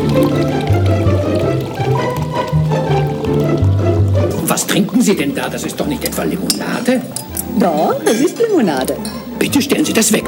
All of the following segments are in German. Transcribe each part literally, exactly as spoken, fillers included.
Was trinken Sie denn da? Das ist doch nicht etwa Limonade? Doch, das ist Limonade. Bitte stellen Sie das weg.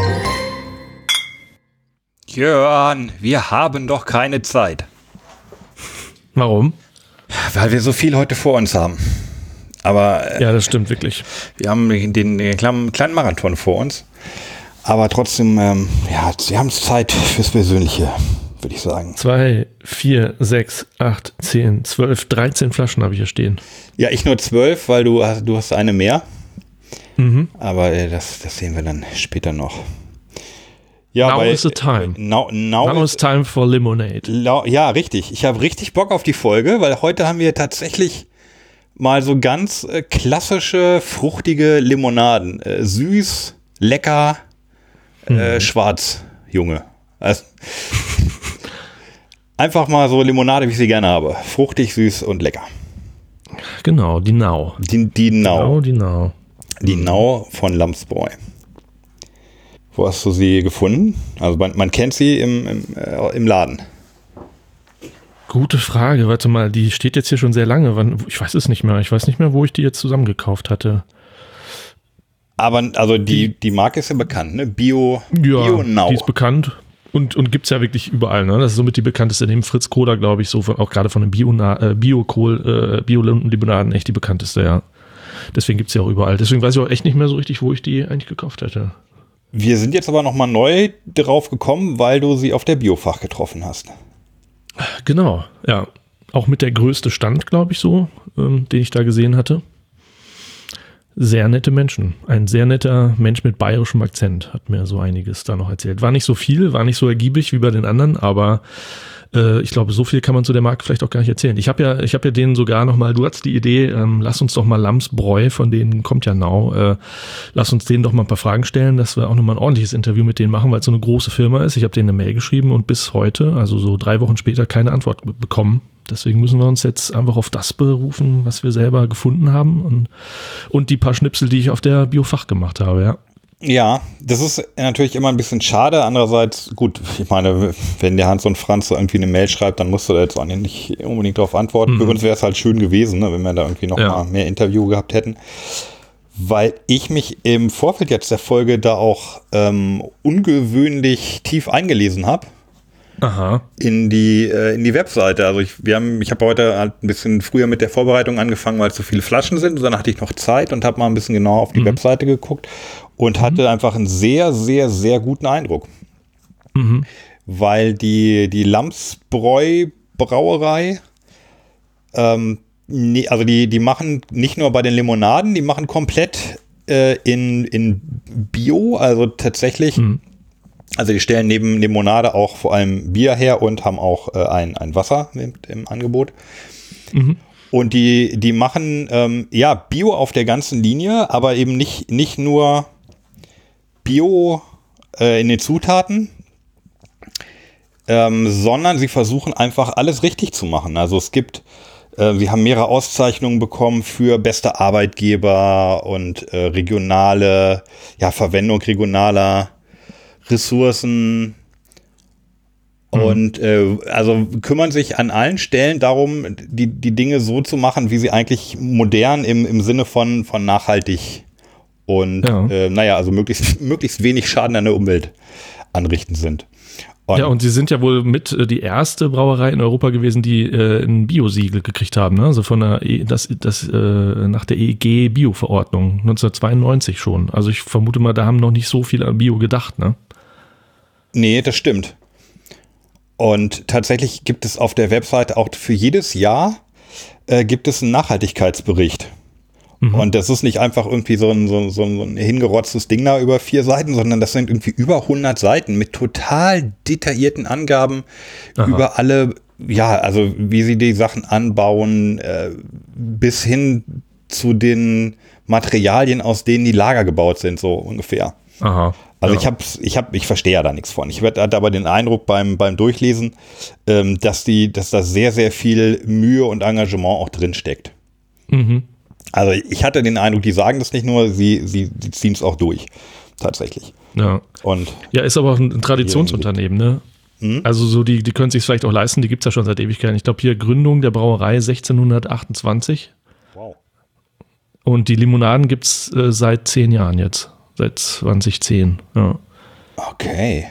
Jörn, wir haben doch keine Zeit. Warum? Weil wir so viel heute vor uns haben. Aber äh, ja, das stimmt wirklich. Wir haben den, den kleinen, kleinen Marathon vor uns. Aber trotzdem, ähm, ja, wir haben Zeit fürs Persönliche, würde ich sagen. Zwei, vier, sechs, acht, zehn, zwölf, dreizehn Flaschen habe ich hier stehen. Ja, ich nur zwölf, weil du hast, du hast eine mehr. Mhm. Aber äh, das, das sehen wir dann später noch. Ja, now weil, is the time. Now, now, now is time for Lemonade. Ja, richtig. Ich habe richtig Bock auf die Folge, weil heute haben wir tatsächlich mal so ganz äh, klassische, fruchtige Limonaden. Äh, süß, lecker, äh, mhm. schwarz, Junge. Also, einfach mal so Limonade, wie ich sie gerne habe. Fruchtig, süß und lecker. Genau, die Nau. Die, die Nau. Genau, die Nau. Die Nau von Lamsbräu. Wo hast du sie gefunden? Also man, man kennt sie im, im, äh, im Laden. Gute Frage. Warte mal, die steht jetzt hier schon sehr lange. Wann, ich weiß es nicht mehr. Ich weiß nicht mehr, wo ich die jetzt zusammengekauft hatte. Aber also die, die Marke ist ja bekannt, ne? Bio, ja, Bio Nau. Die ist bekannt und, und gibt es ja wirklich überall. Ne? Das ist somit die bekannteste, neben Fritz Kohler, glaube ich, so von, auch gerade von den Bio-Kohl, Bio äh, Bio-Limonaden echt die bekannteste, ja. Deswegen gibt es ja auch überall. Deswegen weiß ich auch echt nicht mehr so richtig, wo ich die eigentlich gekauft hätte. Wir sind jetzt aber nochmal neu drauf gekommen, weil du sie auf der Biofach getroffen hast. Genau, ja. Auch mit der größte Stand, glaube ich, so, ähm, den ich da gesehen hatte. Sehr nette Menschen. Ein sehr netter Mensch mit bayerischem Akzent hat mir so einiges da noch erzählt. War nicht so viel, war nicht so ergiebig wie bei den anderen, aber äh, ich glaube, so viel kann man zu der Marke vielleicht auch gar nicht erzählen. Ich habe ja, ich habe ja denen sogar noch mal, du hattest die Idee, ähm, lass uns doch mal Lamsbräu, von denen kommt ja Nau, äh, lass uns denen doch mal ein paar Fragen stellen, dass wir auch noch mal ein ordentliches Interview mit denen machen, weil es so eine große Firma ist. Ich habe denen eine Mail geschrieben und bis heute, also so drei Wochen später, keine Antwort be- bekommen. Deswegen müssen wir uns jetzt einfach auf das berufen, was wir selber gefunden haben und, und die paar Schnipsel, die ich auf der Biofach gemacht habe, ja. Ja, das ist natürlich immer ein bisschen schade. Andererseits, gut, ich meine, wenn der Hans und Franz so irgendwie eine Mail schreibt, dann musst du da jetzt auch nicht unbedingt darauf antworten. Mhm. Für uns wäre es halt schön gewesen, ne, wenn wir da irgendwie noch ja. mal mehr Interview gehabt hätten. Weil ich mich im Vorfeld jetzt der Folge da auch ähm, ungewöhnlich tief eingelesen habe. Aha. In die, äh, in die Webseite. Also ich, wir haben, ich habe heute halt ein bisschen früher mit der Vorbereitung angefangen, weil es so viele Flaschen sind. Und dann hatte ich noch Zeit und habe mal ein bisschen genauer auf die mhm. Webseite geguckt und mhm. hatte einfach einen sehr, sehr, sehr guten Eindruck. Mhm. Weil die, die Lamsbräu Brauerei, ähm, nee, also die, die machen nicht nur bei den Limonaden, die machen komplett äh, in, in Bio, also tatsächlich. Mhm. Also die stellen neben Limonade auch vor allem Bier her und haben auch äh, ein, ein Wasser im, im Angebot. Mhm. Und die, die machen ähm, ja Bio auf der ganzen Linie, aber eben nicht, nicht nur Bio äh, in den Zutaten, ähm, sondern sie versuchen einfach alles richtig zu machen. Also es gibt, äh, sie haben mehrere Auszeichnungen bekommen für beste Arbeitgeber und äh, regionale, ja Verwendung regionaler Ressourcen und äh, also kümmern sich an allen Stellen darum, die, die Dinge so zu machen, wie sie eigentlich modern im, im Sinne von, von nachhaltig und ja. äh, naja, also möglichst, möglichst wenig Schaden an der Umwelt anrichten sind. Und ja, und sie sind ja wohl mit äh, die erste Brauerei in Europa gewesen, die äh, ein Bio-Siegel gekriegt haben, ne? Also von der e, das, das äh, nach der E G Bio-Verordnung neunzehnhundertzweiundneunzig schon. Also ich vermute mal, da haben noch nicht so viel an Bio gedacht, ne? Nee, das stimmt. Und tatsächlich gibt es auf der Webseite auch für jedes Jahr äh, gibt es einen Nachhaltigkeitsbericht. Mhm. Und das ist nicht einfach irgendwie so ein, so, so ein hingerotztes Ding da über vier Seiten, sondern das sind irgendwie über hundert Seiten mit total detaillierten Angaben Aha. über alle, ja, also wie sie die Sachen anbauen, äh, bis hin zu den Materialien, aus denen die Lager gebaut sind, so ungefähr. Aha. Also ja. ich hab's, ich hab, ich verstehe ja da nichts von. Ich hatte aber den Eindruck beim, beim Durchlesen, ähm, dass die, dass da sehr, sehr viel Mühe und Engagement auch drin steckt. Mhm. Also ich hatte den Eindruck, die sagen das nicht nur, sie, sie, sie ziehen es auch durch. Tatsächlich. Ja. Und ja, ist aber auch ein Traditionsunternehmen, ne? Mhm. Also so die, die können sich vielleicht auch leisten, die gibt es ja schon seit Ewigkeiten. Ich glaube hier Gründung der Brauerei sechzehnhundertachtundzwanzig. Wow. Und die Limonaden gibt es äh, seit zehn Jahren jetzt. Seit zweitausendzehn, ja. Okay.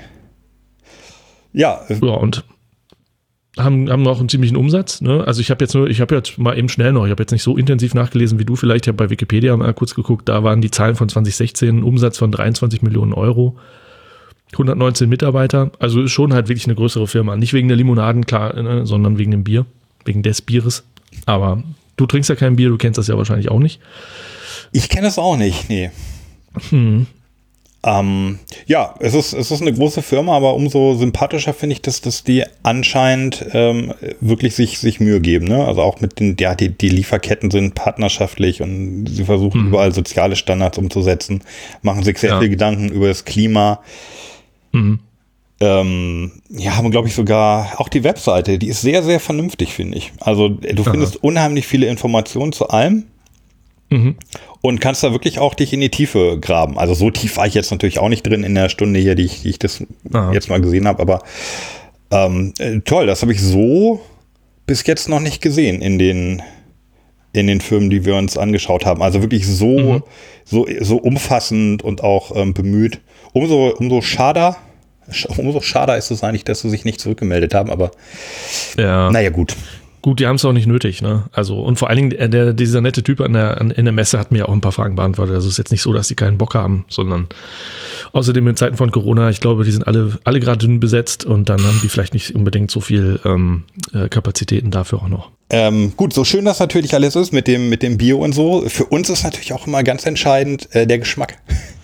Ja. Ja, und haben, haben auch einen ziemlichen Umsatz. Ne? Also ich habe jetzt nur, ich habe jetzt mal eben schnell noch, ich habe jetzt nicht so intensiv nachgelesen wie du vielleicht, ich habe bei Wikipedia mal kurz geguckt, da waren die Zahlen von zwanzig sechzehn, ein Umsatz von dreiundzwanzig Millionen Euro, hundertneunzehn Mitarbeiter, also ist schon halt wirklich eine größere Firma. Nicht wegen der Limonaden, klar, ne, sondern wegen dem Bier, wegen des Bieres. Aber du trinkst ja kein Bier, du kennst das ja wahrscheinlich auch nicht. Ich kenne es auch nicht, nee. Hm. Ähm, ja, es ist, es ist eine große Firma, aber umso sympathischer finde ich, dass, dass die anscheinend ähm, wirklich sich, sich Mühe geben. Ne? Also auch mit den, ja, die, die Lieferketten sind partnerschaftlich und sie versuchen Mhm. überall soziale Standards umzusetzen, machen sich sehr Ja. viel Gedanken über das Klima. Mhm. Ähm, ja, haben, glaube ich, sogar auch die Webseite, die ist sehr, sehr vernünftig, finde ich. Also du Aha. findest unheimlich viele Informationen zu allem. Mhm. Und kannst da wirklich auch dich in die Tiefe graben. Also so tief war ich jetzt natürlich auch nicht drin in der Stunde hier, die ich, die ich das Aha. jetzt mal gesehen habe. Aber ähm, äh, toll, das habe ich so bis jetzt noch nicht gesehen in den, in den Filmen, die wir uns angeschaut haben. Also wirklich so, Mhm. so, so umfassend und auch ähm, bemüht. Umso, umso schader, sch- umso schader ist es eigentlich, dass sie sich nicht zurückgemeldet haben. Aber Ja. naja, gut. Gut, die haben es auch nicht nötig, ne? Also, und vor allen Dingen, äh, der, dieser nette Typ an der, an, in der Messe hat mir auch ein paar Fragen beantwortet. Also, es ist jetzt nicht so, dass die keinen Bock haben, sondern außerdem in Zeiten von Corona, ich glaube, die sind alle, alle gerade dünn besetzt und dann haben die vielleicht nicht unbedingt so viel ähm, äh, Kapazitäten dafür auch noch. Ähm, gut, so schön das natürlich alles ist mit dem, mit dem Bio und so. Für uns ist natürlich auch immer ganz entscheidend äh, der Geschmack.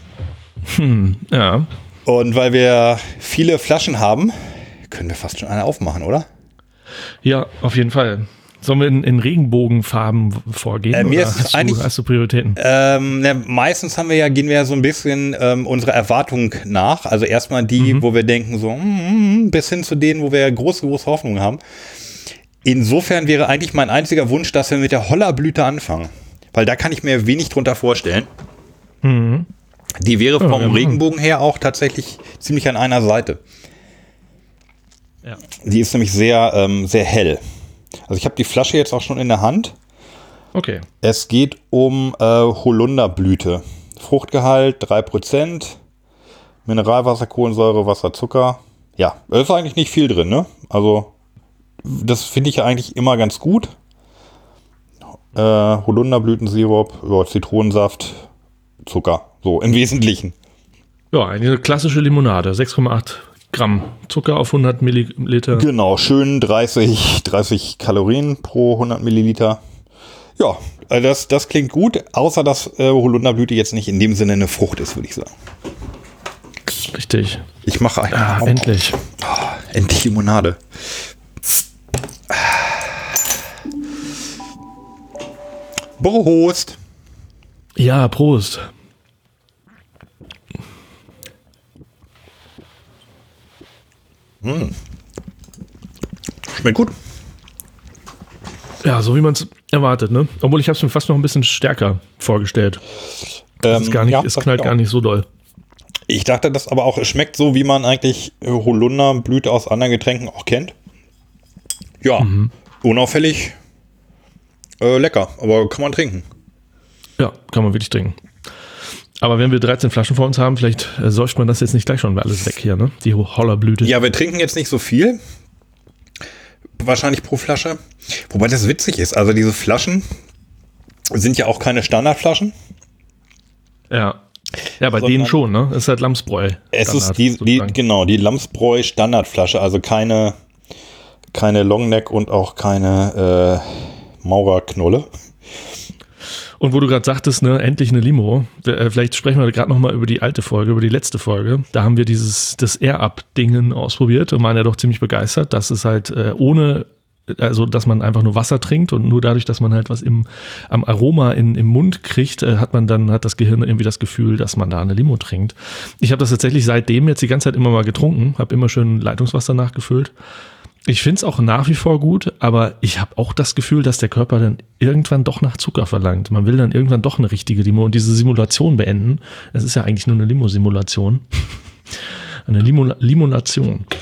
Hm, ja. Und weil wir viele Flaschen haben, können wir fast schon eine aufmachen, oder? Ja, auf jeden Fall. Sollen wir in, in Regenbogenfarben vorgehen? Äh, mir oder ist es hast, eigentlich- du, hast du Prioritäten? Ähm, ne, meistens haben wir ja, gehen wir ja so ein bisschen ähm, unserer Erwartung nach. Also erstmal die, Mhm. wo wir denken so, mm, bis hin zu denen, wo wir große, große Hoffnung haben. Insofern wäre eigentlich mein einziger Wunsch, dass wir mit der Hollerblüte anfangen. Weil da kann ich mir wenig drunter vorstellen. Mhm. Die wäre Ja, vom ja. Regenbogen her auch tatsächlich ziemlich an einer Seite. Ja. Die ist nämlich sehr, ähm, sehr hell. Also ich habe die Flasche jetzt auch schon in der Hand. Okay. Es geht um äh, Holunderblüte. Fruchtgehalt drei Prozent, Mineralwasser, Kohlensäure, Wasser, Zucker. Ja, da ist eigentlich nicht viel drin, ne? Also das finde ich eigentlich immer ganz gut. Äh, Holunderblütensirup, ja, Zitronensaft, Zucker. So im Wesentlichen. Ja, eine klassische Limonade. sechs Komma acht Gramm Zucker auf hundert Milliliter. Genau, schön dreißig, dreißig Kalorien pro hundert Milliliter. Ja, also das, das klingt gut, außer dass äh, Holunderblüte jetzt nicht in dem Sinne eine Frucht ist, würde ich sagen. Richtig. Ich mache ein. Ah, oh, endlich. Oh, endlich Limonade. Prost. Ja, Prost. Schmeckt gut. Ja, so wie man es erwartet, ne? Obwohl ich habe es mir fast noch ein bisschen stärker vorgestellt. Ähm, Ist gar nicht, ja, es das knallt auch. gar nicht so doll. Ich dachte das aber auch, es schmeckt so, wie man eigentlich äh, Holunderblüte aus anderen Getränken auch kennt. Ja, Mhm. unauffällig äh, lecker, aber kann man trinken. Ja, kann man wirklich trinken. Aber wenn wir dreizehn Flaschen vor uns haben, vielleicht äh, säuft man das jetzt nicht gleich schon alles weg hier, ne? Die Hollerblüte. Ja, wir trinken jetzt nicht so viel. Wahrscheinlich pro Flasche. Wobei das witzig ist. Also diese Flaschen sind ja auch keine Standardflaschen. Ja. Ja, bei Sondern- denen schon, ne? Das ist halt Lamsbräu. Es Standard, ist die, die sozusagen. genau, die Lamsbräu Standardflasche. Also keine, keine Longneck und auch keine äh, Maurerknolle. Und wo du gerade sagtest, ne, endlich eine Limo. Äh, Vielleicht sprechen wir gerade nochmal über die alte Folge, über die letzte Folge. Da haben wir dieses, das Air-Up-Dingen ausprobiert und waren ja doch ziemlich begeistert, dass es halt äh, ohne, also dass man einfach nur Wasser trinkt und nur dadurch, dass man halt was im, am Aroma in, im Mund kriegt, äh, hat man dann, hat das Gehirn irgendwie das Gefühl, dass man da eine Limo trinkt. Ich habe das tatsächlich seitdem jetzt die ganze Zeit immer mal getrunken, habe immer schön Leitungswasser nachgefüllt. Ich finde es auch nach wie vor gut, aber ich habe auch das Gefühl, dass der Körper dann irgendwann doch nach Zucker verlangt. Man will dann irgendwann doch eine richtige Limo und diese Simulation beenden. Es ist ja eigentlich nur eine Limo-Simulation. Eine Limo Limonation.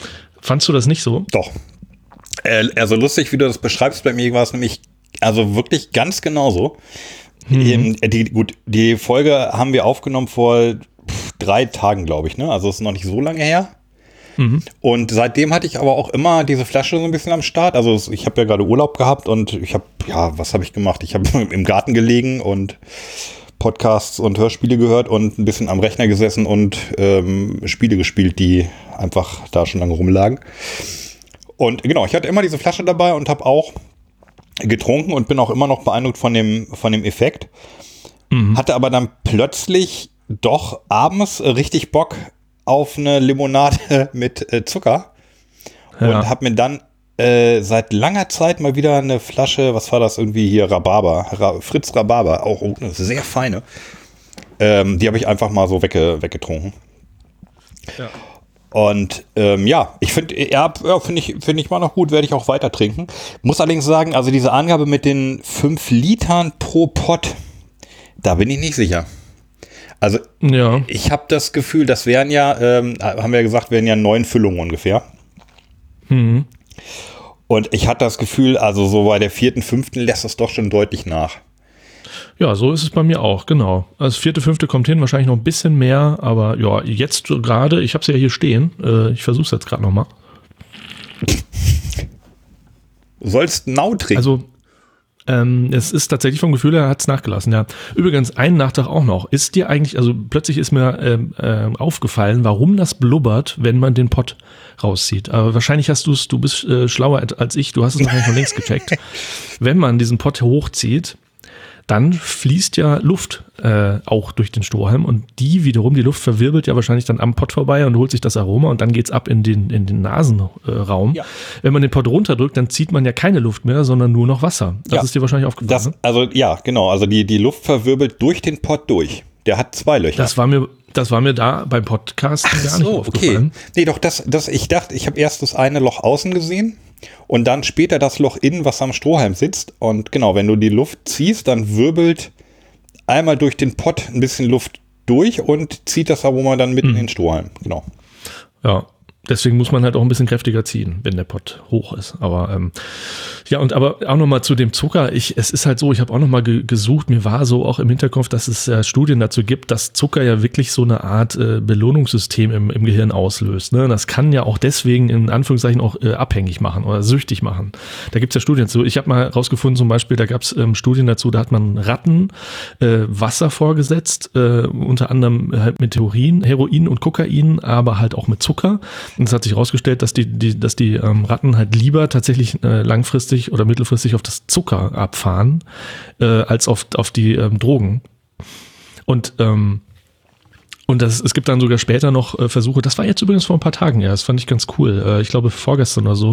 Fandst du das nicht so? Doch. Äh, also lustig, wie du das beschreibst, bei mir war es nämlich also wirklich ganz genauso. Mhm. Die, gut, die Folge haben wir aufgenommen vor pff, drei Tagen, glaube ich, ne? Also ist noch nicht so lange her. Mhm. Und seitdem hatte ich aber auch immer diese Flasche so ein bisschen am Start. Also ich habe ja gerade Urlaub gehabt und ich habe, ja, was habe ich gemacht? Ich habe im Garten gelegen und Podcasts und Hörspiele gehört und ein bisschen am Rechner gesessen und ähm, Spiele gespielt, die einfach da schon lange rumlagen. Und genau, ich hatte immer diese Flasche dabei und habe auch getrunken und bin auch immer noch beeindruckt von dem, von dem Effekt. Mhm. Hatte aber dann plötzlich doch abends richtig Bock auf eine Limonade mit äh, Zucker. Ja. Und habe mir dann äh, seit langer Zeit mal wieder eine Flasche, was war das irgendwie hier, Rhabarber, Ra- Fritz Rhabarber, auch eine sehr feine. Ähm, die habe ich einfach mal so wegge- weggetrunken. Ja. Und ähm, ja, ich finde, ja, ja finde ich, finde ich mal noch gut, werde ich auch weiter trinken. Muss allerdings sagen, also diese Angabe mit den fünf Litern pro Pott, da bin ich nicht sicher. Also ja. Ich habe das Gefühl, das wären ja, ähm, haben wir ja gesagt, wären ja neun Füllungen ungefähr. Mhm. Und ich hatte das Gefühl, also so bei der vierten, fünften lässt es doch schon deutlich nach. Ja, so ist es bei mir auch, genau. Also vierte, fünfte kommt hin, wahrscheinlich noch ein bisschen mehr, aber ja, jetzt gerade, ich habe es ja hier stehen, äh, ich versuche es jetzt gerade nochmal. Du sollst Nau trinken. Also, ähm, es ist tatsächlich vom Gefühl her, hat es nachgelassen, ja. Übrigens, ein Nachtrag auch noch. Ist dir eigentlich, also plötzlich ist mir ähm, äh, aufgefallen, warum das blubbert, wenn man den Pott rauszieht. Aber wahrscheinlich hast du es, du bist äh, schlauer als ich, du hast es wahrscheinlich schon längst gecheckt. Wenn man diesen Pott hochzieht, dann fließt ja Luft äh, auch durch den Strohhalm und die wiederum, die Luft verwirbelt ja wahrscheinlich dann am Pott vorbei und holt sich das Aroma und dann geht's ab in den, in den Nasenraum. Ja. Wenn man den Pott runterdrückt, dann zieht man ja keine Luft mehr, sondern nur noch Wasser. Das ja. ist dir wahrscheinlich aufgefallen. Das, also ja, genau. Also die, die Luft verwirbelt durch den Pott durch. Der hat zwei Löcher. Das war mir, das war mir da beim Podcast gar so, nicht aufgefallen. Okay. Nee, doch, das, das, ich dachte, ich habe erst das eine Loch außen gesehen. Und dann später das Loch innen, was am Strohhalm sitzt. Und genau, wenn du die Luft ziehst, dann wirbelt einmal durch den Pott ein bisschen Luft durch und zieht das Aroma dann mit mhm. in den Strohhalm. Genau. Ja, deswegen muss man halt auch ein bisschen kräftiger ziehen, wenn der Pott hoch ist. Aber ähm, ja, und aber auch nochmal zu dem Zucker. Ich, es ist halt so, ich habe auch nochmal ge- gesucht, mir war so auch im Hinterkopf, dass es äh, Studien dazu gibt, dass Zucker ja wirklich so eine Art äh, Belohnungssystem im, im Gehirn auslöst. Ne? Das kann ja auch deswegen in Anführungszeichen auch äh, abhängig machen oder süchtig machen. Da gibt es ja Studien dazu. Ich habe mal rausgefunden zum Beispiel, da gab es ähm, Studien dazu, da hat man Ratten äh, Wasser vorgesetzt, äh, unter anderem halt mit Heroin, Heroin und Kokain, aber halt auch mit Zucker. Und es hat sich herausgestellt, dass die, die, dass die ähm, Ratten halt lieber tatsächlich äh, langfristig oder mittelfristig auf das Zucker abfahren, äh, als auf, auf die ähm, Drogen. Und, ähm, und das, es gibt dann sogar später noch äh, Versuche, das war jetzt übrigens vor ein paar Tagen erst, fand ich ganz cool. Äh, ich glaube vorgestern oder so.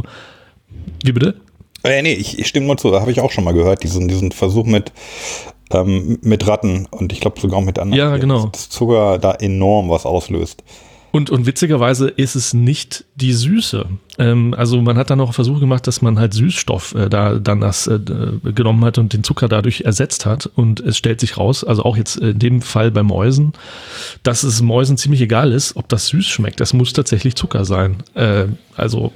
Wie bitte? Äh, nee, ich, ich stimme mal zu, da habe ich auch schon mal gehört, diesen, diesen Versuch mit, ähm, mit Ratten und ich glaube sogar auch mit anderen. Ja, genau. Dass Zucker da enorm was auslöst. Und, und witzigerweise ist es nicht die Süße. Ähm, also man hat dann noch Versuche gemacht, dass man halt Süßstoff äh, da dann das äh, genommen hat und den Zucker dadurch ersetzt hat. Und es stellt sich raus, also auch jetzt in dem Fall bei Mäusen, dass es Mäusen ziemlich egal ist, ob das süß schmeckt. Das muss tatsächlich Zucker sein. Äh, also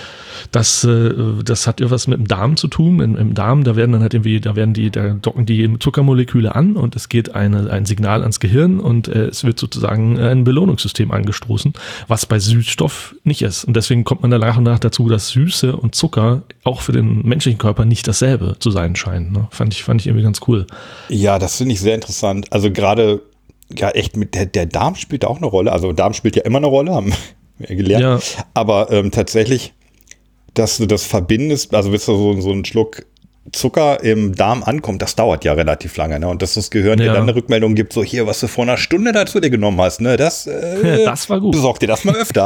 Das, das hat irgendwas mit dem Darm zu tun. Im, im Darm, da werden dann halt irgendwie, da werden die, da docken die Zuckermoleküle an und es geht eine, ein Signal ans Gehirn und äh, es wird sozusagen ein Belohnungssystem angestoßen, was bei Süßstoff nicht ist. Und deswegen kommt man da nach und nach dazu, dass Süße und Zucker auch für den menschlichen Körper nicht dasselbe zu sein scheinen. Ne? Fand ich, fand ich irgendwie ganz cool. Ja, das finde ich sehr interessant. Also gerade, ja echt, mit der, der Darm spielt da auch eine Rolle. Also Darm spielt ja immer eine Rolle, haben wir gelernt. Ja. Aber ähm, tatsächlich, dass du das verbindest, also bis du so, so ein Schluck Zucker im Darm ankommt, das dauert ja relativ lange, ne? Und dass das Gehirn ja. dir dann eine Rückmeldung gibt, so hier, was du vor einer Stunde dazu dir genommen hast, ne? Das, äh, das war gut. Besorg dir das mal öfter.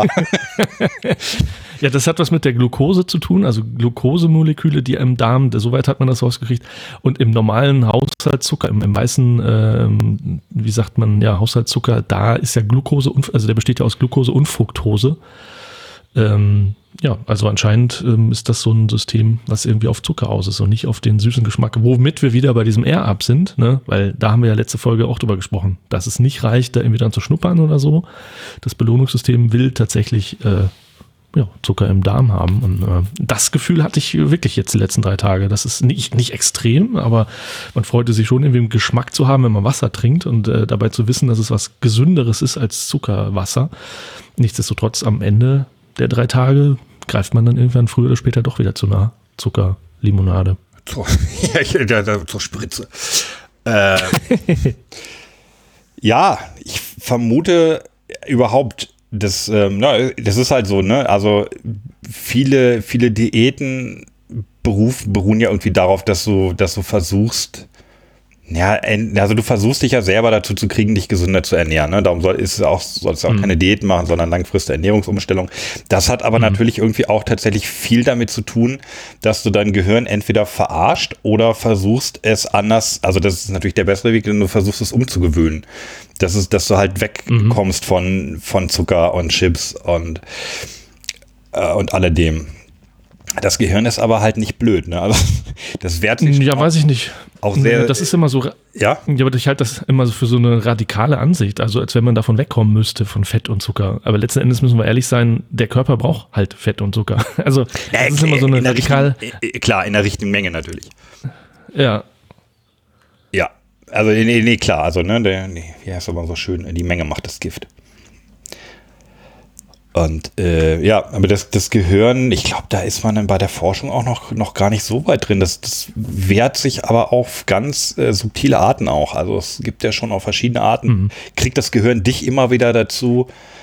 Ja, das hat was mit der Glucose zu tun, also Glukosemoleküle, die im Darm, soweit hat man das rausgekriegt. Und im normalen Haushaltszucker, im, im weißen, ähm, wie sagt man, ja, Haushaltszucker, da ist ja Glucose, also der besteht ja aus Glucose und Fructose. Ähm, ja, also anscheinend ähm, ist das so ein System, was irgendwie auf Zucker aus ist und nicht auf den süßen Geschmack. Womit wir wieder bei diesem Air-Up sind, ne? Weil da haben wir ja letzte Folge auch drüber gesprochen, dass es nicht reicht, da irgendwie dann zu schnuppern oder so. Das Belohnungssystem will tatsächlich äh, ja, Zucker im Darm haben. Und äh, das Gefühl hatte ich wirklich jetzt die letzten drei Tage. Das ist nicht, nicht extrem, aber man freute sich schon, irgendwie einen Geschmack zu haben, wenn man Wasser trinkt und äh, dabei zu wissen, dass es was Gesünderes ist als Zuckerwasser. Nichtsdestotrotz am Ende der drei Tage greift man dann irgendwann früher oder später doch wieder zu einer Zuckerlimonade. Zur, ja, ja, zur Spritze. Äh, ja, ich vermute überhaupt, das, ähm, na, das ist halt so, ne? Also viele, viele Diäten beruf, beruhen ja irgendwie darauf, dass du, dass du versuchst, ja, also du versuchst dich ja selber dazu zu kriegen, dich gesünder zu ernähren. Ne? Darum soll, ist es auch, sollst du auch mhm. keine Diät machen, sondern langfristige Ernährungsumstellung. Das hat aber mhm. natürlich irgendwie auch tatsächlich viel damit zu tun, dass du dein Gehirn entweder verarscht oder versuchst es anders, also das ist natürlich der bessere Weg, denn du versuchst es umzugewöhnen. Das ist, dass du halt wegkommst mhm. von, von Zucker und Chips und, äh, und alledem. Das Gehirn ist aber halt nicht blöd, ne? Also das wehrt sich ja, weiß ich nicht. Auch sehr, das ist immer so, ja? ja, aber ich halte das immer so für so eine radikale Ansicht, also als wenn man davon wegkommen müsste, von Fett und Zucker. Aber letzten Endes müssen wir ehrlich sein, der Körper braucht halt Fett und Zucker. Also das ja, ist immer so eine radikal... Richtigen, klar, in der richtigen Menge natürlich. Ja. Ja, also nee, nee klar, also ne, der, nee, wie heißt aber so schön, die Menge macht das Gift. Und äh, ja, aber das, das Gehirn, ich glaube, da ist man dann bei der Forschung auch noch, noch gar nicht so weit drin. Das, das wehrt sich aber auf ganz äh, subtile Arten auch. Also es gibt ja schon auf verschiedene Arten, mhm. kriegt das Gehirn dich immer wieder dazu,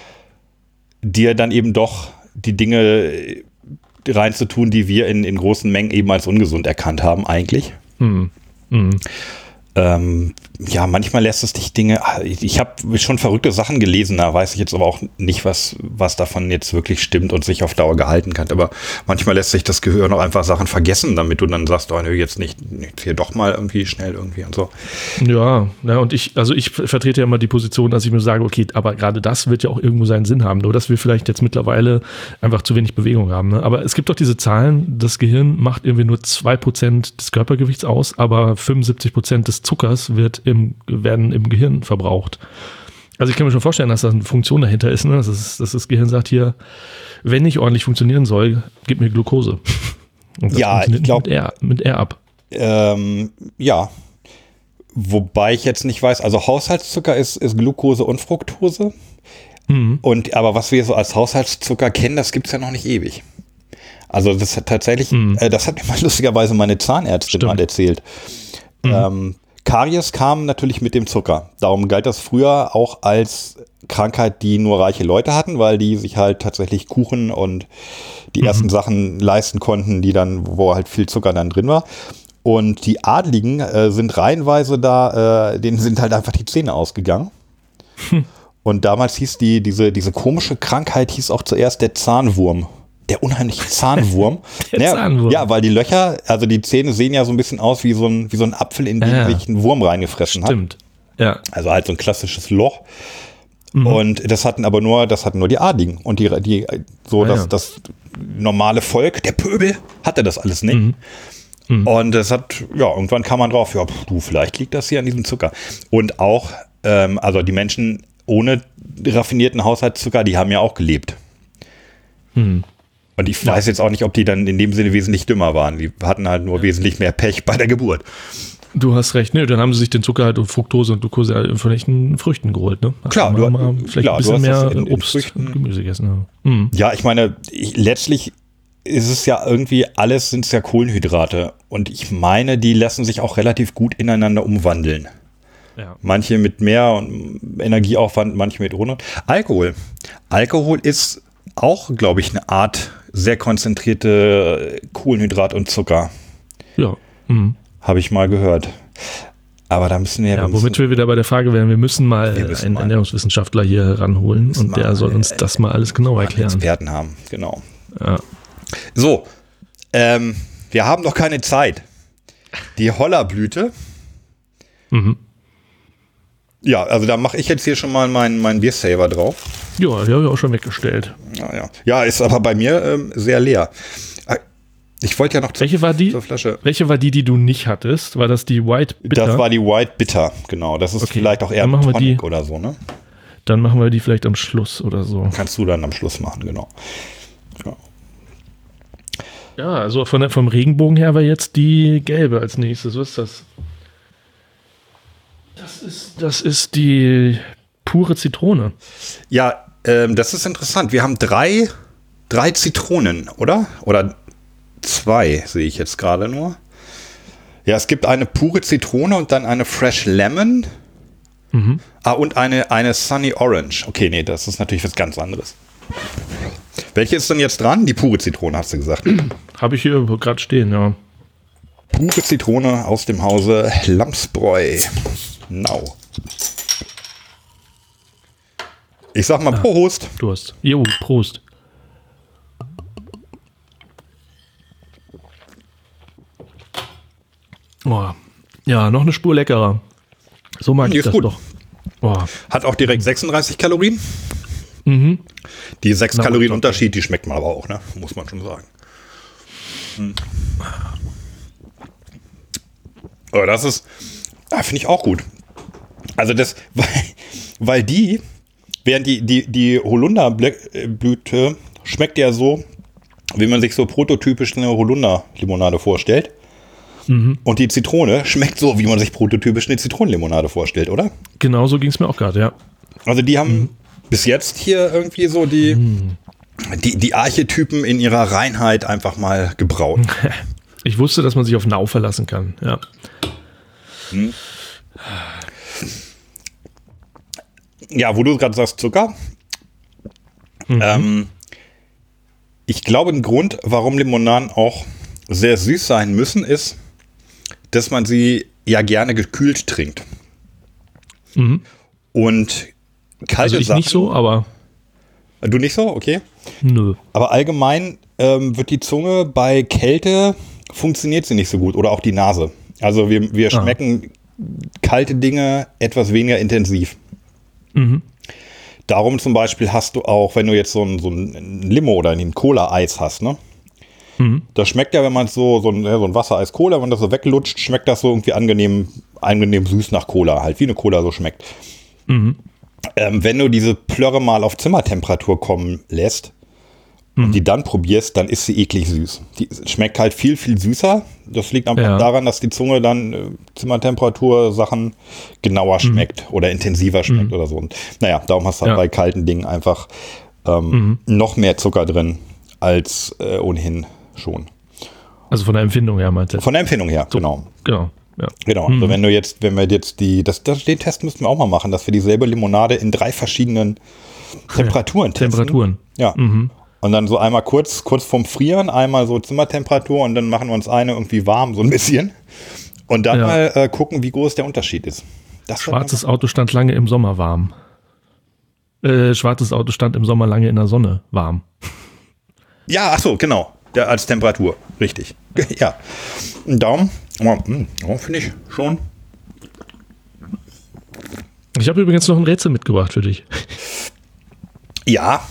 dir dann eben doch die Dinge reinzutun, die wir in, in großen Mengen eben als ungesund erkannt haben eigentlich. Mhm. Mhm. Ähm, ja, manchmal lässt es dich Dinge, ich habe schon verrückte Sachen gelesen, da weiß ich jetzt aber auch nicht, was, was davon jetzt wirklich stimmt und sich auf Dauer gehalten kann, aber manchmal lässt sich das Gehirn auch einfach Sachen vergessen, damit du dann sagst, oh nö, jetzt nicht, jetzt hier doch mal irgendwie schnell irgendwie und so. Ja, ja, und ich, also ich vertrete ja immer die Position, dass ich mir sage, okay, aber gerade das wird ja auch irgendwo seinen Sinn haben, nur dass wir vielleicht jetzt mittlerweile einfach zu wenig Bewegung haben, ne? Aber es gibt doch diese Zahlen, das Gehirn macht irgendwie nur zwei Prozent des Körpergewichts aus, aber fünfundsiebzig Prozent des Zuckers wird im, werden im Gehirn verbraucht. Also ich kann mir schon vorstellen, dass da eine Funktion dahinter ist, ne? dass, es, dass das Gehirn sagt hier, wenn ich ordentlich funktionieren soll, gib mir Glukose. Und das ja, ich glaube mit R, mit R ab. Ähm, ja, wobei ich jetzt nicht weiß, also Haushaltszucker ist, ist Glucose und Fructose. Mhm. Und aber was wir so als Haushaltszucker kennen, das gibt es ja noch nicht ewig. Also das hat tatsächlich, mhm. äh, das hat mir mal lustigerweise meine Zahnärztin Stimmt. mal erzählt. Mhm. Ähm, Karies kam natürlich mit dem Zucker. Darum galt das früher auch als Krankheit, die nur reiche Leute hatten, weil die sich halt tatsächlich Kuchen und die mhm. ersten Sachen leisten konnten, die dann, wo halt viel Zucker dann drin war. Und die Adligen äh, sind reihenweise da, äh, denen sind halt einfach die Zähne ausgegangen. Hm. Und damals hieß die, diese, diese komische Krankheit hieß auch zuerst der Zahnwurm. Der unheimliche Zahnwurm. der ja, Zahnwurm. Ja, weil die Löcher, also die Zähne sehen ja so ein bisschen aus wie so ein, wie so ein Apfel, in den ja, sich ein Wurm reingefressen Stimmt. hat. Ja. Also halt so ein klassisches Loch. Mhm. Und das hatten aber nur, das hatten nur die Adligen. Und die, die so ah, das, ja. das normale Volk, der Pöbel, hatte das alles nicht. Mhm. Mhm. Und es hat, ja, irgendwann kam man drauf, ja, pf, du, vielleicht liegt das hier an diesem Zucker. Und auch, ähm, also die Menschen ohne raffinierten Haushaltszucker, die haben ja auch gelebt. Mhm. Und ich weiß ja. jetzt auch nicht, ob die dann in dem Sinne wesentlich dümmer waren. Die hatten halt nur ja. wesentlich mehr Pech bei der Geburt. Du hast recht, ne? Dann haben sie sich den Zucker halt und Fructose und Glucose halt von echten Früchten geholt, ne? Also klar, du mal hast, vielleicht klar, ein bisschen mehr in, in Obst Früchten. und Gemüse gegessen. Ja, mhm. ja ich meine, ich, letztlich ist es ja irgendwie, alles sind es ja Kohlenhydrate. Und ich meine, die lassen sich auch relativ gut ineinander umwandeln. Ja. Manche mit mehr Energieaufwand, manche mit ohne. Alkohol. Alkohol ist auch, glaube ich, eine Art sehr konzentrierte Kohlenhydrat und Zucker. Ja. Mhm. Habe ich mal gehört. Aber da müssen wir ja, womit wir wieder bei der Frage wären, wir müssen mal wir müssen einen mal. Ernährungswissenschaftler hier ranholen und der soll uns das mal alles genau erklären. Experten haben, genau. Ja. So, ähm, wir haben noch keine Zeit. Die Hollerblüte. Mhm. Ja, also da mache ich jetzt hier schon mal meinen mein Biersaver drauf. Ja, die habe ich auch schon weggestellt. Ja, ja. ja, ist aber bei mir ähm, sehr leer. Ich wollte ja noch welche war die, zur Flasche. Welche war die, die du nicht hattest? War das die White Bitter? Das war die White Bitter, genau. Das ist okay. Vielleicht auch eher ein Tonic die, oder so, ne? Dann machen wir die vielleicht am Schluss oder so. Kannst du dann am Schluss machen, genau. Ja. Ja, also von der, vom Regenbogen her war jetzt die gelbe als nächstes. Was ist das? Das ist, das ist die pure Zitrone. Ja, ähm, das ist interessant. Wir haben drei, drei Zitronen, oder? Oder zwei, sehe ich jetzt gerade nur. Ja, es gibt eine pure Zitrone und dann eine Fresh Lemon. Mhm. Ah, und eine, eine Sunny Orange. Okay, nee, das ist natürlich was ganz anderes. Welche ist denn jetzt dran? Die pure Zitrone, hast du gesagt. Habe ich hier gerade stehen, ja. Pure Zitrone aus dem Hause Lamsbräu. Now. Ich sag mal ah, Prost. Durst. Jo, Prost. Oh, ja, noch eine Spur leckerer. So mag Die ich ist das gut. doch. Oh. Hat auch direkt sechsunddreißig Kalorien. Mhm. Die sechs Kalorien Unterschied, die schmeckt man aber auch, ne? Muss man schon sagen. Hm. Aber das ist, ah, finde ich auch gut. Also das, weil, weil die, während die, die, die Holunderblüte schmeckt ja so, wie man sich so prototypisch eine Holunder-Limonade vorstellt. Mhm. Und die Zitrone schmeckt so, wie man sich prototypisch eine Zitronenlimonade vorstellt, oder? Genau so ging es mir auch gerade, ja. Also die haben mhm. bis jetzt hier irgendwie so die, mhm. die, die Archetypen in ihrer Reinheit einfach mal gebraut. Ich wusste, dass man sich auf Nau verlassen kann, ja. Hm. Ja, wo du gerade sagst Zucker. Mhm. Ähm, ich glaube, ein Grund, warum Limonaden auch sehr süß sein müssen, ist, dass man sie ja gerne gekühlt trinkt. Mhm. Und kalte also ich Sachen, nicht so, aber... Du nicht so? Okay. Nö. Aber allgemein ähm, wird die Zunge bei Kälte, funktioniert sie nicht so gut. Oder auch die Nase. Also wir, wir ah. schmecken kalte Dinge etwas weniger intensiv. Mhm. Darum zum Beispiel hast du auch, wenn du jetzt so ein, so ein Limo oder ein Cola-Eis hast, ne? Mhm. Das schmeckt ja, wenn man so, so ein, so ein Wassereis Cola, wenn man das so weglutscht, schmeckt das so irgendwie angenehm, angenehm süß nach Cola, halt wie eine Cola so schmeckt. Mhm. Ähm, wenn du diese Plörre mal auf Zimmertemperatur kommen lässt mhm. und die dann probierst, dann ist sie eklig süß. Die schmeckt halt viel, viel süßer. Das liegt einfach ja. daran, dass die Zunge dann äh, Zimmertemperatur Sachen genauer mhm. schmeckt oder intensiver schmeckt mhm. oder so. Und naja, darum hast du halt ja. bei kalten Dingen einfach ähm, mhm. noch mehr Zucker drin als äh, ohnehin schon. Also von der Empfindung her meinst du? Von der Empfindung her, so, genau. Genau. Ja. Genau, also mhm. wenn du jetzt, wenn wir jetzt die, das, das, den Test müssten wir auch mal machen, dass wir dieselbe Limonade in drei verschiedenen Temperaturen ja, testen. Temperaturen. Ja. Mhm. Und dann so einmal kurz, kurz vorm Frieren, einmal so Zimmertemperatur und dann machen wir uns eine irgendwie warm, so ein bisschen. Und dann ja. mal äh, gucken, wie groß der Unterschied ist. Das Schwarzes Auto stand lange im Sommer warm. Äh, schwarzes Auto stand im Sommer lange in der Sonne warm. Ja, ach so, genau. Der als Temperatur, richtig. Ja. Ein Daumen. Oh, oh, finde ich schon. Ich habe übrigens noch ein Rätsel mitgebracht für dich. Ja.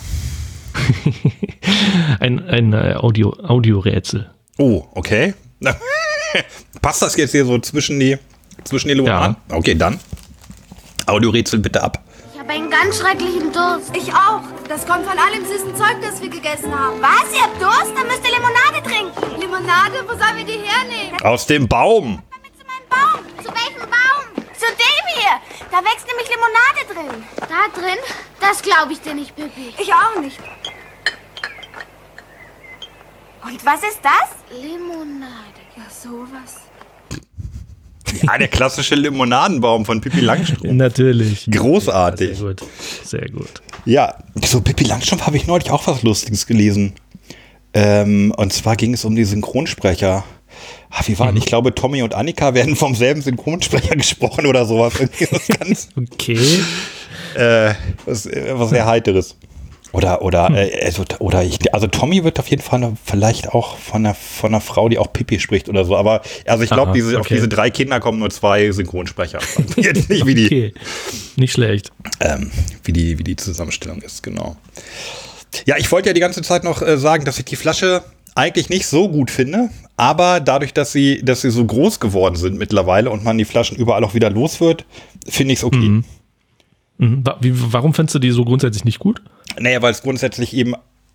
ein ein äh, Audio, Audio-Rätsel. Oh, okay. Passt das jetzt hier so zwischen die, zwischen die Limonaden? Ja. Okay, dann. Audiorätsel bitte ab. Ich habe einen ganz schrecklichen Durst. Ich auch. Das kommt von allem süßen Zeug, das wir gegessen haben. Was? Ihr habt Durst? Dann müsst ihr Limonade trinken. Limonade? Wo sollen wir die hernehmen? Aus dem Baum. Mit zu meinem Baum. Zu welchem Baum? Zu dem hier. Da wächst nämlich Limonade drin. Da drin? Das glaube ich dir nicht, Pippi. Ich auch nicht. Und was ist das? Limonade. Ja, sowas. Ja, der klassische Limonadenbaum von Pippi Langstrumpf. Natürlich. Großartig. Ja, sehr gut. Sehr gut. Ja, so Pippi Langstrumpf habe ich neulich auch was Lustiges gelesen. Ähm, und zwar ging es um die Synchronsprecher. Ach, wie war mhm. Ich glaube, Tommy und Annika werden vom selben Synchronsprecher gesprochen oder sowas. Das ganz, okay. Äh, was, was sehr Heiteres. Oder, oder, hm. äh, also, oder ich, also Tommy wird auf jeden Fall eine, vielleicht auch von einer, von einer Frau, die auch Pippi spricht oder so. Aber also ich glaube, diese, okay. auf diese drei Kinder kommen nur zwei Synchronsprecher. Jetzt nicht wie die. Okay. Nicht schlecht. Ähm, wie die, wie die Zusammenstellung ist, genau. Ja, ich wollte ja die ganze Zeit noch äh, sagen, dass ich die Flasche eigentlich nicht so gut finde, aber dadurch, dass sie, dass sie so groß geworden sind mittlerweile und man die Flaschen überall auch wieder los wird, finde ich es okay. Mhm. Mhm. Wie, warum findest du die so grundsätzlich nicht gut? Naja, weil es grundsätzlich eben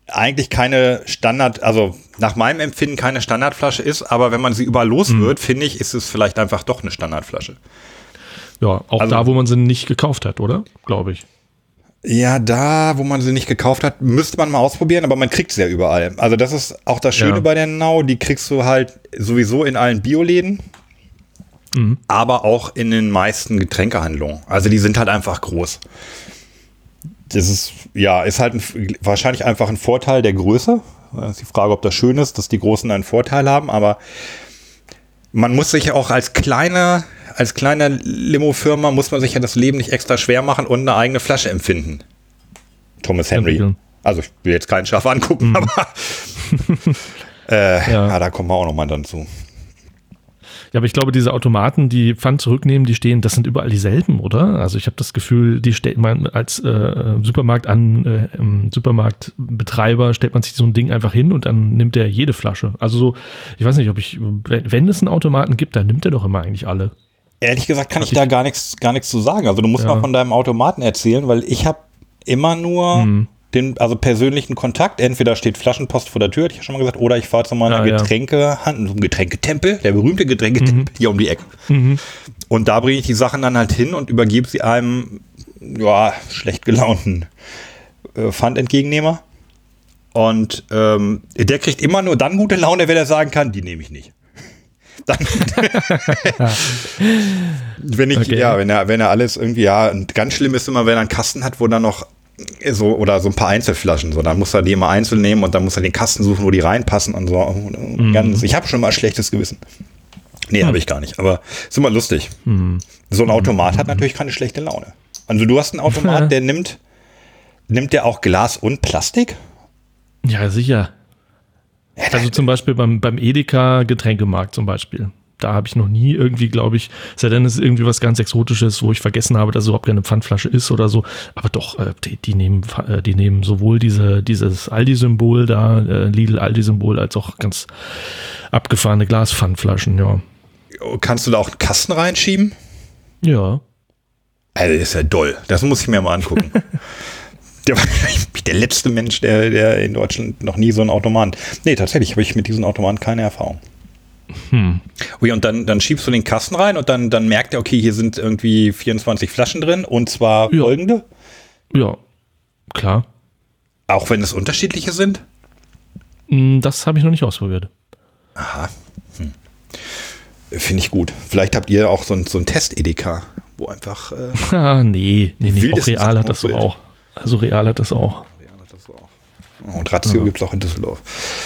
eigentlich keine Standard, also nach meinem Empfinden keine Standardflasche ist, aber wenn man sie überall los Mhm. wird, finde ich, ist es vielleicht einfach doch eine Standardflasche. Ja, auch Also- da, wo man sie nicht gekauft hat, oder? Glaube ich. Ja, da, wo man sie nicht gekauft hat, müsste man mal ausprobieren, aber man kriegt sie ja überall. Also das ist auch das Schöne Ja. bei der Nau, die kriegst du halt sowieso in allen Bioläden, Mhm. aber auch in den meisten Getränkehandlungen. Also die sind halt einfach groß. Das ist, ja, ist halt ein, wahrscheinlich einfach ein Vorteil der Größe. Das ist die Frage, ob das schön ist, dass die Großen einen Vorteil haben, aber man muss sich auch als kleine, als kleine Limo-Firma muss man sich ja das Leben nicht extra schwer machen und eine eigene Flasche empfinden. Thomas Henry. Entwickeln. Also ich will jetzt keinen scharf angucken, aber äh, Ja. ja, da kommen wir auch nochmal dann zu. Ja, aber ich glaube, diese Automaten, die Pfand zurücknehmen, die stehen, das sind überall dieselben, oder? Also ich habe das Gefühl, die stellt man als äh, Supermarkt an, äh, ähm, Supermarktbetreiber stellt man sich so ein Ding einfach hin und dann nimmt er jede Flasche. Also so, ich weiß nicht, ob ich, wenn es einen Automaten gibt, dann nimmt er doch immer eigentlich alle. Ehrlich gesagt kann Hat ich da gar nichts, gar nichts zu sagen. Also du musst Ja. mal von deinem Automaten erzählen, weil ich habe immer nur Mhm. den, also persönlichen Kontakt. Entweder steht Flaschenpost vor der Tür, hatte ich ja schon mal gesagt, oder ich fahre zu meiner Ah, ja. Getränkehand, so einem Getränketempel, der berühmte Getränketempel hier um die Ecke. Mhm. Und da bringe ich die Sachen dann halt hin und übergebe sie einem, ja, schlecht gelaunten äh, Pfandentgegennehmer. Und ähm, der kriegt immer nur dann gute Laune, wenn er sagen kann, die nehme ich nicht. Dann, wenn ich, Okay. ja, wenn er, wenn er alles irgendwie, ja, und ganz schlimm ist immer, wenn er einen Kasten hat, wo dann noch so, oder so ein paar Einzelflaschen, so, dann muss er die immer einzeln nehmen und dann muss er den Kasten suchen, wo die reinpassen und so. Mhm. Ganz, ich habe schon mal ein schlechtes Gewissen. Nee, habe ich gar nicht, aber ist immer lustig. Mhm. So ein Automat hat natürlich keine schlechte Laune. Also du hast einen Automat, der nimmt, nimmt der auch Glas und Plastik? Ja, sicher. Also zum Beispiel beim, beim Edeka Getränkemarkt zum Beispiel. Da habe ich noch nie irgendwie, glaube ich, sei denn es ist irgendwie was ganz Exotisches, wo ich vergessen habe, dass es überhaupt keine Pfandflasche ist oder so. Aber doch, äh, die, die, nehmen, äh, die nehmen sowohl diese, dieses Aldi-Symbol da, äh, Lidl-Aldi-Symbol, als auch ganz abgefahrene Glaspfandflaschen, ja. Kannst du da auch einen Kasten reinschieben? Ja. Also das ist ja doll. Das muss ich mir mal angucken. Der war wahrscheinlich der letzte Mensch, der, der in Deutschland noch nie so einen Automaten. Nee, tatsächlich habe ich mit diesen Automaten keine Erfahrung. Hm. Ui, und dann, dann schiebst du den Kasten rein und dann, dann merkt er, okay, hier sind irgendwie vierundzwanzig Flaschen drin und zwar Ja. folgende. Ja, klar. Auch wenn es unterschiedliche sind. Hm, Das habe ich noch nicht ausprobiert. Aha. Hm. Finde ich gut. Vielleicht habt ihr auch so ein, so ein Test-Edeka, wo einfach. Äh, Ah, nee, nee, nee. Auch Wildesten Real hat das so Sachen auch. Also Real hat das auch. Und Ratio Ja. gibt es auch in Düsseldorf.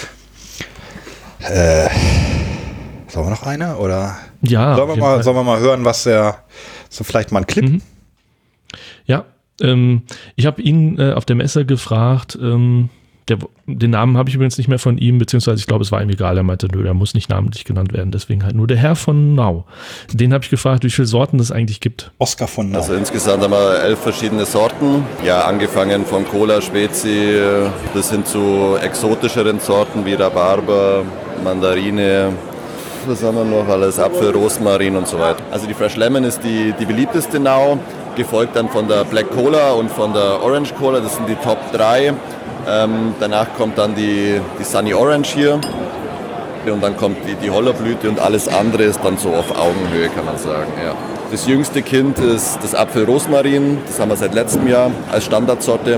Äh, sollen wir noch eine? Oder Ja, sollen, auf wir jeden mal, Fall. sollen wir mal hören, was der. So vielleicht mal ein Clip? Mhm. Ja, ähm, ich habe ihn äh, auf der Messe gefragt, ähm, der, den Namen habe ich übrigens nicht mehr von ihm, beziehungsweise ich glaube, es war ihm egal. Er meinte, nö, der muss nicht namentlich genannt werden, deswegen halt nur der Herr von Nau. Den habe ich gefragt, wie viele Sorten es eigentlich gibt. Oscar von Nau. Also insgesamt haben wir elf verschiedene Sorten. Ja, angefangen von Cola, Spezi bis hin zu exotischeren Sorten wie Rhabarber, Mandarine. Was haben wir noch alles? Apfel, Rosmarin und so weiter. Also die Fresh Lemon ist die, die beliebteste Nau, gefolgt dann von der Black Cola und von der Orange Cola. Das sind die Top drei. Ähm, danach kommt dann die, die Sunny Orange hier. Und dann kommt die, die Hollerblüte und alles andere ist dann so auf Augenhöhe, kann man sagen. Ja. Das jüngste Kind ist das Apfel Rosmarin. Das haben wir seit letztem Jahr als Standardsorte.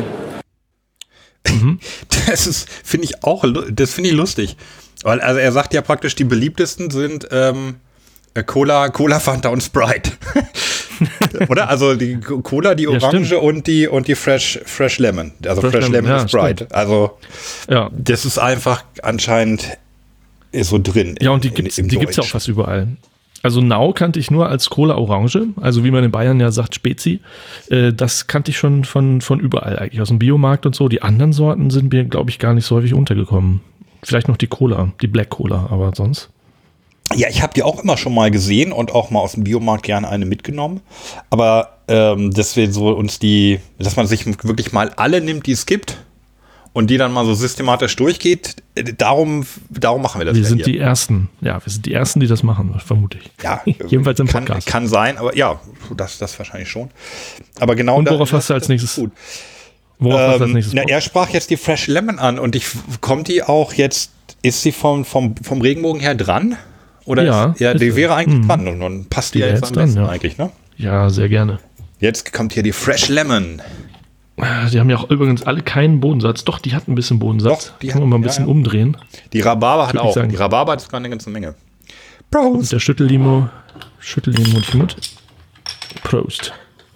Das ist, finde ich auch, das finde ich lustig. Weil, also er sagt ja praktisch, die beliebtesten sind ähm, Cola, Cola, Fanta und Sprite. Oder? Also die Cola, die Ja, Orange stimmt. und die und die Fresh, Fresh Lemon. Also Fresh, Fresh Lemon Lemon, und ja, Sprite. Also Ja, das ist einfach anscheinend ist so drin. ja und die in- gibt es im die gibt's ja Deutsch. auch fast überall. Also Nau kannte ich nur als Cola Orange, also wie man in Bayern ja sagt, Spezi. Äh, das kannte ich schon von, von überall eigentlich, aus dem Biomarkt und so. Die anderen Sorten sind mir, glaube ich, gar nicht so häufig untergekommen. Vielleicht noch die Cola, die Black Cola, aber sonst. Ja, ich habe die auch immer schon mal gesehen und auch mal aus dem Biomarkt gerne eine mitgenommen. Aber ähm, dass wir so uns die, dass man sich wirklich mal alle nimmt, die es gibt und die dann mal so systematisch durchgeht, äh, darum, darum machen wir das. Wir ja sind hier. die Ersten, ja, wir sind die Ersten, die das machen, vermute ich. Ja, Jedenfalls im kann, Podcast. kann sein, aber ja, das, das wahrscheinlich schon. Aber genau Und da- worauf hast du als das ist nächstes? gut. Worauf hast du als Ähm, nächstes na, Bock? er sprach jetzt die Fresh Lemon an und ich kommt die auch jetzt, ist sie vom, vom, vom Regenbogen her dran? Oder Ja, ist, ja, ist die sie. wäre eigentlich Mhm. dran und dann passt die, Die ja wäre jetzt am jetzt dran, besten ja. eigentlich, ne? Ja, sehr gerne. Jetzt kommt hier die Fresh Lemon. Die haben ja auch übrigens alle keinen Bodensatz. Doch, die hat ein bisschen Bodensatz. Doch, die Können wir hat- mal ein ja, bisschen ja. umdrehen. Die Rhabarber hat Würde ich auch. sagen. Die Rhabarber hat sogar eine ganze Menge. Und Prost! der Schüttellimo, Schüttellimo und Mut. Prost.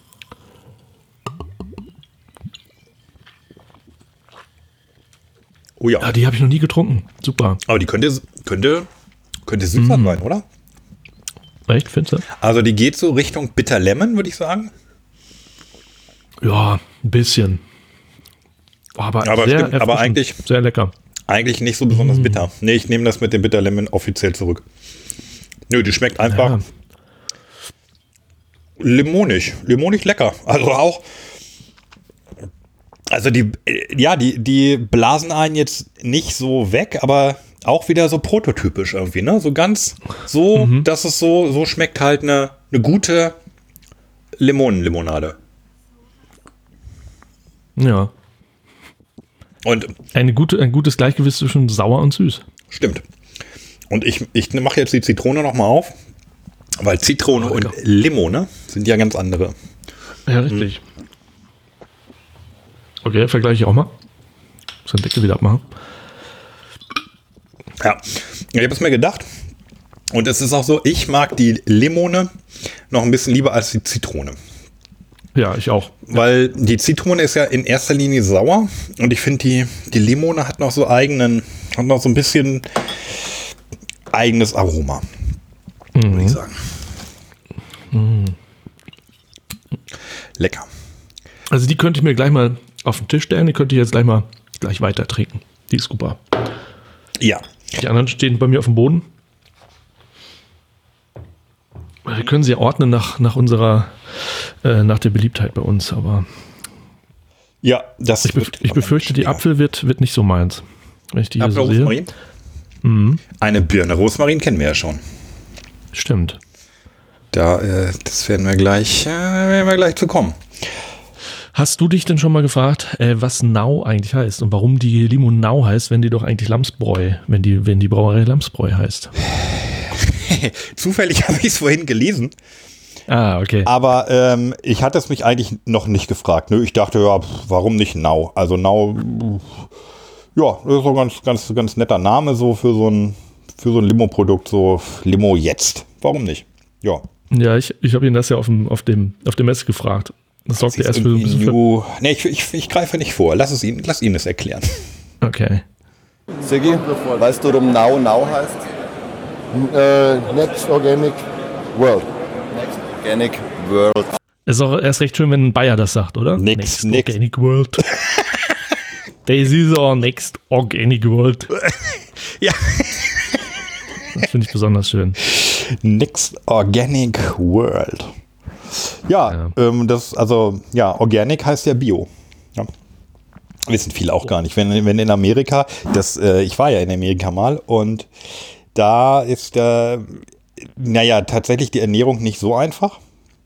Oh ja. Ja, die habe ich noch nie getrunken. Super. Aber die könnte, könnte, könnte süßer Mhm. sein, oder? Echt, findest du? Also die geht so Richtung Bitter Lemon, würde ich sagen. Ja, ein bisschen. Aber, Aber sehr stimmt, aber erfrischend. eigentlich- Sehr lecker. Eigentlich nicht so besonders Mhm. bitter. Nee, ich nehme das mit dem Bitter Lemon offiziell zurück. Nö, die schmeckt einfach Ja. limonig. Limonig lecker. Also auch. Also die, äh, ja, die, die blasen einen jetzt nicht so weg, aber auch wieder so prototypisch irgendwie, ne? So ganz so, Mhm. dass es so, so schmeckt halt eine, eine gute Limonenlimonade. Ja. Und Eine gute, ein gutes Gleichgewicht zwischen sauer und süß. stimmt. Und ich, ich mache jetzt die Zitrone nochmal auf, weil Zitrone Oh, und lecker. Limone sind ja ganz andere. Ja, richtig. Okay, vergleiche ich auch mal. Muss den Deckel wieder abmachen. Ja, ich habe es mir gedacht. Und es ist auch so, ich mag die Limone noch ein bisschen lieber als die Zitrone. Ja, ich auch. Weil die Zitrone ist ja in erster Linie sauer. Und ich finde, die, die Limone hat noch so eigenen, hat noch so ein bisschen eigenes Aroma. Würde ich sagen. Lecker. Also die könnte ich mir gleich mal auf den Tisch stellen. Die könnte ich jetzt gleich mal gleich weiter trinken. Die ist super. Ja. Die anderen stehen bei mir auf dem Boden. Wir können sie ordnen nach, nach unserer, äh, nach der Beliebtheit bei uns, aber Ja, das ich, bef wird ich befürchte, die Apfel wird, wird nicht so meins. Wenn ich die hier Apfel, so sehe. Rosmarin. Mhm. Eine Birne Rosmarin kennen wir ja schon. Stimmt. Da, äh, das werden wir gleich, äh, werden wir gleich zu kommen. Hast du dich denn schon mal gefragt, äh, was Nau eigentlich heißt und warum die Limo Nau heißt, wenn die doch eigentlich Lamsbräu, wenn die, wenn die Brauerei Lamsbräu heißt? Zufällig habe ich es vorhin gelesen, Ah, okay. aber ähm, ich hatte es mich eigentlich noch nicht gefragt. Nö, ich dachte, ja, pf, warum nicht Nau? Also Nau, pf, ja, das ist so ein ganz, ganz, ganz netter Name so für so ein, für so ein Limo-Produkt, so Limo jetzt. Warum nicht? Ja. Ja, ich, ich habe ihn das ja auf dem, auf dem, auf dem Messe gefragt. Das sorgt ja erst für so ein bisschen für, New, nee, ich, ich, ich greife nicht vor. Lass es ihn, lass ihn es erklären. okay. Siggi, weißt du, warum Now Now heißt? Uh, Next Organic World. Organic World. Ist auch erst recht schön, wenn ein Bayer das sagt, oder? Next, next, next. Organic World. This is our next Organic World. Ja. Das finde ich besonders schön. Next Organic World. Ja, Ja. Ähm, das, also, ja, Organic heißt ja Bio. Ja. Wissen viele auch gar nicht. Wenn, wenn in Amerika, das, äh, ich war ja in Amerika mal und da ist, äh, naja, tatsächlich die Ernährung nicht so einfach.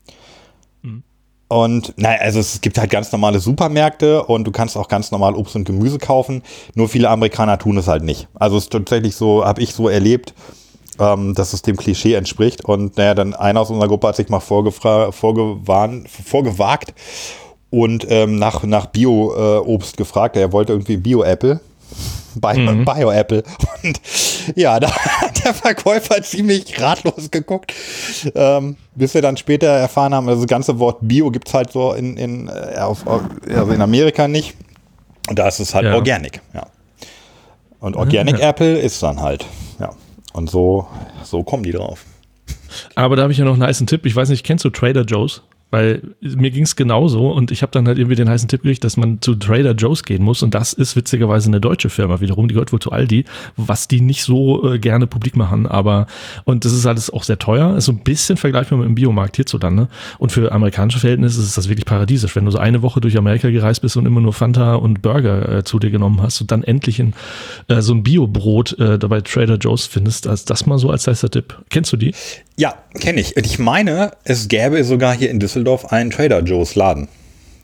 Und, naja, also es gibt halt ganz normale Supermärkte und du kannst auch ganz normal Obst und Gemüse kaufen. Nur viele Amerikaner tun es halt nicht. Also es ist tatsächlich so, habe ich so erlebt, ähm, dass es dem Klischee entspricht. Und naja, dann einer aus unserer Gruppe hat sich mal vorgefra- vorgewarnt, vorgewagt und ähm, nach, nach Bio-Obst gefragt. Er wollte irgendwie Bio-Apple. Bio, Mhm. Bio-Apple. Und ja, da hat der Verkäufer ziemlich ratlos geguckt, ähm, bis wir dann später erfahren haben, also das ganze Wort Bio gibt es halt so in, in, äh, auf, auf, also in Amerika nicht. Und da ist es halt Ja. Organic. Ja. Und Organic Ja. Apple ist dann halt. Ja. Und so, so kommen die drauf. Aber da habe ich ja noch einen heißen Tipp. Ich weiß nicht, kennst du Trader Joe's? Weil mir ging es genauso und ich habe dann halt irgendwie den heißen Tipp gekriegt, dass man zu Trader Joe's gehen muss und das ist witzigerweise eine deutsche Firma wiederum, die gehört wohl zu Aldi, was die nicht so äh, gerne publik machen, aber und das ist alles auch sehr teuer, ist so ein bisschen vergleichbar mit dem Biomarkt hierzulande und für amerikanische Verhältnisse ist das wirklich paradiesisch, wenn du so eine Woche durch Amerika gereist bist und immer nur Fanta und Burger äh, zu dir genommen hast und dann endlich in, äh, so ein Biobrot äh, bei Trader Joe's findest, als das mal so als heißer Tipp. Kennst du die? Ja, kenne ich. Und ich meine, es gäbe sogar hier in Düsseldorf einen Trader Joe's Laden.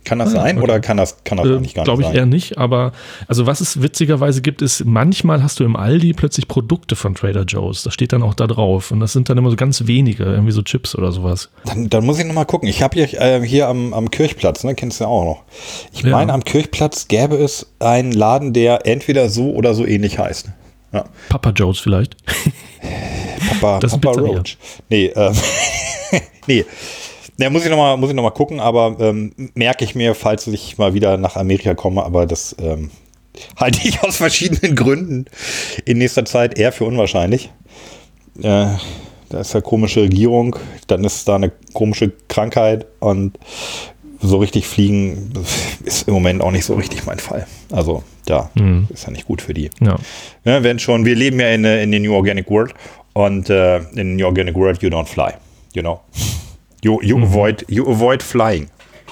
Kann das Ah, sein okay. oder kann das, kann das Äh, eigentlich gar nicht Glaube ich sein? eher nicht, aber also was es witzigerweise gibt, ist, manchmal hast du im Aldi plötzlich Produkte von Trader Joe's. Das steht dann auch da drauf. Und das sind dann immer so ganz wenige, irgendwie so Chips oder sowas. Dann, dann muss ich nochmal gucken. Ich habe hier, äh, hier am, am Kirchplatz, ne, kennst du ja auch noch. Ich Ja. meine, am Kirchplatz gäbe es einen Laden, der entweder so oder so ähnlich heißt. Ja. Papa Joe's vielleicht. Papa, Das ist Papa Pizzeria. Roach. Nee, ähm, nee. Ja, muss ich nochmal, muss ich noch mal gucken, aber ähm, merke ich mir, falls ich mal wieder nach Amerika komme, aber das ähm, halte ich aus verschiedenen Gründen in nächster Zeit eher für unwahrscheinlich. Äh, da ist eine komische Regierung, dann ist da eine komische Krankheit und so richtig fliegen ist im Moment auch nicht so richtig mein Fall. Also, ja, Mhm. ist ja nicht gut für die. Ja. Ja, wenn schon, wir leben ja in, in der New Organic World und äh, in the New Organic World you don't fly, you know. You, you, Mhm. avoid, you avoid flying.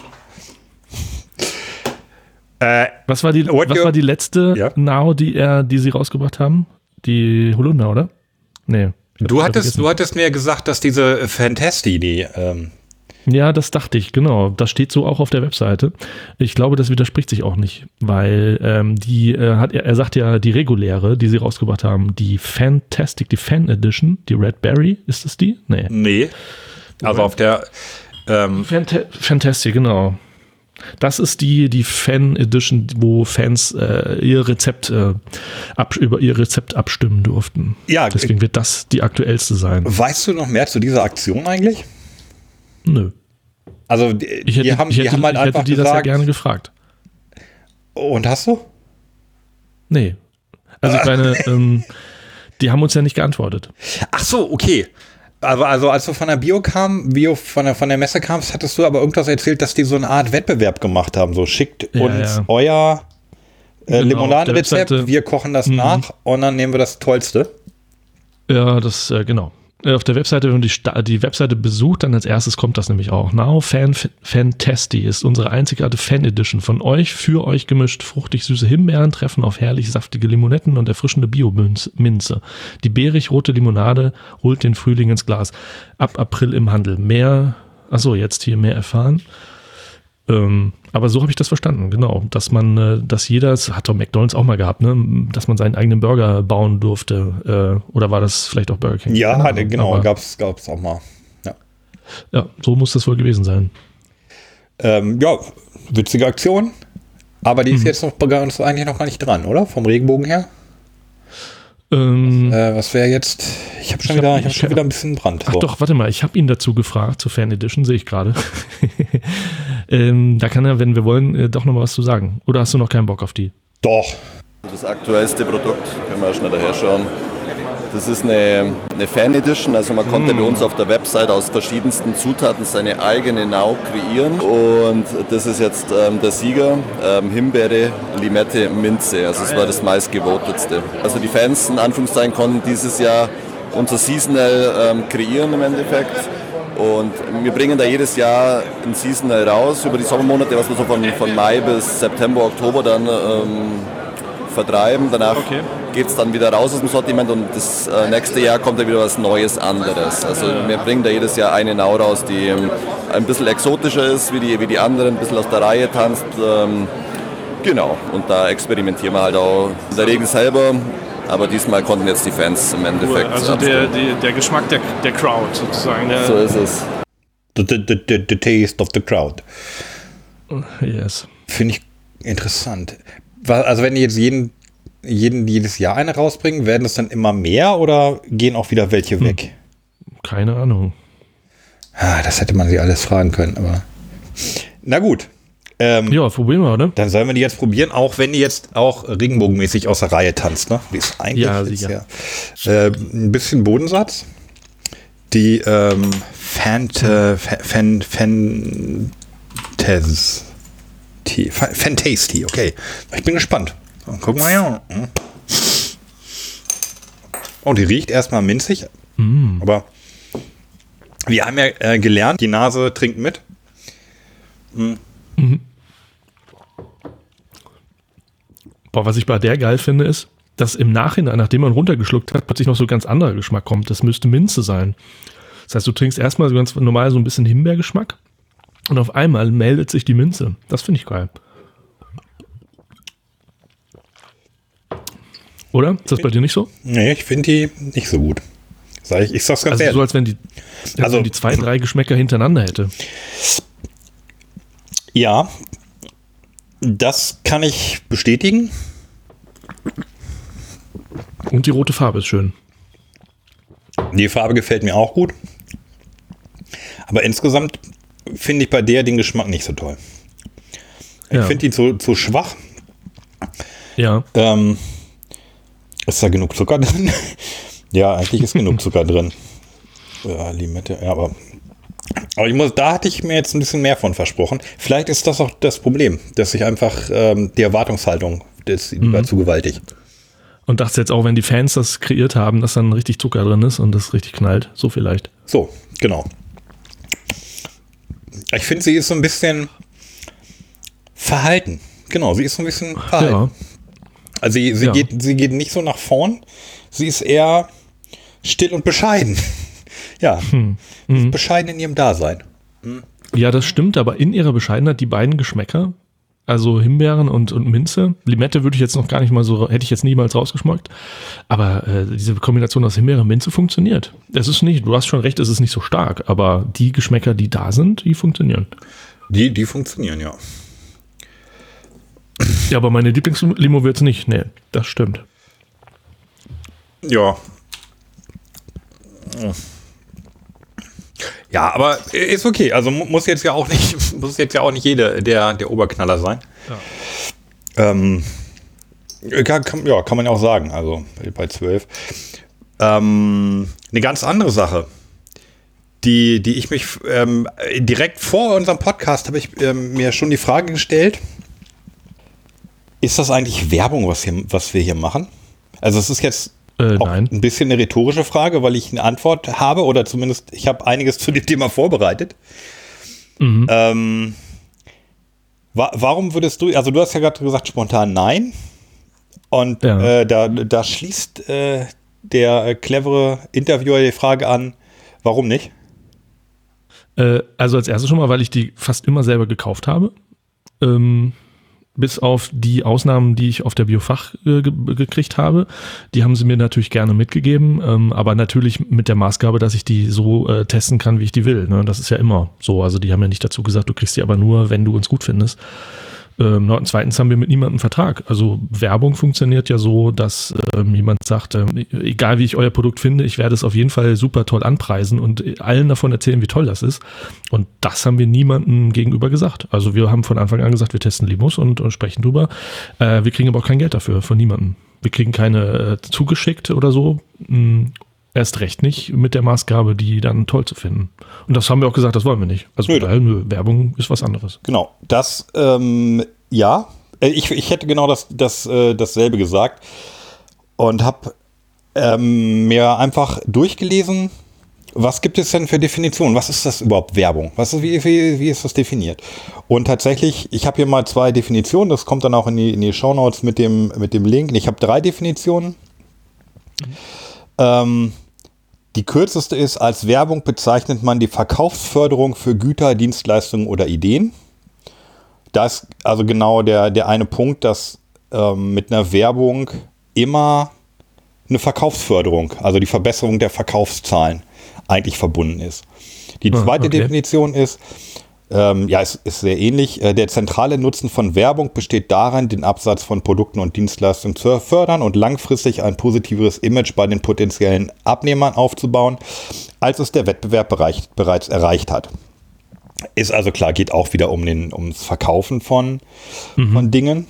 Äh, Was war die, What was you- war die letzte Ja. Now, die, er, die sie rausgebracht haben? Die Holunder, oder? Nee. ich hab du, das hattest, vergessen. du hattest mir gesagt, dass diese Fantasy, die ähm, Ja, das dachte ich, genau. Das steht so auch auf der Webseite. Ich glaube, das widerspricht sich auch nicht, weil ähm, die äh, hat er, er sagt ja, die reguläre, die sie rausgebracht haben, die Fantastic, die Fan Edition, die Red Berry, ist das die? Nee. nee, also auf der ähm, Fanta Fantastic, genau. Das ist die, die Fan Edition, wo Fans äh, ihr Rezept äh, ab, über ihr Rezept abstimmen durften. Ja, Deswegen wird das die aktuellste sein. weißt du noch mehr zu dieser Aktion eigentlich? Nö. Also die, Ich hätte, die haben, ich hätte, die haben halt ich hätte einfach die das ja gesagt, gerne gefragt. und hast du? Nee. Also ich meine, ähm, die haben uns ja nicht geantwortet. Ach so, okay. Also, also als du von der Bio kam, Bio von der, von der Messe kamst, hattest du aber irgendwas erzählt, dass die so eine Art Wettbewerb gemacht haben. So, schickt Ja, uns ja. euer äh, Genau, Limonadenrezept, auf der Webseite- wir kochen das Mhm. nach und dann nehmen wir das Tollste. Ja, das, äh, genau. Äh, Auf der Webseite, wenn man die, Sta- die Webseite besucht, dann als erstes kommt das nämlich auch. Now Fan Fantasty ist unsere einzigartige Fan Edition. Von euch, für euch gemischt. Fruchtig süße Himbeeren treffen auf herrlich saftige Limonetten und erfrischende Bio-Minze. Die beerig-rote Limonade holt den Frühling ins Glas. Ab April im Handel. Mehr, achso, jetzt hier mehr erfahren. Ähm, aber so habe ich das verstanden, genau. Dass man, äh, dass jeder, das hat doch McDonald's auch mal gehabt, ne? Dass man seinen eigenen Burger bauen durfte. Äh, oder war das vielleicht auch Burger King? Ja, Keine hatte, Ahnung, genau, aber- gab's, gab's auch mal. Ja. Ja, so muss das wohl gewesen sein. Ähm, ja, witzige Aktion. Aber die ist Mhm. jetzt noch bei uns eigentlich noch gar nicht dran, oder? Vom Regenbogen her. Ähm, Äh, was wäre jetzt? Ich habe schon, Ich hab- wieder, ich hab ich schon hab- wieder ein bisschen Brand. ach So. doch, warte mal, ich habe ihn dazu gefragt, zur Fan Edition, sehe ich gerade. ähm, da kann er, wenn wir wollen, äh, doch noch mal was zu sagen. Oder hast du noch keinen Bock auf die? Doch. Das aktuellste Produkt, können wir schnell daher schauen. Das ist eine, eine Fan Edition, also man konnte bei uns auf der Website aus verschiedensten Zutaten seine eigene Now kreieren. Und das ist jetzt ähm, der Sieger, ähm, Himbeere, Limette, Minze. Also es war das meistgevotetste. Also die Fans in Anführungszeichen konnten dieses Jahr unser Seasonal ähm, kreieren im Endeffekt. Und wir bringen da jedes Jahr ein Seasonal raus über die Sommermonate, was wir so von, von Mai bis September, Oktober dann ähm, vertreiben. Danach Okay. geht es dann wieder raus aus dem Sortiment und das äh, nächste Jahr kommt dann wieder was Neues anderes. Also wir bringen da jedes Jahr eine Now raus, die ähm, ein bisschen exotischer ist wie die, wie die anderen, ein bisschen aus der Reihe tanzt. Ähm, genau, und da experimentieren wir halt auch in der Regel selber. Aber diesmal konnten jetzt die Fans im Endeffekt. Also der, der, der Geschmack der, der Crowd sozusagen. Der, so ist es. The, the, the, the taste of the crowd. Yes. Finde ich interessant. Wa- Also wenn die jetzt jeden, jeden jedes Jahr eine rausbringen, werden es dann immer mehr oder gehen auch wieder welche weg? Keine Ahnung. Ah, das hätte man sie alles fragen können, aber na gut. Ähm, Ja, probieren wir, oder? Dann sollen wir die jetzt probieren, auch wenn die jetzt auch regenbogenmäßig aus der Reihe tanzt. Ne? Die ist eigentlich Ja, jetzt sicher. ja, äh, ein bisschen Bodensatz. Die ähm, Fant äh, Fan Fan Fantasty, okay. Ich bin gespannt. So, gucken wir ja. Oh, die riecht erstmal minzig. Mm. Aber wir haben ja äh, gelernt, die Nase trinkt mit. Mm. Boah, was ich bei der geil finde, ist, dass im Nachhinein, nachdem man runtergeschluckt hat, plötzlich noch so ganz anderer Geschmack kommt. Das müsste Minze sein. Das heißt, du trinkst erstmal so ganz normal so ein bisschen Himbeergeschmack Und auf einmal meldet sich die Minze. Das finde ich geil. Oder? Ist das bei dir nicht so? Nee, ich finde die nicht so gut. Sag ich, ich sag's ganz also ehrlich. So, als wenn die, als also, wenn die zwei, drei Geschmäcker hintereinander hätte. Ja, das kann ich bestätigen. Und die rote Farbe ist schön. Die Farbe gefällt mir auch gut. Aber insgesamt finde ich bei der den Geschmack nicht so toll. Ich Ja. finde die zu, zu schwach. Ja. Ähm, ist da genug Zucker drin? Ja, eigentlich ist genug Zucker drin. Ja, Limette, ja, aber, aber ich muss, da hatte ich mir jetzt ein bisschen mehr von versprochen. Vielleicht ist das auch das Problem, dass ich einfach ähm, die Erwartungshaltung, das Mhm. war zu gewaltig. Und dachte jetzt auch, wenn die Fans das kreiert haben, dass dann richtig Zucker drin ist und das richtig knallt. So vielleicht. So, genau. Ich finde, sie ist so ein bisschen verhalten. Genau, sie ist so ein bisschen verhalten. Ja. Also sie, sie, Ja. geht, sie geht nicht so nach vorn. Sie ist eher still und bescheiden. Ja, Hm. sie ist Mhm. bescheiden in ihrem Dasein. Ja, das stimmt, aber in ihrer Bescheidenheit die beiden Geschmäcker, also Himbeeren und, und Minze, Limette würde ich jetzt noch gar nicht mal so, hätte ich jetzt niemals rausgeschmeckt, aber äh, diese Kombination aus Himbeere und Minze funktioniert. Es ist nicht, du hast schon recht, es ist nicht so stark, aber die Geschmäcker, die da sind, die funktionieren. Die, die funktionieren, ja. Ja, aber meine Lieblingslimo wird's nicht, nee, das stimmt. Ja. Ja, aber ist okay. Also mu- muss jetzt ja auch nicht, muss jetzt ja auch nicht jeder der, der Oberknaller sein. Ja. Ähm, kann, kann, ja, kann man ja auch sagen. Also bei zwölf. Ähm, eine ganz andere Sache, die, die ich mich ähm, direkt vor unserem Podcast habe ich ähm, mir schon die Frage gestellt: Ist das eigentlich Werbung, was, hier, was wir hier machen? Also es ist jetzt Äh, auch nein. ein bisschen eine rhetorische Frage, weil ich eine Antwort habe oder zumindest ich habe einiges zu dem Thema vorbereitet. Mhm. Ähm, wa warum würdest du, also du hast ja gerade gesagt spontan nein und Ja. äh, da, da schließt äh, der äh, clevere Interviewer die Frage an, warum nicht? Äh, also als erstes schon mal, weil ich die fast immer selber gekauft habe. Ähm, bis auf die Ausnahmen, die ich auf der Biofach äh, ge gekriegt habe. Die haben sie mir natürlich gerne mitgegeben, ähm, aber natürlich mit der Maßgabe, dass ich die so äh, testen kann, wie ich die will. Ne? Das ist ja immer so. Also die haben ja nicht dazu gesagt, du kriegst die aber nur, wenn du uns gut findest. Ähm, und zweitens haben wir mit niemandem einen Vertrag. Also Werbung funktioniert ja so, dass ähm, jemand sagt, ähm, egal wie ich euer Produkt finde, ich werde es auf jeden Fall super toll anpreisen und allen davon erzählen, wie toll das ist. Und das haben wir niemandem gegenüber gesagt. Also wir haben von Anfang an gesagt, wir testen Limos und, und sprechen drüber. Äh, wir kriegen aber auch kein Geld dafür, von niemandem. Wir kriegen keine äh, zugeschickt oder so. Hm, erst recht nicht mit der Maßgabe, die dann toll zu finden. Und das haben wir auch gesagt, das wollen wir nicht. Also Nö. daher, nö, Werbung ist was anderes. Genau, das, ähm, ja, Äh, ich, ich hätte genau das, das, äh, dasselbe gesagt und habe ähm, mir einfach durchgelesen, was gibt es denn für Definitionen? Was ist das überhaupt Werbung? Was ist, wie, wie, wie ist das definiert? Und tatsächlich, ich habe hier mal zwei Definitionen, das kommt dann auch in die, in die Shownotes mit dem, mit dem Link. Ich habe drei Definitionen. Mhm. Ähm, die kürzeste ist, als Werbung bezeichnet man die Verkaufsförderung für Güter, Dienstleistungen oder Ideen. Da ist also genau der, der eine Punkt, dass ähm, mit einer Werbung immer eine Verkaufsförderung, also die Verbesserung der Verkaufszahlen eigentlich verbunden ist. Die Ah, zweite okay. Definition ist, ähm, ja, es ist sehr ähnlich, äh, der zentrale Nutzen von Werbung besteht darin, den Absatz von Produkten und Dienstleistungen zu fördern und langfristig ein positiveres Image bei den potenziellen Abnehmern aufzubauen, als es der Wettbewerb bereich, bereits erreicht hat. Ist also klar, geht auch wieder um den, ums Verkaufen von, Mhm. von Dingen.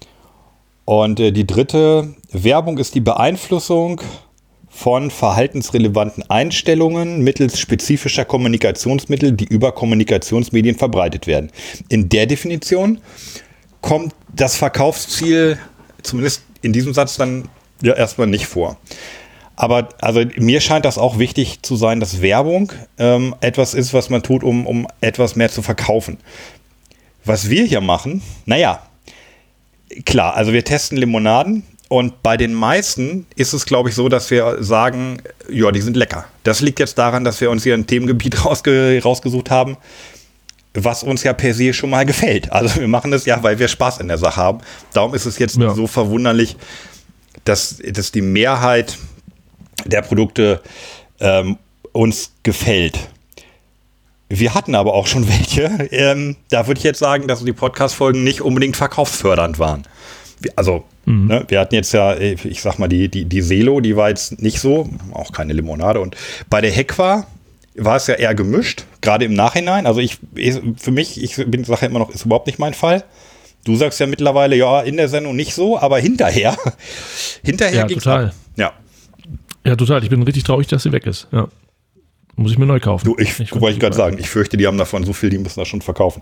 Und äh, die dritte, Werbung ist die Beeinflussung von verhaltensrelevanten Einstellungen mittels spezifischer Kommunikationsmittel, die über Kommunikationsmedien verbreitet werden. In der Definition kommt das Verkaufsziel, zumindest in diesem Satz, dann ja erstmal nicht vor. Aber also mir scheint das auch wichtig zu sein, dass Werbung ähm, etwas ist, was man tut, um, um etwas mehr zu verkaufen. Was wir hier machen, naja, klar, also wir testen Limonaden und bei den meisten ist es, glaube ich, so, dass wir sagen, ja, die sind lecker. Das liegt jetzt daran, dass wir uns hier ein Themengebiet rausge rausgesucht haben, was uns ja per se schon mal gefällt. Also wir machen das ja, weil wir Spaß in der Sache haben. Darum ist es jetzt ja. so verwunderlich, dass, dass die Mehrheit der Produkte ähm, uns gefällt. Wir hatten aber auch schon welche. Ähm, da würde ich jetzt sagen, dass die Podcast-Folgen nicht unbedingt verkaufsfördernd waren. Wir, also, mhm. ne, wir hatten jetzt ja, ich sag mal, die, die, die Selo, die war jetzt nicht so, auch keine Limonade. Und bei der Hekwa war es ja eher gemischt, gerade im Nachhinein. Also ich, für mich, ich bin sage immer noch, ist überhaupt nicht mein Fall. Du sagst ja mittlerweile, ja, in der Sendung nicht so, aber hinterher, hinterher ja, ging's total. ab. Ja, ja, total. Ich bin richtig traurig, dass sie weg ist. Ja. Muss ich mir neu kaufen. Du, ich, ich wollte ich gerade sagen, ich fürchte, die haben davon so viel, die müssen das schon verkaufen.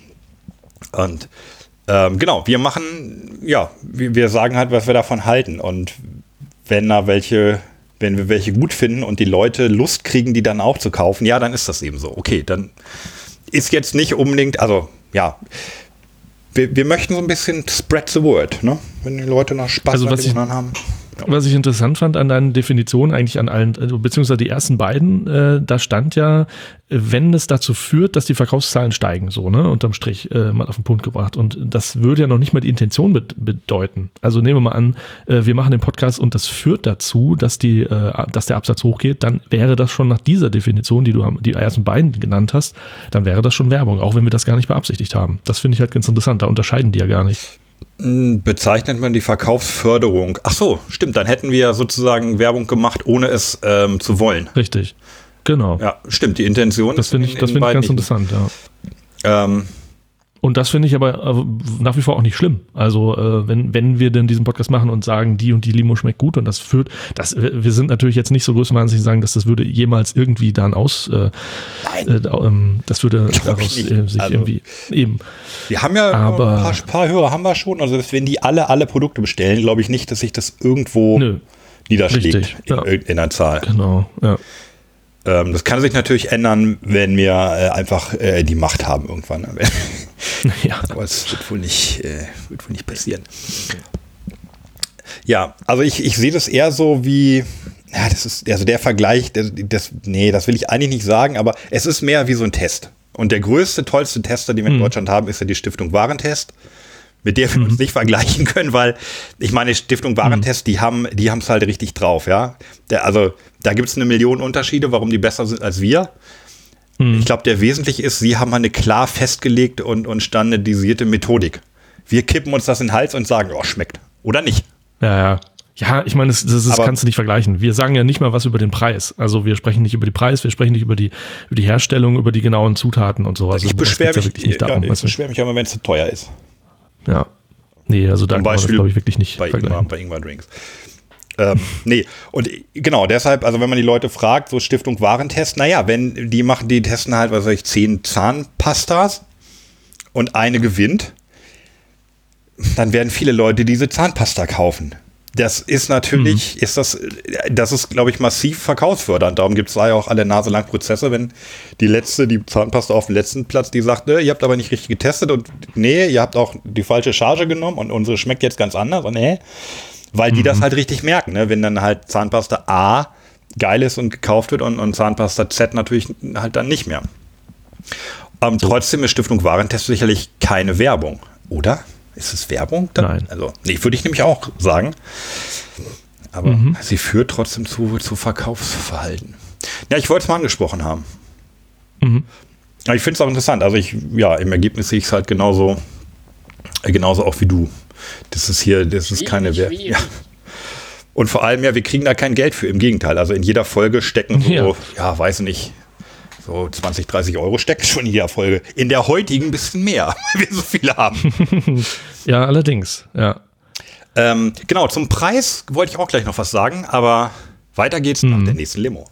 Und ähm, genau, wir machen, ja, wir, wir sagen halt, was wir davon halten. Und wenn da welche, wenn wir welche gut finden und die Leute Lust kriegen, die dann auch zu kaufen, ja, dann ist das eben so. Okay, dann ist jetzt nicht unbedingt, also ja, wir, wir möchten so ein bisschen spread the word, ne? Wenn die Leute noch Spaß also, an was ich, haben. Ja. Was ich interessant fand an deinen Definitionen, eigentlich an allen, beziehungsweise die ersten beiden, äh, da stand ja, wenn es dazu führt, dass die Verkaufszahlen steigen, so, ne, unterm Strich äh, mal auf den Punkt gebracht. Und das würde ja noch nicht mal die Intention be- bedeuten. Also nehmen wir mal an, äh, wir machen den Podcast und das führt dazu, dass die, äh, dass der Absatz hochgeht, dann wäre das schon nach dieser Definition, die du die ersten beiden genannt hast, dann wäre das schon Werbung, auch wenn wir das gar nicht beabsichtigt haben. Das finde ich halt ganz interessant, da unterscheiden die ja gar nicht. Bezeichnet man die Verkaufsförderung? Ach so, stimmt, dann hätten wir sozusagen Werbung gemacht, ohne es ähm, zu wollen. Richtig, genau. Ja, stimmt, die Intention das finde ich, das finde ich ganz interessant, ja. Ähm, Und das finde ich aber nach wie vor auch nicht schlimm. Also äh, wenn, wenn wir denn diesen Podcast machen und sagen, die und die Limo schmeckt gut und das führt, das, wir sind natürlich jetzt nicht so größtenteils sagen, dass das würde jemals irgendwie dann aus, äh, äh, das würde daraus äh, sich also, irgendwie eben. Wir haben ja aber, ein paar, paar Hörer haben wir schon, also wenn die alle alle Produkte bestellen, glaube ich nicht, dass sich das irgendwo nö, niederschlägt richtig, in, ja. in einer Zahl. Genau, ja. Das kann sich natürlich ändern, wenn wir äh, einfach äh, die Macht haben irgendwann. Ne? Ja. Aber es wird wohl nicht, äh, wird wohl nicht passieren. Ja, also ich, ich sehe das eher so wie, ja, das ist, also der Vergleich, das, das, nee, das will ich eigentlich nicht sagen, aber es ist mehr wie so ein Test. Und der größte, tollste Tester, den wir in mhm. Deutschland haben, ist ja die Stiftung Warentest, mit der wir mhm. uns nicht vergleichen können, weil ich meine, Stiftung Warentest, mhm. die haben die haben es halt richtig drauf, ja. Der, also da gibt es eine Million Unterschiede, warum die besser sind als wir. Mhm. Ich glaube, der wesentliche ist, sie haben eine klar festgelegte und, und standardisierte Methodik. Wir kippen uns das in den Hals und sagen, oh, schmeckt. Oder nicht. Ja, ja. Ja, ich meine, das, das, das kannst du nicht vergleichen. Wir sagen ja nicht mal was über den Preis. Also wir sprechen nicht über den Preis, wir sprechen nicht über die, über die Herstellung, über die genauen Zutaten und sowas. Ich beschwere mich, ja nicht darum, ja, ich beschwer mich aber, wenn es zu teuer ist. Ja. Nee, also da kann man das, glaube ich, wirklich nicht bei vergleichen. Ingwer, bei Ingwer-Drinks. ähm, nee, und genau, deshalb, also wenn man die Leute fragt, so Stiftung Warentest, naja, wenn die machen, die testen halt, was weiß ich, zehn Zahnpastas und eine gewinnt, dann werden viele Leute diese Zahnpasta kaufen. Das ist natürlich, mhm. ist das, das ist, glaube ich, massiv verkaufsfördernd. Darum gibt es da ja auch alle naselang Prozesse, wenn die letzte, die Zahnpasta auf dem letzten Platz, die sagt, ne, ihr habt aber nicht richtig getestet und nee, ihr habt auch die falsche Charge genommen und unsere schmeckt jetzt ganz anders und nee, weil die mhm. das halt richtig merken, ne? Wenn dann halt Zahnpasta A geil ist und gekauft wird und, und Zahnpasta Z natürlich halt dann nicht mehr. Ähm, so. Trotzdem ist Stiftung Warentest sicherlich keine Werbung, oder? Ist es Werbung? Dann? Nein. Also, nee, würde ich nämlich auch sagen. Aber mhm. sie führt trotzdem zu, zu Verkaufsverhalten. Ja, ich wollte es mal angesprochen haben. Mhm. Aber ich finde es auch interessant. Also ich, ja, im Ergebnis sehe ich es halt genauso, äh, genauso auch wie du. Das ist hier, das ist keine Werbung. Ja. Und vor allem, ja, wir kriegen da kein Geld für. Im Gegenteil. Also in jeder Folge stecken so, ja, ja weiß nicht, so zwanzig, dreißig Euro stecken schon in jeder Folge. In der heutigen ein bisschen mehr, weil wir so viele haben. Ja, allerdings, ja. Ähm, genau, zum Preis wollte ich auch gleich noch was sagen, aber weiter geht's mhm. nach der nächsten Limo.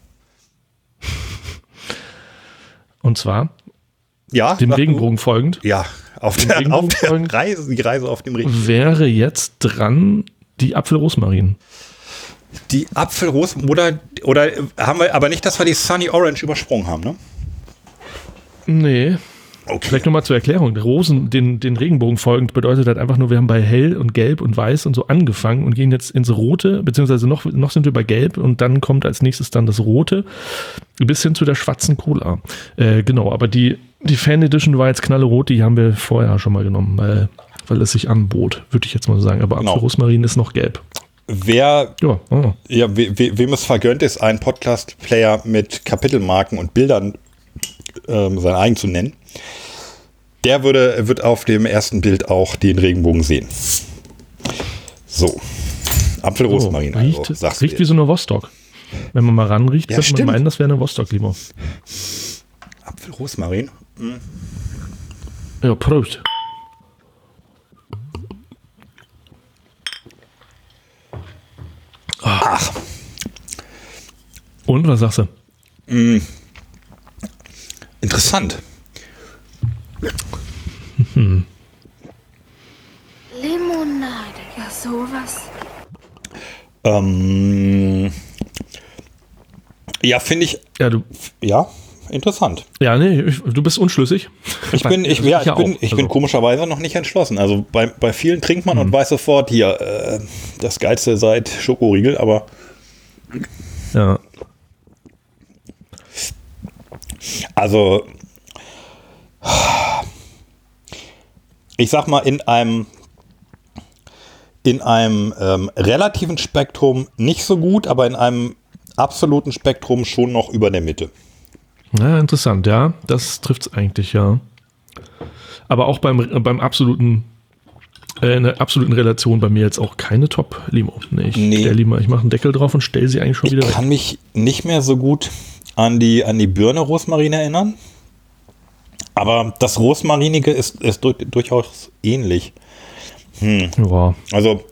Und zwar? Ja, dem Regenbogen du, folgend. Ja, auf dem der, auf der Reise, die Reise auf dem Regenbogen. Wäre jetzt dran die Apfelrosmarin. Die Apfelros oder, oder haben wir aber nicht, dass wir die Sunny Orange übersprungen haben, ne? Nee. Okay. Vielleicht nochmal zur Erklärung. Rosen, den, den Regenbogen folgend, bedeutet halt einfach nur, wir haben bei Hell und Gelb und Weiß und so angefangen und gehen jetzt ins Rote, beziehungsweise noch, noch sind wir bei Gelb und dann kommt als nächstes dann das Rote bis hin zu der schwarzen Cola. Äh, genau, aber die Die Fan Edition war jetzt knallerot, die haben wir vorher schon mal genommen, weil, weil es sich anbot, würde ich jetzt mal so sagen. Aber Genau. Apfel Rosmarin ist noch gelb. Wer, Ja, oh. ja, we, we, wem es vergönnt ist, einen Podcast-Player mit Kapitelmarken und Bildern ähm, sein eigen zu nennen, der würde, wird auf dem ersten Bild auch den Regenbogen sehen. So. Apfelrosmarin, oh, riecht, also, sagst riecht du wie so eine Vostok. Wenn man mal ranriecht, Ja, könnte stimmt. man meinen, das wäre eine Vostok-Limo. Apfelrosmarin? Ja, Prost. Ach. Und, was sagst du? Interessant. Limonade. Ja, sowas. Ähm, ja, finde ich, Ja, du, ja, interessant. ja, nee, ich, du bist unschlüssig. Ich bin, ich, Also ja, ich ja bin, auch. ich Also- bin komischerweise noch nicht entschlossen. Also bei, bei vielen trinkt man und weiß sofort, hier, äh, das Geilste seit Schokoriegel, aber Ja. also ich sag mal, in einem in einem ähm, relativen Spektrum nicht so gut, aber in einem absoluten Spektrum schon noch über der Mitte. Ja, interessant, ja. Das trifft es eigentlich, ja. Aber auch beim, beim absoluten, äh, in der absoluten Relation bei mir jetzt auch keine Top-Limo. Nee, ich Nee. stell die mal, ich mache einen Deckel drauf und stelle sie eigentlich schon Ich wieder weg. kann mich nicht mehr so gut an die, an die Birne Rosmarin erinnern. Aber das Rosmarinige ist, ist du, durchaus ähnlich. Ja. Also,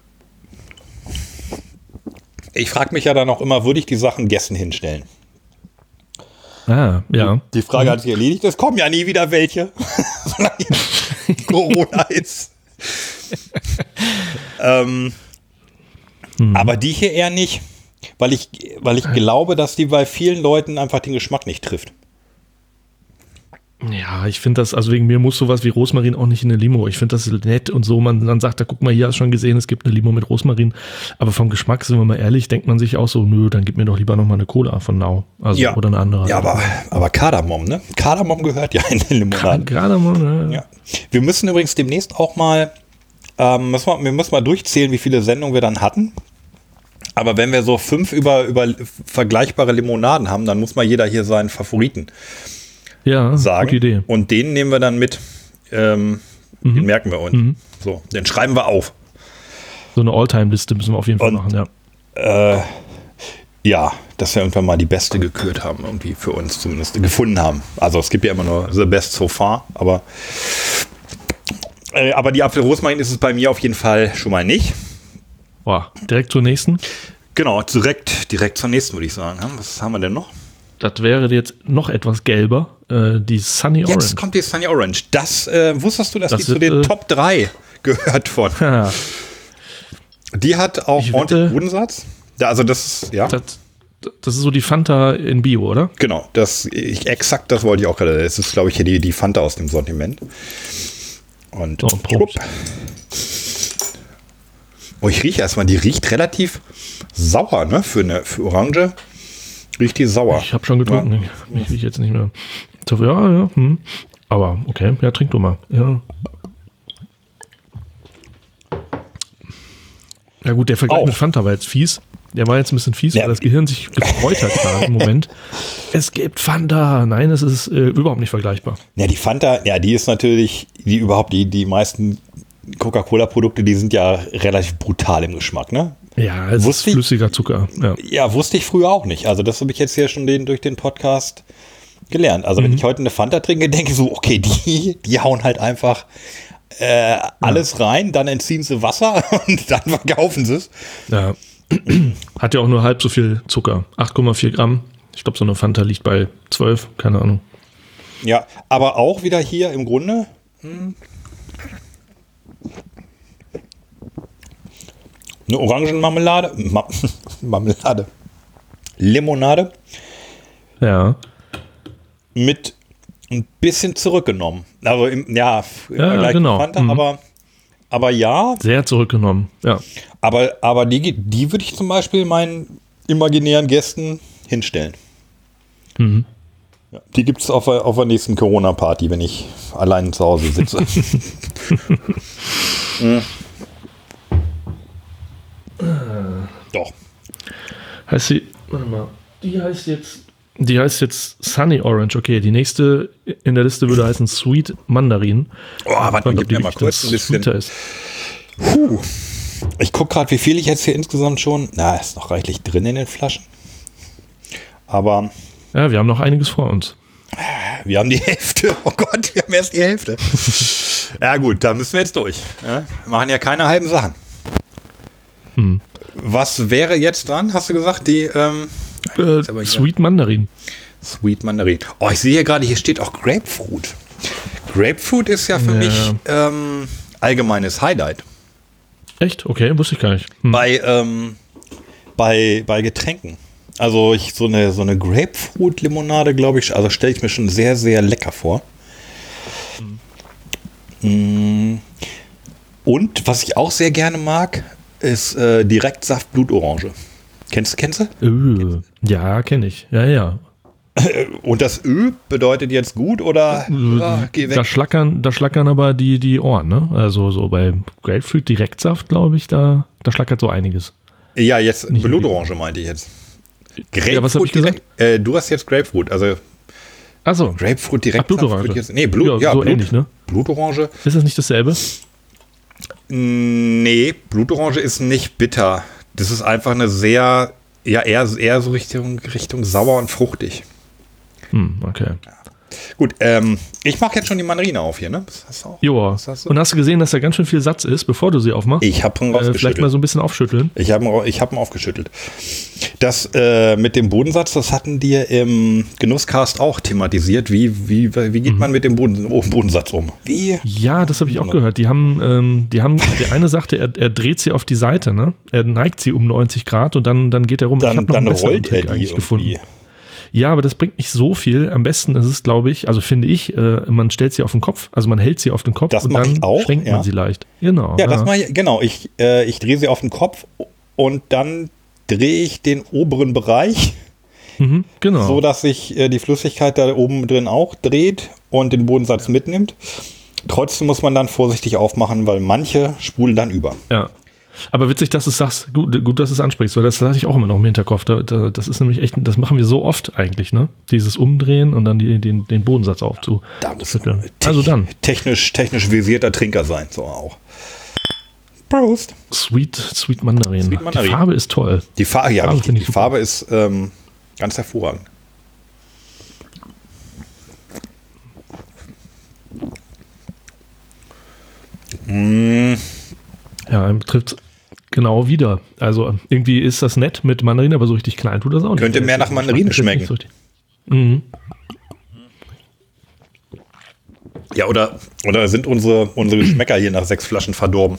ich frage mich ja dann auch immer, würde ich die Sachen Gästen hinstellen? Ah, ja. Die Frage hat sich erledigt. Es kommen ja nie wieder welche, solange Corona ist. ähm, Aber die hier eher nicht, weil ich, weil ich glaube, dass die bei vielen Leuten einfach den Geschmack nicht trifft. Ja, ich finde das, also wegen mir muss sowas wie Rosmarin auch nicht in eine Limo. Ich finde das nett und so. Man dann sagt, da guck mal, hier hast du schon gesehen, es gibt eine Limo mit Rosmarin. Aber vom Geschmack, sind wir mal ehrlich, denkt man sich auch so, nö, dann gib mir doch lieber nochmal eine Cola von Now. Also, Ja. oder eine andere. Ja, aber, aber Kardamom, ne? Kardamom gehört ja in den Limonaden. Gerade mal, Ja. Wir müssen übrigens demnächst auch mal, ähm, müssen wir, wir müssen mal durchzählen, wie viele Sendungen wir dann hatten. Aber wenn wir so fünf über, über vergleichbare Limonaden haben, dann muss mal jeder hier seinen Favoriten ja, sagen. gute Idee. Und den nehmen wir dann mit. Ähm, Mhm. Den merken wir uns. Mhm. So, den schreiben wir auf. So eine Alltime-Liste müssen wir auf jeden Fall Und- machen, ja. Äh, ja, dass wir irgendwann mal die beste gekürt haben, irgendwie für uns zumindest gefunden haben. Also es gibt ja immer nur the best so far, aber äh, aber die Apfelrosmarin ist es bei mir auf jeden Fall schon mal nicht. Boah, direkt zur nächsten. Genau, direkt, direkt zur nächsten würde ich sagen. Was haben wir denn noch? Das wäre jetzt noch etwas gelber. Äh, die Sunny Orange. Jetzt kommt die Sunny Orange. Das äh, wusstest du, dass Das die zu wird, den äh, Top drei gehört von. Ja, Die hat auch Ich ordentlich wette- Bodensatz. Ja, also das ist, ja, das, das ist so die Fanta in Bio, oder? genau. Das, ich, exakt das wollte ich auch gerade. Das ist, glaube ich, hier die, die Fanta aus dem Sortiment. Und So, Prost. schwupp. Oh, ich rieche erstmal, die riecht relativ sauer, ne? Für eine für Orange riecht die sauer. Ich habe schon getrunken. Ich, ich riech jetzt nicht mehr. So, ja, ja. Hm. Aber okay, ja, trink du mal. Ja. Ja gut, der Vergleich Auch. mit Fanta war jetzt fies. Der war jetzt ein bisschen fies, Ja. weil das Gehirn sich gefreut hat gerade im Moment. Es gibt Fanta. Nein, es ist äh, überhaupt nicht vergleichbar. Ja, die Fanta, ja, die ist natürlich, die überhaupt, die, die meisten Coca-Cola-Produkte, die sind ja relativ brutal im Geschmack, ne? Ja, es Wusste ist ich- flüssiger Zucker. Ja. Ja, wusste ich früher auch nicht. Also das habe ich jetzt hier schon den, durch den Podcast gelernt. Also wenn ich heute eine Fanta trinke, denke ich so, okay, die, die hauen halt einfach äh, alles rein, dann entziehen sie Wasser und dann verkaufen sie es. Ja. Hat ja auch nur halb so viel Zucker. acht Komma vier Gramm. Ich glaube, so eine Fanta liegt bei zwölf, keine Ahnung. Ja, aber auch wieder hier im Grunde. hm, Eine Orangenmarmelade. Ma Marmelade. Limonade Ja. mit ein bisschen zurückgenommen. Also im, ja, im Ja, Vergleich genau. zu Fanta, Mhm. aber, aber ja, Sehr zurückgenommen. Ja. aber, aber die, die würde ich zum Beispiel meinen imaginären Gästen hinstellen. Mhm. Ja, die gibt es auf, auf der nächsten Corona-Party, wenn ich allein zu Hause sitze. mhm. Doch. Heißt sie, warte mal, die heißt jetzt, die heißt jetzt Sunny Orange. Okay, die nächste in der Liste würde heißen Sweet Mandarin. Oh, warte mal, gib mir mal kurz ein bisschen. Ist. Puh. Ich gucke gerade, wie viel ich jetzt hier insgesamt schon. Na, ist noch reichlich drin in den Flaschen. Aber. Ja, wir haben noch einiges vor uns. Wir haben die Hälfte. Oh Gott, wir haben erst die Hälfte. Ja, gut, da müssen wir jetzt durch. Ja, wir machen ja keine halben Sachen. Hm. Was wäre jetzt dran, hast du gesagt? Die ähm, äh, Sweet Mandarin. Sweet Mandarin. Oh, ich sehe hier gerade, hier steht auch Grapefruit. Grapefruit ist ja für ja. mich ähm, allgemeines Highlight. Echt? Okay, wusste ich gar nicht. Hm. Bei, ähm, bei, bei Getränken. Also ich, so eine, so eine Grapefruit-Limonade, glaube ich, also stelle ich mir schon sehr, sehr lecker vor. Hm. Und was ich auch sehr gerne mag, ist äh, Direktsaft Blutorange. Kennst, kennst du? Ö, ja, kenne ich. Ja, ja. Und das Ö bedeutet jetzt gut oder ah, geh weg? Da schlackern, da schlackern aber die, die Ohren, ne? Also so bei Grapefruit Direktsaft, glaube ich, da, da schlackert so einiges. Ja, jetzt Nicht Blutorange meinte ich jetzt. Grapefruit ja, was habe ich gesagt? Äh, du hast jetzt Grapefruit, also Achso. Grapefruit Direktsaft. Ach, Blutorange. Jetzt, nee, Blut, ja, ja, so Blut, ähnlich, ne? Blutorange. Ist das nicht dasselbe? Nee, Blutorange ist nicht bitter. Das ist einfach eine sehr, ja, eher, eher so Richtung, Richtung sauer und fruchtig. Hm, okay. Ja. Gut, ähm, ich mache jetzt schon die Mandarine auf hier, ne? Das hast du auch. Joa. Das und hast du gesehen, dass da ganz schön viel Satz ist, bevor du sie aufmachst? Ich habe ihn rausgeschüttelt. Äh, vielleicht mal so ein bisschen aufschütteln. Ich habe ich hab ihn aufgeschüttelt. Das äh, mit dem Bodensatz, das hatten die im Genusscast auch thematisiert. Wie, wie, wie geht mhm. man mit dem Boden, oh, Bodensatz um? Wie? Ja, das habe ich auch gehört. Die haben, ähm, die haben, der eine sagte, er, er dreht sie auf die Seite, ne? Er neigt sie um neunzig Grad und dann, dann geht er rum. Dann, ich habe noch dann einen rollt er die eigentlich irgendwie. gefunden. Ja, aber das bringt nicht so viel. Am besten ist es, glaube ich, also finde ich, äh, man stellt sie auf den Kopf, also man hält sie auf den Kopf das und dann auch, schwenkt ja. man sie leicht. Genau. Ja, ja. das mache ich, genau. Ich, äh, ich drehe sie auf den Kopf und dann drehe ich den oberen Bereich, mhm, genau. so dass sich äh, die Flüssigkeit da oben drin auch dreht und den Bodensatz mitnimmt. Trotzdem muss man dann vorsichtig aufmachen, weil manche spulen dann über. Ja. Aber witzig, dass du es sagst, gut, gut, dass du es ansprichst, weil das hatte ich auch immer noch im Hinterkopf. Da, da, das ist nämlich echt, das machen wir so oft eigentlich, ne? Dieses Umdrehen und dann die, den, den Bodensatz aufzu. Da muss man also dann. Technisch, technisch visierter Trinker sein, so auch. Prost. Sweet, Sweet Mandarin. Sweet Mandarin. Die Farbe ist toll. Die Farbe, ja, Farbe die, die Farbe ist ähm, ganz hervorragend. Mmh. Ja, trifft genau wieder. Also irgendwie ist das nett mit Mandarine, aber so richtig klein tut das auch nicht. Könnte mehr nach Mandarine schmecken. So mhm. Ja, oder, oder sind unsere, unsere Geschmäcker hier nach sechs Flaschen verdorben?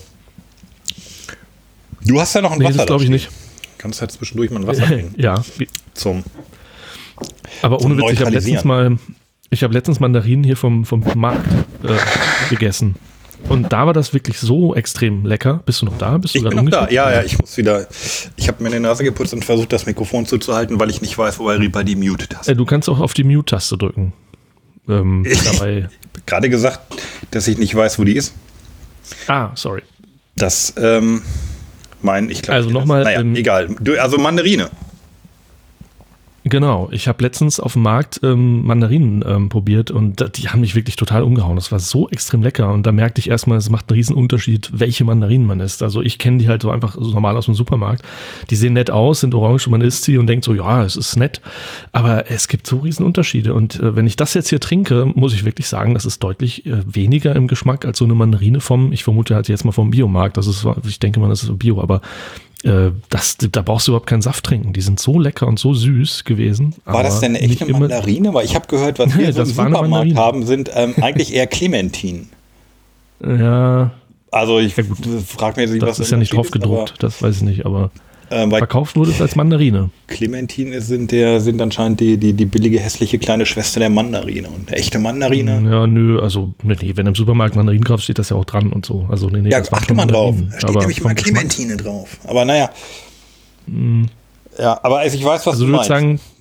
Du hast ja noch ein nee, Wasser. Das glaube ich nicht. Kannst halt zwischendurch mal ein Wasser trinken. Ja. Zum Aber ohne Witz, ich habe letztens mal, ich habe letztens Mandarinen hier vom, vom Markt äh, gegessen. Und da war das wirklich so extrem lecker. Bist du noch da? Bist du ich bin noch da. Ja, ja, ich muss wieder. Ich habe mir die Nase geputzt und versucht, das Mikrofon zuzuhalten, weil ich nicht weiß, wo er bei die Mute-Taste. Äh, du kannst auch auf die Mute-Taste drücken. Ähm, dabei. Gerade gesagt, dass ich nicht weiß, wo die ist. Ah, sorry. Das, ähm, mein, ich glaube. Also nochmal. Naja, ähm, egal. Du, also Mandarine. Genau, ich habe letztens auf dem Markt ähm, Mandarinen ähm, probiert und da, die haben mich wirklich total umgehauen. Das war so extrem lecker und da merkte ich erstmal, es macht einen riesen Unterschied, welche Mandarinen man isst. Also ich kenne die halt so einfach so normal aus dem Supermarkt. Die sehen nett aus, sind orange und man isst sie und denkt so, ja, es ist nett. Aber es gibt so riesen Unterschiede und äh, wenn ich das jetzt hier trinke, muss ich wirklich sagen, das ist deutlich äh, weniger im Geschmack als so eine Mandarine vom, ich vermute halt jetzt mal vom Biomarkt. Das ist, ich denke mal, das ist Bio, aber Das, da brauchst du überhaupt keinen Saft trinken. Die sind so lecker und so süß gewesen. War das denn eine echte Mandarine? Weil ich habe gehört, was wir so im Supermarkt haben, sind ähm, eigentlich eher Clementinen. Ja. Also ich ja, frage mir jetzt nicht, das was das ist ja nicht drauf gedruckt, das weiß ich nicht, aber ähm, verkauft wurde es als Mandarine. Clementine sind, der, sind anscheinend die, die, die billige, hässliche kleine Schwester der Mandarine. Und eine echte Mandarine? Ja, nö, also nee, wenn im Supermarkt Mandarinen drauf steht, das ja auch dran und so. Also, nee, nee, ja, achte mal drauf. Da steht aber nämlich mal Clementine drauf. Aber naja. Hm. Ja, aber also ich weiß, was also du meinst. Sagen,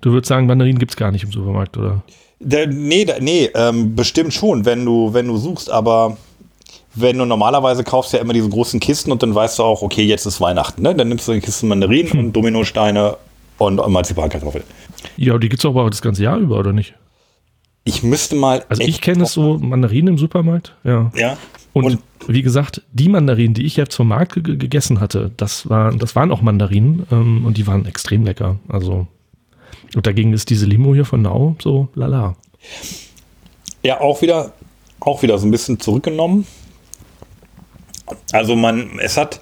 Du würdest sagen, Mandarinen gibt es gar nicht im Supermarkt, oder? Der, nee, der, nee ähm, bestimmt schon, wenn du, wenn du suchst, aber wenn du normalerweise kaufst ja immer diese großen Kisten und dann weißt du auch, okay, jetzt ist Weihnachten, ne? Dann nimmst du eine Kiste Mandarinen hm. und Dominosteine und Marzipankartoffeln. Ja, die gibt es aber auch das ganze Jahr über, oder nicht? Ich müsste mal. Also ich kenne es so, Mandarinen im Supermarkt, ja. Ja. Und, und wie gesagt, die Mandarinen, die ich jetzt vom Markt ge- gegessen hatte, das, war, das waren auch Mandarinen ähm, und die waren extrem lecker. Also, und dagegen ist diese Limo hier von Nau so lala. Ja, auch wieder, auch wieder so ein bisschen zurückgenommen. Also man, es hat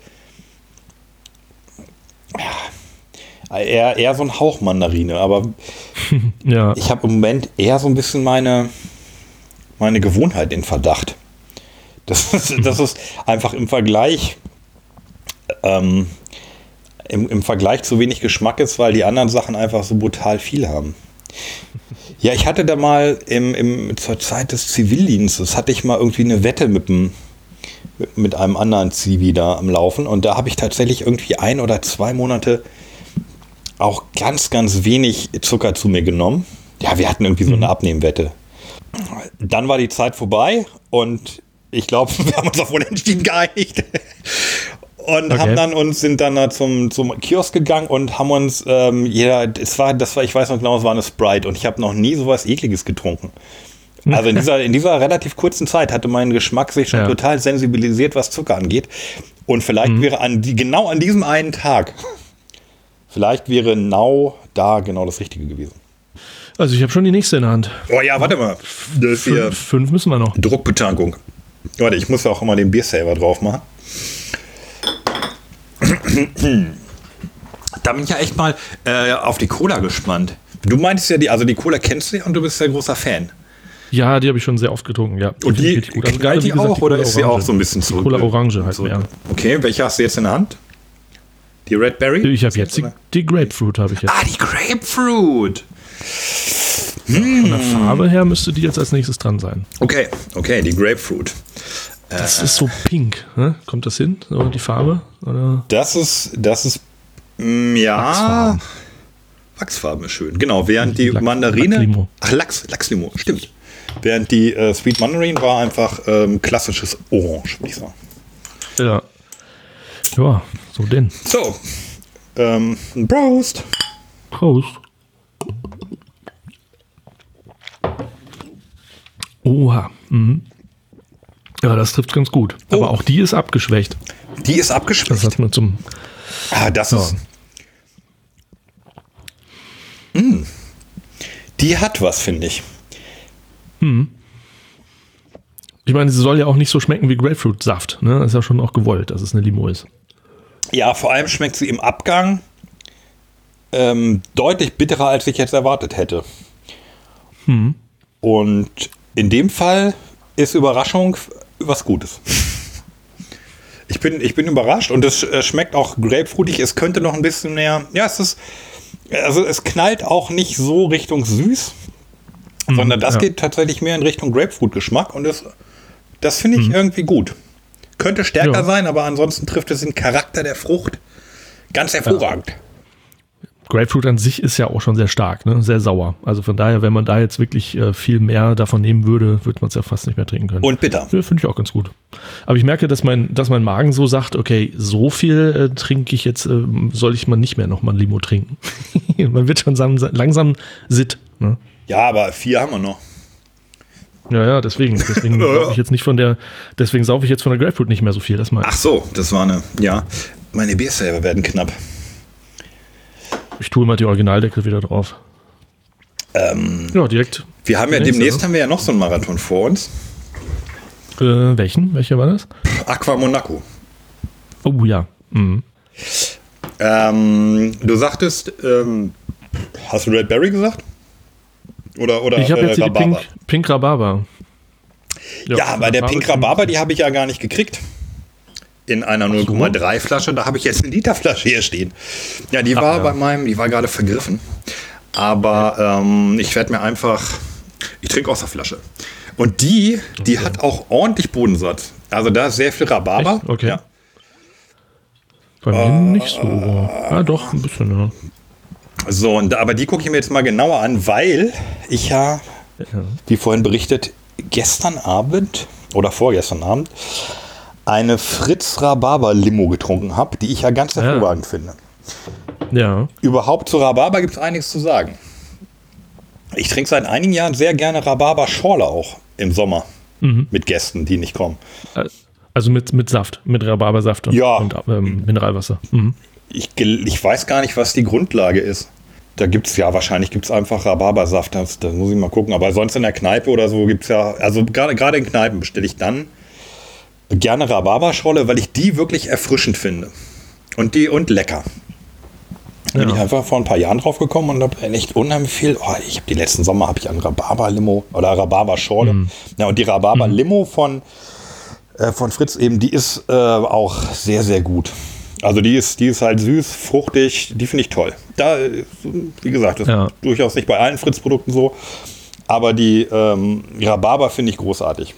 ja, eher, eher so ein Hauch Mandarine, aber ja. ich habe im Moment eher so ein bisschen meine, meine Gewohnheit in Verdacht. Das ist, das ist einfach im Vergleich ähm, im, im Vergleich zu wenig Geschmack ist, weil die anderen Sachen einfach so brutal viel haben. Ja, ich hatte da mal im, im, zur Zeit des Zivildienstes hatte ich mal irgendwie eine Wette mit dem mit einem anderen Zivi da am Laufen und da habe ich tatsächlich irgendwie ein oder zwei Monate auch ganz, ganz wenig Zucker zu mir genommen. Ja, wir hatten irgendwie so eine Abnehmwette. Dann war die Zeit vorbei und ich glaube, wir haben uns auf Unentschieden geeinigt und okay. haben dann uns sind dann da zum, zum Kiosk gegangen und haben uns ähm, jeder, es war, das war, ich weiß noch genau, es war eine Sprite und ich habe noch nie sowas Ekliges getrunken. Also in dieser, in dieser relativ kurzen Zeit hatte mein Geschmack sich schon ja. total sensibilisiert, was Zucker angeht. Und vielleicht mhm. wäre an die, genau an diesem einen Tag, vielleicht wäre Nau da genau das Richtige gewesen. Also ich habe schon die nächste in der Hand. Oh ja, warte mal. Das ist fünf, fünf müssen wir noch. Druckbetankung. Warte, ich muss ja auch immer den Biersaver drauf machen. Da bin ich ja echt mal äh, auf die Cola gespannt. Du meintest ja, die, also die Cola kennst du ja und du bist ja großer Fan. Ja, die habe ich schon sehr oft getrunken, ja. Und die, die gut. Also knallt die auch, die oder ist sie auch so ein bisschen zurück? Cola Orange halt, ja. Okay, welche hast du jetzt in der Hand? Die Red Berry? Ich habe jetzt die, die Grapefruit, habe ich jetzt. Ah, die Grapefruit! Hm. Von der Farbe her müsste die jetzt als nächstes dran sein. Okay, okay, die Grapefruit. Das äh, ist so pink, ne? Kommt das hin, so die Farbe? Oder? Das ist, das ist, mh, ja... Wachsfarben. Wachsfarben ist schön, genau, während die Lachs, Mandarine... Lachslimo. Ach, Lachs, Lachslimo, stimmt. Während die äh, Sweet Mandarin war einfach ähm, klassisches Orange, würde ich sagen. Ja. Ja, so denn. So. Ähm, Prost. Prost. Oha. Mhm. Ja, das trifft ganz gut. Oh. Aber auch die ist abgeschwächt. Die ist abgeschwächt? Das hat man zum... Ah, das ja. ist... Mm. Die hat was, finde ich. Hm. Ich meine, sie soll ja auch nicht so schmecken wie Grapefruit-Saft. Ne? Das ist ja schon auch gewollt, dass es eine Limo ist. Ja, vor allem schmeckt sie im Abgang ähm, deutlich bitterer, als ich jetzt erwartet hätte. Hm. Und in dem Fall ist Überraschung was Gutes. Ich bin, ich bin überrascht und es äh, schmeckt auch grapefruitig. Es könnte noch ein bisschen mehr... Ja, es ist... Also es knallt auch nicht so Richtung süß, mhm, sondern das ja. geht tatsächlich mehr in Richtung Grapefruit-Geschmack und das, das finde ich mhm. irgendwie gut. Könnte stärker ja. sein, aber ansonsten trifft es den Charakter der Frucht ganz hervorragend. Ja. Grapefruit an sich ist ja auch schon sehr stark, ne? Sehr sauer. Also von daher, wenn man da jetzt wirklich äh, viel mehr davon nehmen würde, würde man es ja fast nicht mehr trinken können. Und bitter. Ja, finde ich auch ganz gut. Aber ich merke, dass mein, dass mein Magen so sagt, okay, so viel äh, trinke ich jetzt, äh, soll ich mal nicht mehr nochmal ein Limo trinken. Man wird schon langsam, langsam sitt. Ne? Ja, aber vier haben wir noch. Ja, ja, deswegen. Deswegen saufe ich jetzt nicht von der, deswegen saufe ich jetzt von der Grapefruit nicht mehr so viel. Das mal. Ach so, das war eine, ja. Meine Biersaver werden knapp. Ich tue mal die Originaldeckel wieder drauf. Ähm, ja, direkt. Wir haben ja nächste, demnächst oder? haben wir ja noch so einen Marathon vor uns. Äh, welchen? Welcher war das? Aqua Monaco. Oh ja. Mhm. Ähm, du sagtest, ähm, hast du Red Berry gesagt? Oder, oder ich habe jetzt äh, die Pink, Pink Rhabarber. Ja, ja bei der Pink Rhabarber, die habe ich ja gar nicht gekriegt. In einer null Komma drei Flasche, da habe ich jetzt eine Literflasche hier stehen. Ja, die Ach, war ja. bei meinem, die war gerade vergriffen. Aber ähm, ich werde mir einfach, ich trinke aus der Flasche. Und die, die okay. hat auch ordentlich Bodensatz. Also da ist sehr viel Rhabarber. Echt? Okay. Ja. Bei mir äh, nicht so. Ja, doch, ein bisschen, ja. So, und, aber die gucke ich mir jetzt mal genauer an, weil ich ja, ja, wie vorhin berichtet, gestern Abend oder vorgestern Abend eine Fritz Rhabarber Limo getrunken habe, die ich ja ganz hervorragend ja. finde. Ja. Überhaupt zu Rhabarber gibt es einiges zu sagen. Ich trinke seit einigen Jahren sehr gerne Rhabarber-Schorle auch im Sommer mhm. mit Gästen, die nicht kommen. Also mit, mit Saft, mit Rhabarbersaft und, ja. und ähm, Mineralwasser. Mhm. Ich, ich weiß gar nicht, was die Grundlage ist. Da gibt es ja, wahrscheinlich gibt es einfach Rhabarbersaft, das, das muss ich mal gucken. Aber sonst in der Kneipe oder so gibt es ja, also gerade in Kneipen bestelle ich dann gerne Rhabarberschorle, weil ich die wirklich erfrischend finde. Und die und lecker. Da bin ja. ich einfach vor ein paar Jahren drauf gekommen und habe echt unheimlich viel. Oh, ich habe die letzten Sommer habe ich an Rhabarber-Limo oder Rhabarber-Schorle. Mm. Ja, und die Rhabarber-Limo von, äh, von Fritz eben, die ist äh, auch sehr, sehr gut. Also die ist, die ist halt süß, fruchtig, die finde ich toll. Da, wie gesagt, das ja. ist durchaus nicht bei allen Fritz-Produkten so. Aber die ähm, Rhabarber finde ich großartig.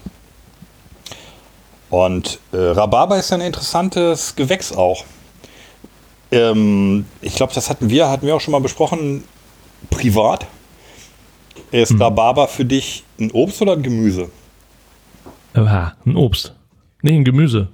Und äh, Rhabarber ist ein interessantes Gewächs auch. Ich glaube, das hatten wir, hatten wir auch schon mal besprochen, privat. Ist hm. Rhabarber für dich ein Obst oder ein Gemüse? Aha, ein Obst. Nee, ein Gemüse.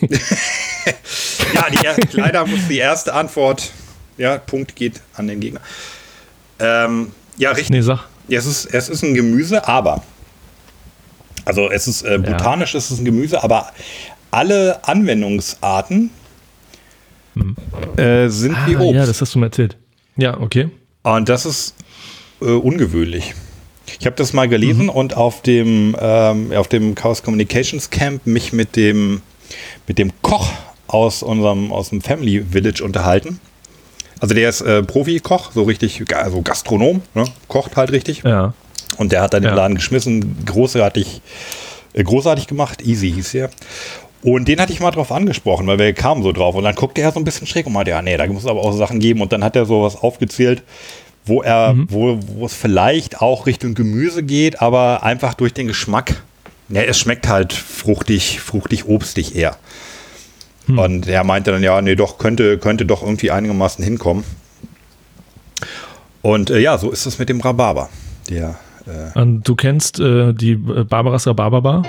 Ja, die, leider muss die erste Antwort, ja, Punkt geht an den Gegner. Ähm, ja, richtig. Nee, sag. Es ist, es ist ein Gemüse, aber, also es ist, äh, botanisch ja. ist es ein Gemüse, aber alle Anwendungsarten Hm. Äh, sind ah, wie Obst. Ja, das hast du mir erzählt. Ja, okay. Und das ist äh, ungewöhnlich. Ich habe das mal gelesen mhm. und auf dem, ähm, auf dem Chaos Communications Camp mich mit dem, mit dem Koch aus unserem aus dem Family Village unterhalten. Also der ist äh, Profi-Koch, so richtig, also Gastronom, ne? Kocht halt richtig. Ja. Und der hat dann ja. den Laden geschmissen, großartig, äh, großartig gemacht. Easy hieß er. Und den hatte ich mal drauf angesprochen, weil wir kamen so drauf. Und dann guckte er so ein bisschen schräg und meinte, ja, nee, da muss es aber auch Sachen geben. Und dann hat er sowas aufgezählt, wo er, mhm. wo, wo es vielleicht auch Richtung Gemüse geht, aber einfach durch den Geschmack. Ja, es schmeckt halt fruchtig, fruchtig, obstig eher. Mhm. Und er meinte dann, ja, nee, doch, könnte, könnte doch irgendwie einigermaßen hinkommen. Und äh, ja, so ist es mit dem Rhabarber. Der, äh und du kennst äh, die Barbaras Rhabarberbar?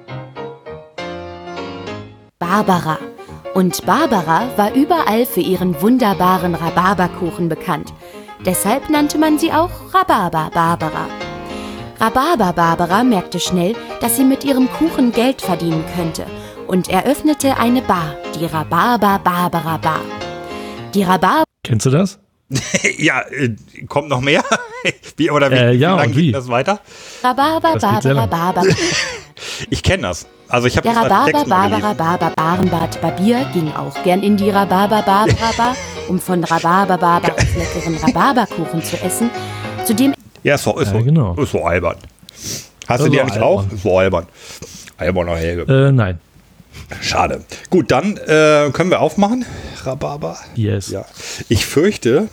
Barbara. Und Barbara war überall für ihren wunderbaren Rhabarberkuchen bekannt. Deshalb nannte man sie auch Rhabarber-Barbara. Rhabarber-Barbara merkte schnell, dass sie mit ihrem Kuchen Geld verdienen könnte und eröffnete eine Bar, die Rhabarber-Barbara-Bar. Die Rhabarber... Kennst du das? Ja, äh, kommt noch mehr? wie, oder wie, äh, ja, wie lange wie? geht das weiter? Rhabarber-Barbara-Barbara. Ich kenne das. Also ich habe Der Rhabarber-Barbara-Barber-Barenbad Barbier ging auch gern in die Rhabarber-Barbara-Bar, um von Rhabarber-Barber aus leckeren Rhabarberkuchen zu essen. Zudem ja, ist so, ist, ja, so, genau. ist so albern. Hast das du die so eigentlich albern. auch? Ist so albern. Alberner Helge. Äh, nein. Schade. Gut, dann äh, können wir aufmachen. Rhabarber. Yes. Ja. Ich fürchte.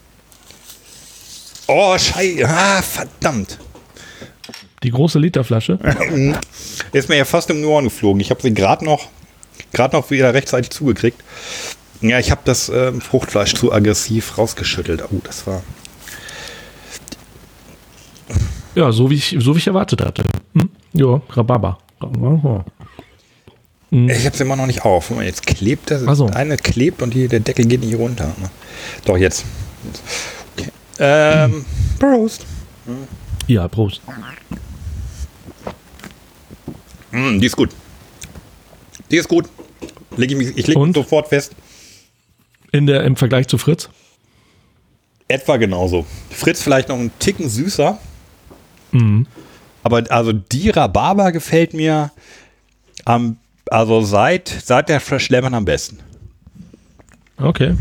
Oh, Scheiße. Ah, verdammt. Die große Literflasche? Ist mir ja fast um die Ohren geflogen. Ich habe sie gerade noch, gerade noch wieder rechtzeitig zugekriegt. Ja, ich habe das äh, Fruchtfleisch zu aggressiv rausgeschüttelt. Oh, das war... Ja, so wie ich, so wie ich erwartet hatte. Hm? Ja, Rhabarber. Rhabarber. Hm. Ich habe es immer noch nicht auf. Jetzt klebt das. So. Eine klebt und die, der Deckel geht nicht runter. Doch, jetzt. Okay. Ähm, hm. Prost. Ja, Prost. Mm, die ist gut. Die ist gut. Leg ich mich, ich lege mich sofort fest. In der, im Vergleich zu Fritz? Etwa genauso. Fritz vielleicht noch einen Ticken süßer. Mhm. Aber also die Rhabarber gefällt mir am, also seit, seit der Fresh Lemon am besten. Okay.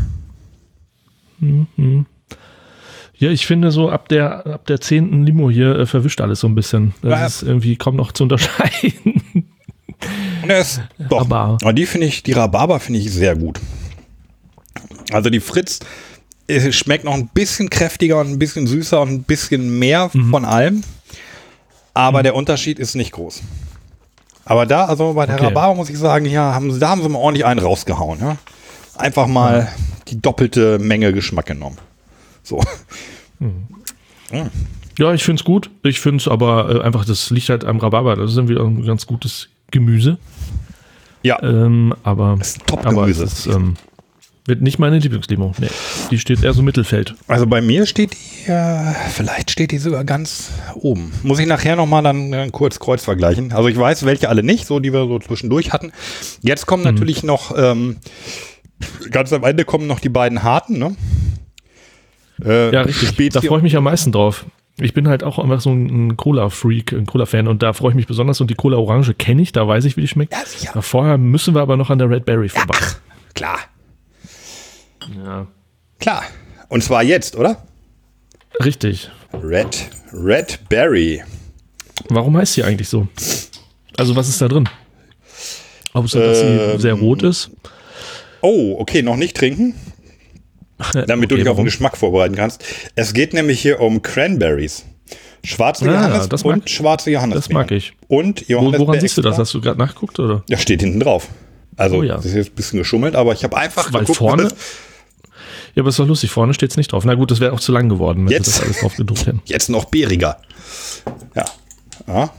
Mhm. Ja, ich finde so ab der ab der zehnten Limo hier äh, verwischt alles so ein bisschen. Das ja. ist irgendwie kaum noch zu unterscheiden. Das, doch. Aber die finde ich, die Rhabarber finde ich sehr gut. Also die Fritz äh, schmeckt noch ein bisschen kräftiger und ein bisschen süßer und ein bisschen mehr mhm. von allem. Aber mhm. der Unterschied ist nicht groß. Aber da, also bei der okay. Rhabarber muss ich sagen, ja, haben sie, da haben sie mal ordentlich einen rausgehauen. Ja? Einfach mal ja. die doppelte Menge Geschmack genommen. So. Mhm. Mhm. Ja, ich finde es gut. Ich finde es aber äh, einfach, das liegt halt am Rhabarber. Das ist irgendwie auch ein ganz gutes Gemüse. Ja. Ähm, aber das ist Top-Gemüse. Es ähm, wird nicht meine Lieblingslimo. Nee, die steht eher so Mittelfeld. Also bei mir steht die, äh, vielleicht steht die sogar ganz oben. Muss ich nachher nochmal dann äh, kurz Kreuz vergleichen. Also ich weiß, welche alle nicht, so die wir so zwischendurch hatten. Jetzt kommen mhm. natürlich noch, ähm, ganz am Ende kommen noch die beiden harten, ne? Äh, ja, richtig. Spezi- da freue ich mich am meisten drauf. Ich bin halt auch einfach so ein Cola-Freak, ein Cola-Fan und da freue ich mich besonders. Und die Cola Orange kenne ich, da weiß ich, wie die schmeckt. Ja, sicher. Vorher müssen wir aber noch an der Red Berry vorbei. Ja, ach, klar. Ja. Klar. Und zwar jetzt, oder? Richtig. Red, Red Berry. Warum heißt sie eigentlich so? Also was ist da drin? Außer, dass ähm, sie sehr rot ist. Oh, okay, noch nicht trinken. Damit okay, du dich auf den Geschmack vorbereiten kannst. Es geht nämlich hier um Cranberries. Schwarze ah, Johannes das und schwarze Johannisbeeren. Das mag ich. Und Johannisbeeren. Woran siehst du das? Hast du gerade nachgeguckt, oder? Ja, steht hinten drauf. Also, oh, ja. Das ist jetzt ein bisschen geschummelt, aber ich habe einfach Weil geguckt. Vorne, ja, aber es war lustig. Vorne steht es nicht drauf. Na gut, das wäre auch zu lang geworden, wenn jetzt, sie das alles drauf gedruckt hätten. Jetzt noch bäriger. Ja. ja.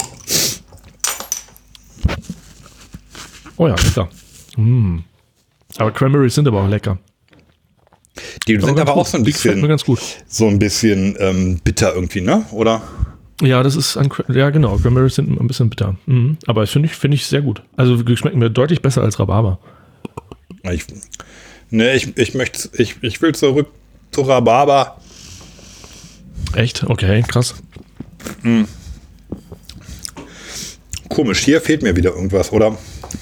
Oh ja, lecker. Mm. Aber Cranberries sind aber auch lecker. Die sind aber, aber auch so ein bisschen, mir ganz gut. so ein bisschen ähm, bitter irgendwie, ne? Oder? Ja, das ist, an, ja genau, Cranberries sind ein bisschen bitter. Mhm. Aber finde ich, finde ich sehr gut. Also schmecken mir deutlich besser als Rhabarber. Ich, ne, ich, ich möchte, ich, ich will zurück zu Rhabarber. Echt? Okay, krass. Mhm. Komisch, hier fehlt mir wieder irgendwas, oder?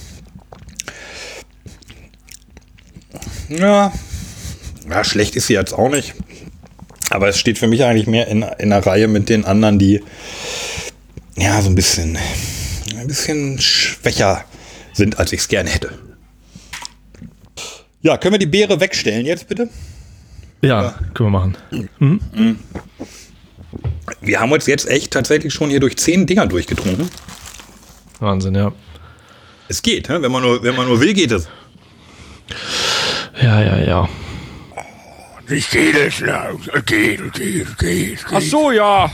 Ja. Ja, schlecht ist sie jetzt auch nicht. Aber es steht für mich eigentlich mehr in, in einer Reihe mit den anderen, die ja so ein bisschen, ein bisschen schwächer sind, als ich es gerne hätte. Ja, können wir die Beere wegstellen jetzt bitte? Ja, ja. Können wir machen. Mhm. Mhm. Wir haben uns jetzt echt tatsächlich schon hier durch zehn Dinger durchgetrunken. Wahnsinn, ja. Es geht, ne? wenn man nur, wenn man nur will, geht es. Ja, ja, ja. Wie geht es? Geht, geht, geht. Ach so, ja.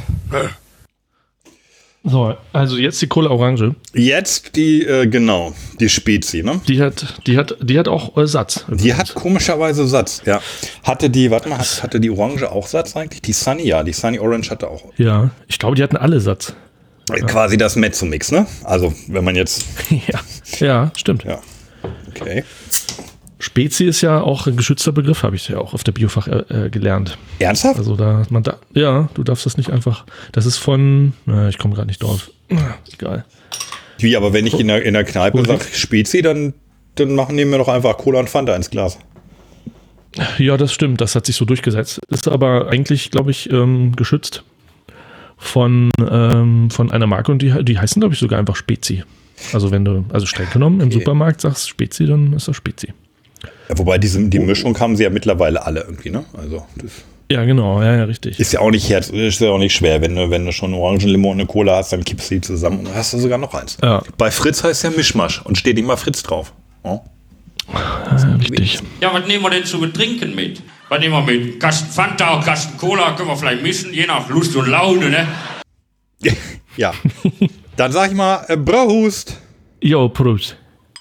So, also jetzt die Cola Orange. Jetzt die, äh, genau, die Spezi, ne? Die hat, die hat, die hat auch äh, Satz. Die hat komischerweise Satz, ja. Hatte die, warte mal, hat, hatte die Orange auch Satz eigentlich? Die Sunny, ja, die Sunny Orange hatte auch. Ja, ich glaube, die hatten alle Satz. Quasi das Mezzo-Mix, ne? Also, wenn man jetzt... ja. ja, stimmt. Ja, okay. Spezi ist ja auch ein geschützter Begriff, habe ich ja auch auf der Biofach äh, gelernt. Ernsthaft? Also da, man da, ja, du darfst das nicht einfach, das ist von, na, ich komme gerade nicht drauf. Egal. Wie, aber wenn ich in der, in der Kneipe oh, sage Spezi, dann, dann machen die mir doch einfach Cola und Fanta ins Glas. Ja, das stimmt, das hat sich so durchgesetzt. Ist aber eigentlich, glaube ich, ähm, geschützt von, ähm, von einer Marke und die, die heißen, glaube ich, sogar einfach Spezi. Also wenn du, also streng genommen im okay. Supermarkt sagst Spezi, dann ist das Spezi. Ja, wobei diese, die Mischung haben sie ja mittlerweile alle irgendwie, ne? Also das ja, genau, ja, ja, richtig. Ist ja auch nicht herz, ist ja auch nicht schwer, wenn du, wenn du schon Orangenlimo und eine Cola hast, dann kippst du die zusammen und dann hast du sogar noch eins. Ja. Bei Fritz heißt ja Mischmasch und steht immer Fritz drauf. Oh. Ja, richtig. Ja, was nehmen wir denn zu trinken mit? Was nehmen wir mit? Kasten Fanta, Kasten Cola, können wir vielleicht mischen, je nach Lust und Laune, ne? Ja. Dann sag ich mal, äh, Brahust. Jo, Prost.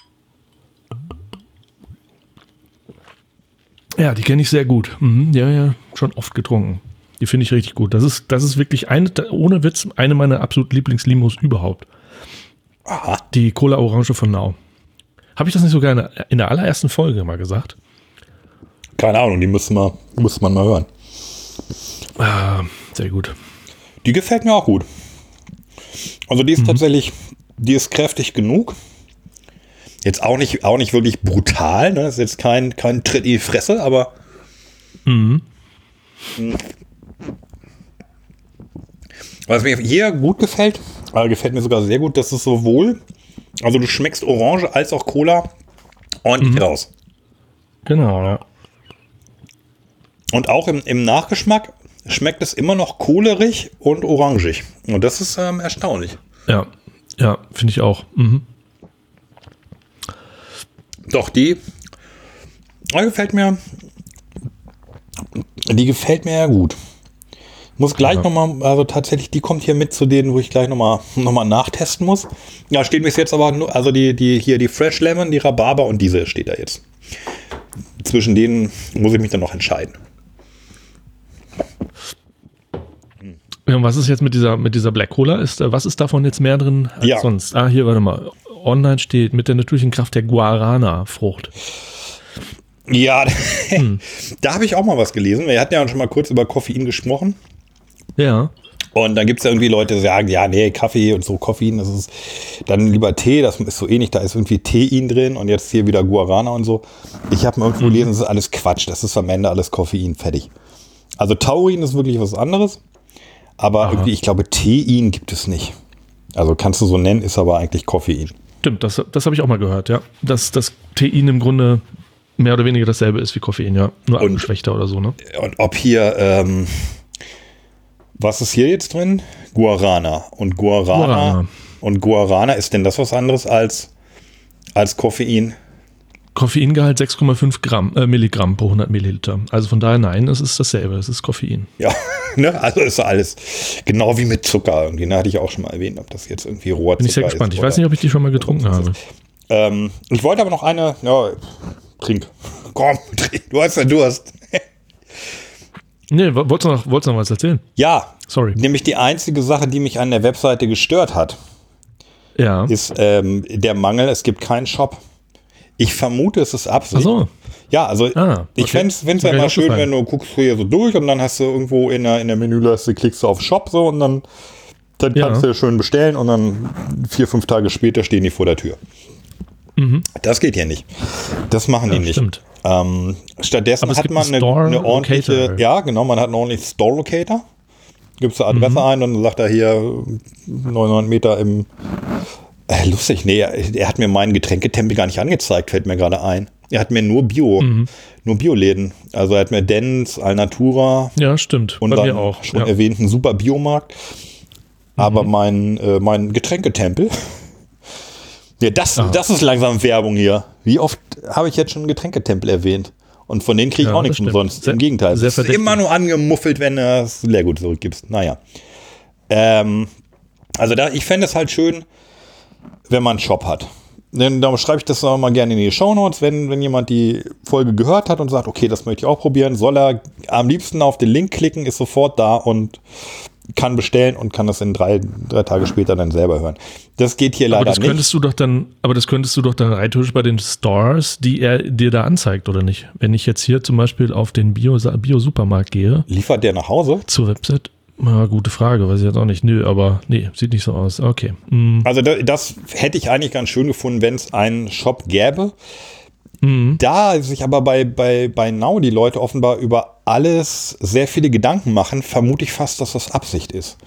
Ja, die kenne ich sehr gut. Mhm, ja, ja, schon oft getrunken. Die finde ich richtig gut. Das ist, das ist wirklich eine, ohne Witz, eine meiner absolut Lieblingslimos überhaupt. Aha. Die Cola Orange von Now. Habe ich das nicht sogar in der, in der allerersten Folge mal gesagt? Keine Ahnung, die müsste man, müsste man mal hören. Ah, sehr gut. Die gefällt mir auch gut. Also die ist mhm. tatsächlich, die ist kräftig genug. Jetzt auch nicht, auch nicht wirklich brutal, ne? Das ist jetzt kein, kein Tritt in die Fresse, aber mhm. was mir hier gut gefällt, also gefällt mir sogar sehr gut, dass es sowohl, also du schmeckst Orange als auch Cola ordentlich mhm. raus. Genau, ja. Und auch im, im Nachgeschmack schmeckt es immer noch kohlerig und orangig. Und das ist ähm, erstaunlich. Ja, ja, finde ich auch. Mhm. Doch, die gefällt mir Die gefällt mir ja gut. Muss gleich ja. nochmal, also tatsächlich, die kommt hier mit zu denen, wo ich gleich nochmal noch mal nachtesten muss. Ja, steht bis jetzt aber nur, also die, die hier die Fresh Lemon, die Rhabarber und diese steht da jetzt. Zwischen denen muss ich mich dann noch entscheiden. Ja, und was ist jetzt mit dieser, mit dieser Black Cola? Ist, was ist davon jetzt mehr drin als ja. sonst? Ah, hier, warte mal. Online steht mit der natürlichen Kraft der Guarana-Frucht. Ja, hm. da habe ich auch mal was gelesen. Wir hatten ja schon mal kurz über Koffein gesprochen. Ja. Und dann gibt es ja irgendwie Leute, die sagen, ja, nee, Kaffee und so, Koffein, das ist dann lieber Tee, das ist so ähnlich, da ist irgendwie Tein drin und jetzt hier wieder Guarana und so. Ich habe mal irgendwo gelesen, das ist alles Quatsch, das ist am Ende alles Koffein, fertig. Also Taurin ist wirklich was anderes, aber Aha. irgendwie, ich glaube, Tein gibt es nicht. Also kannst du so nennen, ist aber eigentlich Koffein. Stimmt, das, das habe ich auch mal gehört, ja. Dass das Tein im Grunde mehr oder weniger dasselbe ist wie Koffein, ja. Nur abgeschwächter oder so, ne? Und ob hier, ähm, was ist hier jetzt drin? Guarana. Und Guarana, Guarana. Und Guarana, ist denn das was anderes als, als Koffein? Koffeingehalt sechs Komma fünf Gramm, äh, Milligramm pro hundert Milliliter. Also von daher nein, es ist dasselbe, es ist Koffein. Ja, ne? Also ist alles genau wie mit Zucker irgendwie. Da hatte ich auch schon mal erwähnt, ob das jetzt irgendwie roher Zucker ist. Bin ich sehr gespannt. Ich weiß nicht, ob ich die schon mal getrunken habe. Ähm, ich wollte aber noch eine, ja, trink. Komm, trink. Du hast ja Durst. Nee, wolltest du noch, wolltest du noch was erzählen? Ja, sorry. Nämlich die einzige Sache, die mich an der Webseite gestört hat, ja. ist ähm, der Mangel, es gibt keinen Shop. Ich vermute, es ist Absicht. Ach so. Ja, also ah, okay. ich fände es ja immer schön, wenn du guckst hier so durch und dann hast du irgendwo in der, in der Menüleiste, klickst du auf Shop so und dann, dann kannst ja. du schön bestellen und dann vier, fünf Tage später stehen die vor der Tür. Mhm. Das geht hier nicht. Das machen ja, die nicht. Stimmt. Ähm, stattdessen hat man eine, Store eine ordentliche, Locator. ja genau, man hat einen ordentlichen Store Locator. Gibst du Adresse mhm. ein und dann sagt er hier neunhundert Meter im, äh, lustig, nee, er, er hat mir meinen Getränketempel gar nicht angezeigt, fällt mir gerade ein. Er hat mir nur Bio, mhm. nur Bioläden. Also er hat mir Dens, Alnatura. Ja, stimmt. Und bei dann mir auch. schon ja. erwähnten super Biomarkt. Aber mhm. mein, äh, mein Getränketempel, ja, das, das ist langsam Werbung hier. Wie oft habe ich jetzt schon einen Getränketempel erwähnt? Und von denen kriege ich ja, auch nichts umsonst. Sehr, Im Gegenteil. Es ist immer nur angemuffelt, wenn du das Leergut zurückgibst. Naja. Ähm, also da, ich fände es halt schön, wenn man einen Shop hat. Denn da schreibe ich das auch mal gerne in die Shownotes, wenn, wenn jemand die Folge gehört hat und sagt, okay, das möchte ich auch probieren, soll er am liebsten auf den Link klicken, ist sofort da und kann bestellen und kann das in drei, drei Tage später dann selber hören. Das geht hier leider aber das nicht. Könntest du doch dann, aber das könntest du doch dann rein theoretisch bei den Stores, die er dir da anzeigt, oder nicht? Wenn ich jetzt hier zum Beispiel auf den Bio, Bio-Supermarkt gehe. Liefert der nach Hause? Zur Website? Na, gute Frage, weiß ich jetzt auch nicht. Nö, aber nee, sieht nicht so aus. Okay. Mhm. Also das, das hätte ich eigentlich ganz schön gefunden, wenn es einen Shop gäbe. Mhm. Da sich aber bei, bei, bei Now die Leute offenbar über alles sehr viele Gedanken machen, vermute ich fast, dass das Absicht ist.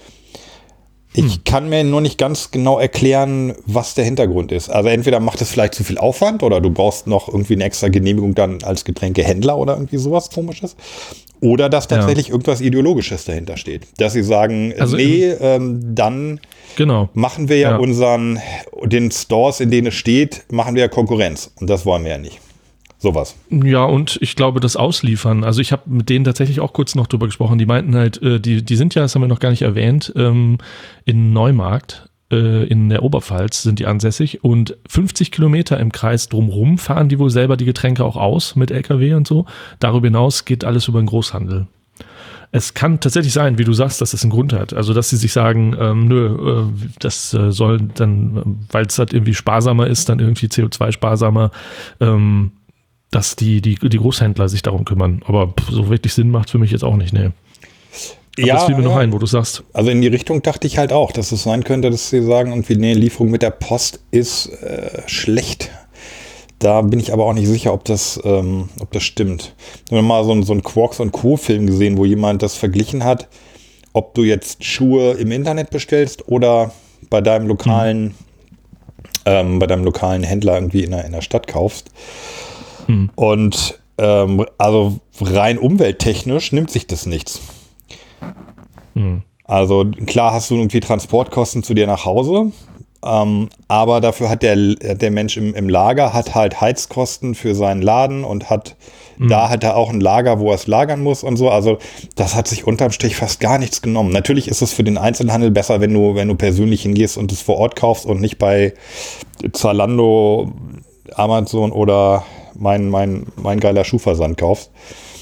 Ich hm. kann mir nur nicht ganz genau erklären, was der Hintergrund ist. Also entweder macht es vielleicht zu viel Aufwand oder du brauchst noch irgendwie eine extra Genehmigung dann als Getränkehändler oder irgendwie sowas Komisches. Oder dass tatsächlich ja. irgendwas Ideologisches dahinter steht. Dass sie sagen, also nee, ähm, dann genau. machen wir ja, ja unseren, den Stores, in denen es steht, machen wir ja Konkurrenz. Und das wollen wir ja nicht. Sowas. Ja, und ich glaube, das Ausliefern. Also ich habe mit denen tatsächlich auch kurz noch drüber gesprochen. Die meinten halt, äh, die, die sind ja, das haben wir noch gar nicht erwähnt, ähm, in Neumarkt äh, in der Oberpfalz sind die ansässig. Und fünfzig Kilometer im Kreis drumherum fahren die wohl selber die Getränke auch aus mit L K W und so. Darüber hinaus geht alles über den Großhandel. Es kann tatsächlich sein, wie du sagst, dass es einen Grund hat. Also, dass sie sich sagen, ähm, nö, äh, das äh, soll dann, weil es halt irgendwie sparsamer ist, dann irgendwie C O zwei sparsamer, ähm, dass die, die, die Großhändler sich darum kümmern. Aber so wirklich Sinn macht für mich jetzt auch nicht, ne. Aber ja, das fiel mir noch ein, wo du sagst. Also in die Richtung dachte ich halt auch, dass es sein könnte, dass sie sagen, irgendwie, nee, Lieferung mit der Post ist äh, schlecht. Da bin ich aber auch nicht sicher, ob das, ähm, ob das stimmt. Ich habe mal so, ein, so einen Quarks und Co-Film gesehen, wo jemand das verglichen hat, ob du jetzt Schuhe im Internet bestellst oder bei deinem lokalen, mhm. ähm, bei deinem lokalen Händler irgendwie in der, in der Stadt kaufst. Mhm. Und ähm, also rein umwelttechnisch nimmt sich das nichts. Mhm. Also klar hast du irgendwie Transportkosten zu dir nach Hause, Ähm, aber dafür hat der, der Mensch im, im Lager hat halt Heizkosten für seinen Laden und hat mhm. da hat er auch ein Lager, wo er es lagern muss und so. Also das hat sich unterm Strich fast gar nichts genommen. Natürlich ist es für den Einzelhandel besser, wenn du, wenn du persönlich hingehst und es vor Ort kaufst und nicht bei Zalando, Amazon oder mein, mein, mein geiler Schuhversand kaufst.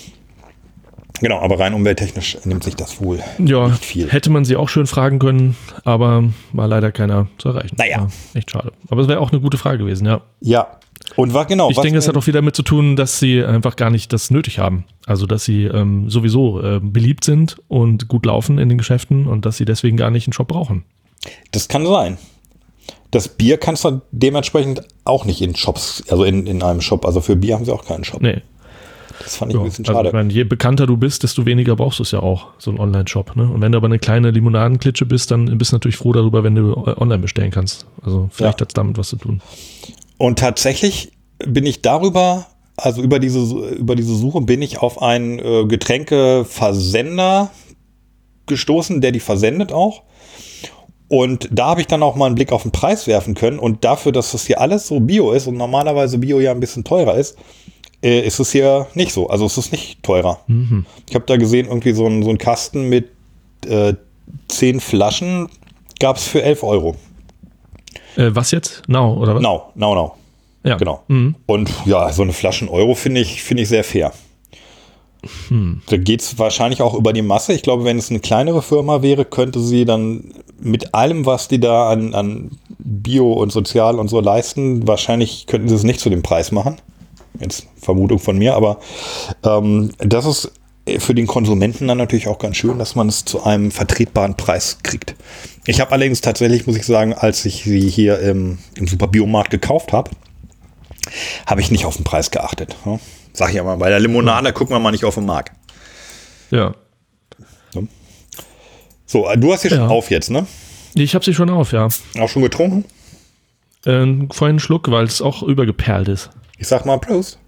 Genau, aber rein umwelttechnisch nimmt sich das wohl ja, nicht viel. Hätte man sie auch schön fragen können, aber war leider keiner zu erreichen. Naja. Ja, echt schade. Aber es wäre auch eine gute Frage gewesen, ja. Ja, und war genau. Ich denke, es hat auch wieder damit zu tun, dass sie einfach gar nicht das nötig haben. Also, dass sie ähm, sowieso äh, beliebt sind und gut laufen in den Geschäften und dass sie deswegen gar nicht einen Shop brauchen. Das kann sein. Das Bier kannst du dementsprechend auch nicht in Shops, also in, in einem Shop. Also für Bier haben sie auch keinen Shop. Nee. Das fand ich ja, ein bisschen schade. Also, ich meine, je bekannter du bist, desto weniger brauchst du es ja auch, so ein Online-Shop. Ne? Und wenn du aber eine kleine Limonadenklitsche bist, dann bist du natürlich froh darüber, wenn du online bestellen kannst. Also vielleicht ja. hat es damit was zu tun. Und tatsächlich bin ich darüber, also über diese, über diese Suche bin ich auf einen äh, Getränkeversender gestoßen, der die versendet auch. Und da habe ich dann auch mal einen Blick auf den Preis werfen können. Und dafür, dass das hier alles so Bio ist und normalerweise Bio ja ein bisschen teurer ist, äh, ist es hier nicht so. Also es ist nicht teurer. Mhm. Ich habe da gesehen, irgendwie so ein, so ein Kasten mit äh, zehn Flaschen gab es für elf Euro. Äh, was jetzt? Now, oder was? Now, now, now. Ja. Genau. Mhm. Und ja, so eine Flaschen Euro finde ich, finde ich sehr fair. Hm. Da geht es wahrscheinlich auch über die Masse. Ich glaube, wenn es eine kleinere Firma wäre, könnte sie dann mit allem, was die da an, an Bio und Sozial und so leisten, wahrscheinlich könnten sie es nicht zu dem Preis machen. Jetzt Vermutung von mir, aber ähm, das ist für den Konsumenten dann natürlich auch ganz schön, dass man es zu einem vertretbaren Preis kriegt. Ich habe allerdings tatsächlich, muss ich sagen, als ich sie hier im, im Super-Biomarkt gekauft habe, habe ich nicht auf den Preis geachtet. Ja? Sag ich ja mal, bei der Limonade gucken wir mal nicht auf den Markt. Ja. So, du hast sie schon ja. auf jetzt, ne? Ich habe sie schon auf, ja. Auch schon getrunken? Ähm, vorhin einen Schluck, weil es auch übergeperlt ist. Ich sag mal Prost.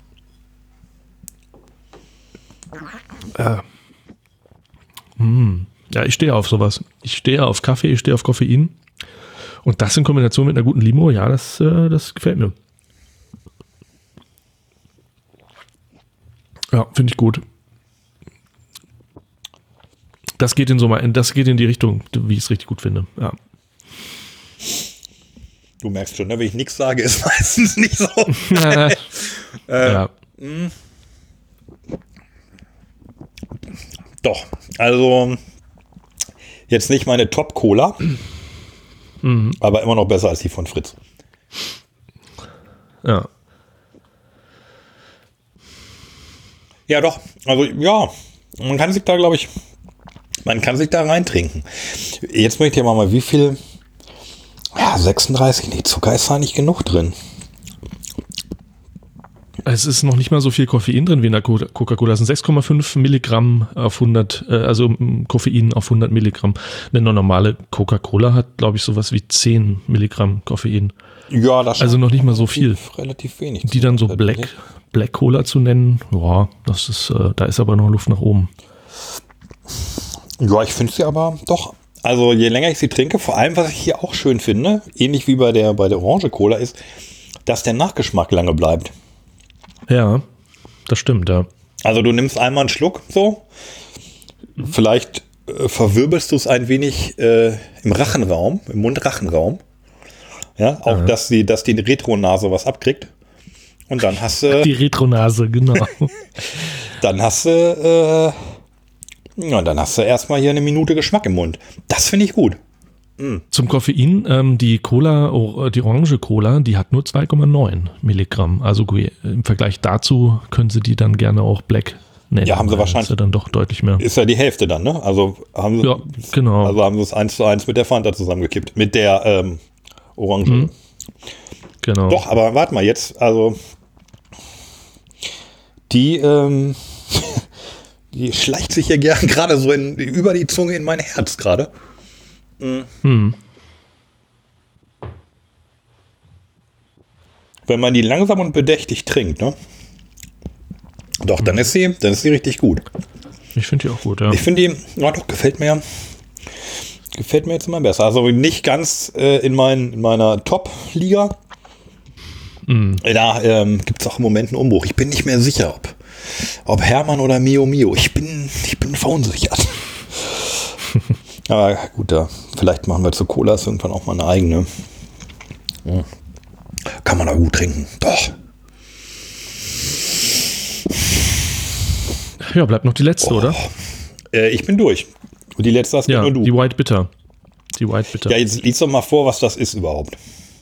Äh. Mm. Ja, ich stehe auf sowas. Ich stehe auf Kaffee, ich stehe auf Koffein. Und das in Kombination mit einer guten Limo, ja, das, äh, das gefällt mir. Ja, finde ich gut. Das geht in so mal, das geht in die Richtung, wie ich es richtig gut finde. Ja. Du merkst schon, ne? Wenn ich nichts sage, ist meistens nicht so. äh, ja. Mh. Doch, also jetzt nicht meine Top-Cola, mhm. aber immer noch besser als die von Fritz. Ja. Ja, doch. Also, ja. Man kann sich da, glaube ich, man kann sich da reintrinken. Jetzt möchte ich mal mal, wie viel, ja, sechsunddreißig, nee, Zucker ist da nicht genug drin. Es ist noch nicht mal so viel Koffein drin wie in der Coca-Cola. Es sind sechs Komma fünf Milligramm auf hundert, äh, also Koffein auf hundert Milligramm. Eine normale Coca-Cola hat, glaube ich, sowas wie zehn Milligramm Koffein. Ja, das also noch nicht mal so viel. Relativ wenig. Die dann so Black, Black Cola zu nennen, ja, das ist, äh, da ist aber noch Luft nach oben. Ja, ich finde sie aber doch. Also je länger ich sie trinke, vor allem, was ich hier auch schön finde, ähnlich wie bei der, bei der Orange Cola, ist, dass der Nachgeschmack lange bleibt. Ja, das stimmt, ja. Also du nimmst einmal einen Schluck, so. Vielleicht äh, verwirbelst du es ein wenig äh, im Rachenraum, im Mund-Rachenraum. Ja, auch, ja. dass die, dass die Retronase was abkriegt. Und dann hast du... Die Retronase, genau. Dann hast du... Äh, ja, dann hast du erstmal hier eine Minute Geschmack im Mund. Das finde ich gut. Mm. Zum Koffein, ähm, die Cola, oh, die Orange Cola, die hat nur zwei Komma neun Milligramm. Also im Vergleich dazu können sie die dann gerne auch Black nennen. Ja, haben sie wahrscheinlich. Ist ja dann doch deutlich mehr. Ist ja die Hälfte dann, ne? Also haben sie, ja, genau. Also haben sie es eins zu eins mit der Fanta zusammengekippt. Mit der ähm, Orange. Mhm. Genau. Doch, aber warte mal jetzt, also die, ähm, die schleicht sich ja gern gerade so in, über die Zunge in mein Herz gerade. Mhm. Hm. Wenn man die langsam und bedächtig trinkt, ne? Doch, dann ist sie, dann ist sie richtig gut. Ich finde die auch gut, ja. Ich finde die, ja doch, gefällt mir. gefällt mir jetzt immer besser. Also nicht ganz äh, in, mein, in meiner Top-Liga. Mm. Da ähm, gibt es auch im Moment einen Umbruch. Ich bin nicht mehr sicher, ob, ob Hermann oder Mio Mio. Ich bin, ich bin verunsichert. Aber gut, da, vielleicht machen wir zu Colas irgendwann auch mal eine eigene. Ja. Kann man da gut trinken. Doch. Ja, bleibt noch die letzte, oh. oder? Äh, ich bin durch. Und die letzte hast ja, nur du. Die White Bitter. Die White Bitter. Ja, jetzt lies doch mal vor, was das ist überhaupt.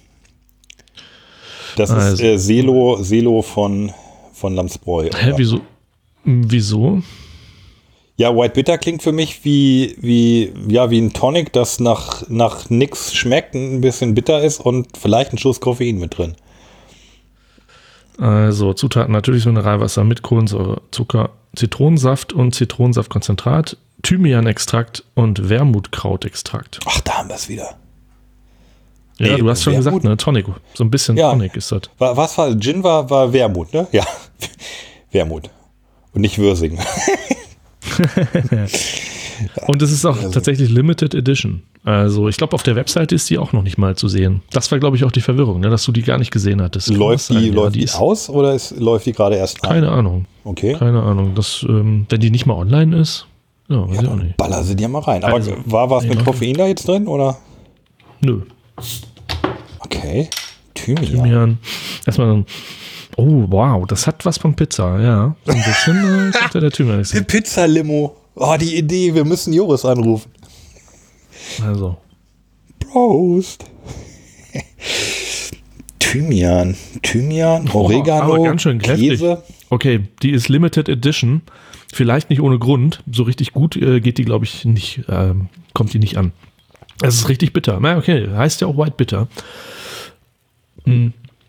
Das also. ist äh, Selo, Selo von, von Lamsbräu. Hä, wieso? Wieso? Ja, White Bitter klingt für mich wie, wie, ja, wie ein Tonic, das nach, nach nix schmeckt, ein bisschen bitter ist und vielleicht ein Schuss Koffein mit drin. Also Zutaten natürlich Mineralwasser mit Kohlensäure, Zucker, Zitronensaft und Zitronensaftkonzentrat, Thymianextrakt und Wermutkrautextrakt. Ach, da haben wir es wieder. Ja, nee, du hast schon Wermut? gesagt, ne? Tonic. So ein bisschen ja. Tonic ist das. War, was war, Gin war, war Wermut, ne? Ja, Wermut. Und nicht Würsing. Und es ist auch also. tatsächlich Limited Edition. Also ich glaube, auf der Webseite ist die auch noch nicht mal zu sehen. Das war, glaube ich, auch die Verwirrung, ne? Dass du die gar nicht gesehen hattest. Läuft die, ja, läuft die, die aus oder ist, läuft die gerade erst an? Keine Ahnung. Okay. Keine Ahnung. Das, ähm, wenn die nicht mal online ist, ja, weiß ja, ich auch nicht. Baller sie dir mal rein. Aber also, war was nee, mit Koffein da jetzt drin, oder? Nö. Okay. Thymian. Thymian. Erstmal so ein oh, wow, das hat was von Pizza, ja. So ein bisschen äh, der Thymian. Die Pizza-Limo. Oh, die Idee, wir müssen Joris anrufen. Also. Prost. Thymian. Thymian, Oregano, oh, aber ganz schön Käse. Okay, die ist Limited Edition. Vielleicht nicht ohne Grund. So richtig gut äh, geht die, glaube ich, nicht. Ähm, kommt die nicht an. Es ist richtig bitter. Na, okay, heißt ja auch White Bitter. Hm.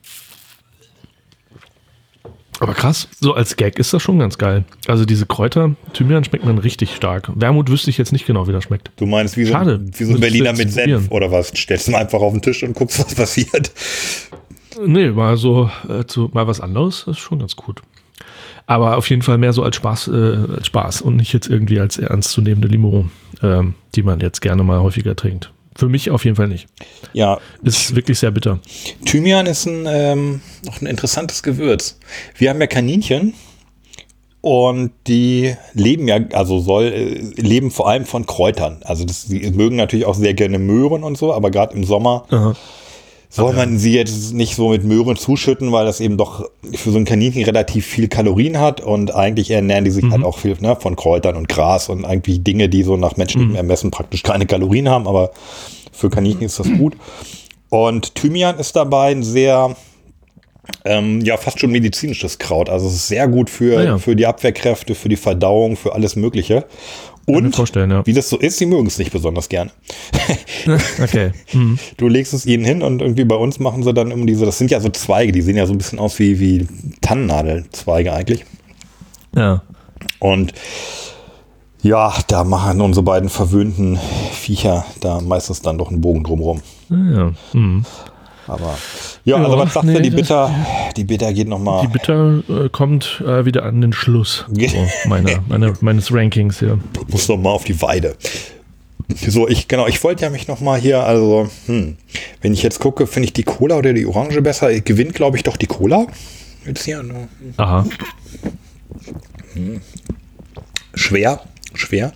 Aber krass, so als Gag ist das schon ganz geil. Also diese Kräuter, Thymian schmeckt man richtig stark. Wermut wüsste ich jetzt nicht genau, wie das schmeckt. Du meinst wie so, Schade, wie so ein Berliner mit Senf oder was? Stellst du mal einfach auf den Tisch und guckst, was passiert. Nee, mal so, äh, zu, mal was anderes, das ist schon ganz gut. Aber auf jeden Fall mehr so als Spaß, äh, als Spaß und nicht jetzt irgendwie als ernstzunehmende Limo, äh, die man jetzt gerne mal häufiger trinkt. Für mich auf jeden Fall nicht. Ja. Ist wirklich sehr bitter. Thymian ist ein, ähm, noch ein interessantes Gewürz. Wir haben ja Kaninchen und die leben ja, also soll, äh, leben vor allem von Kräutern. Also das, sie mögen natürlich auch sehr gerne Möhren und so, aber gerade im Sommer Aha. soll man ja. sie jetzt nicht so mit Möhren zuschütten, weil das eben doch für so ein Kaninchen relativ viel Kalorien hat und eigentlich ernähren die sich mhm. halt auch viel ne, von Kräutern und Gras und eigentlich Dinge, die so nach menschlichem mhm. Ermessen praktisch keine Kalorien haben, aber für Kaninchen ist das gut. Und Thymian ist dabei ein sehr, ähm, ja fast schon medizinisches Kraut. Also es ist sehr gut für, ah, ja. für die Abwehrkräfte, für die Verdauung, für alles Mögliche. Und ja. wie das so ist, sie mögen es nicht besonders gerne. Okay. Mhm. Du legst es ihnen hin und irgendwie bei uns machen sie dann immer diese, das sind ja so Zweige, die sehen ja so ein bisschen aus wie, wie Tannennadelzweige eigentlich. Ja. Und ja, da machen unsere beiden verwöhnten Viecher da meistens dann doch einen Bogen drumherum. Ja. Mhm. Aber ja, ja, also was sagt nee, die Bitter? Die Bitter geht nochmal. Die Bitter äh, kommt äh, wieder an den Schluss so, meiner, meiner, meines Rankings hier. Muss noch mal auf die Weide. So, ich genau, ich wollte ja mich nochmal hier, also, hm, wenn ich jetzt gucke, finde ich die Cola oder die Orange besser? Ich gewinnt, glaube ich, doch die Cola. Jetzt hier. Aha. Hm. Schwer, schwer.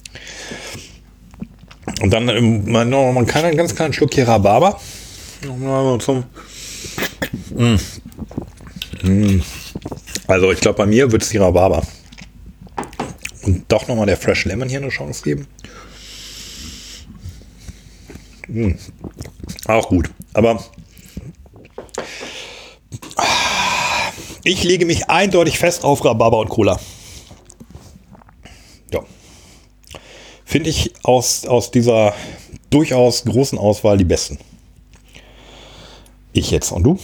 Und dann, man, man kann einen ganz kleinen Schluck hier Rhabarber. Nochmal zum. Mm. Mm. Also ich glaube, bei mir wird es die Rhabarber. Und doch nochmal der Fresh Lemon hier eine Chance geben. Mm. Auch gut. Aber ich lege mich eindeutig fest auf Rhabarber und Cola. Ja. Finde ich aus, aus dieser durchaus großen Auswahl die besten. Ich jetzt. Und du?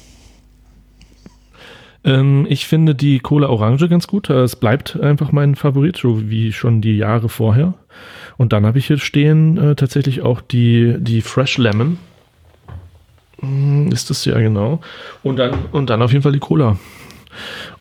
Ähm, ich finde die Cola Orange ganz gut. Es bleibt einfach mein Favorit, so wie schon die Jahre vorher. Und dann habe ich hier stehen äh, tatsächlich auch die, die Fresh Lemon. Hm, ist das ja genau. Und dann, und dann auf jeden Fall die Cola. Und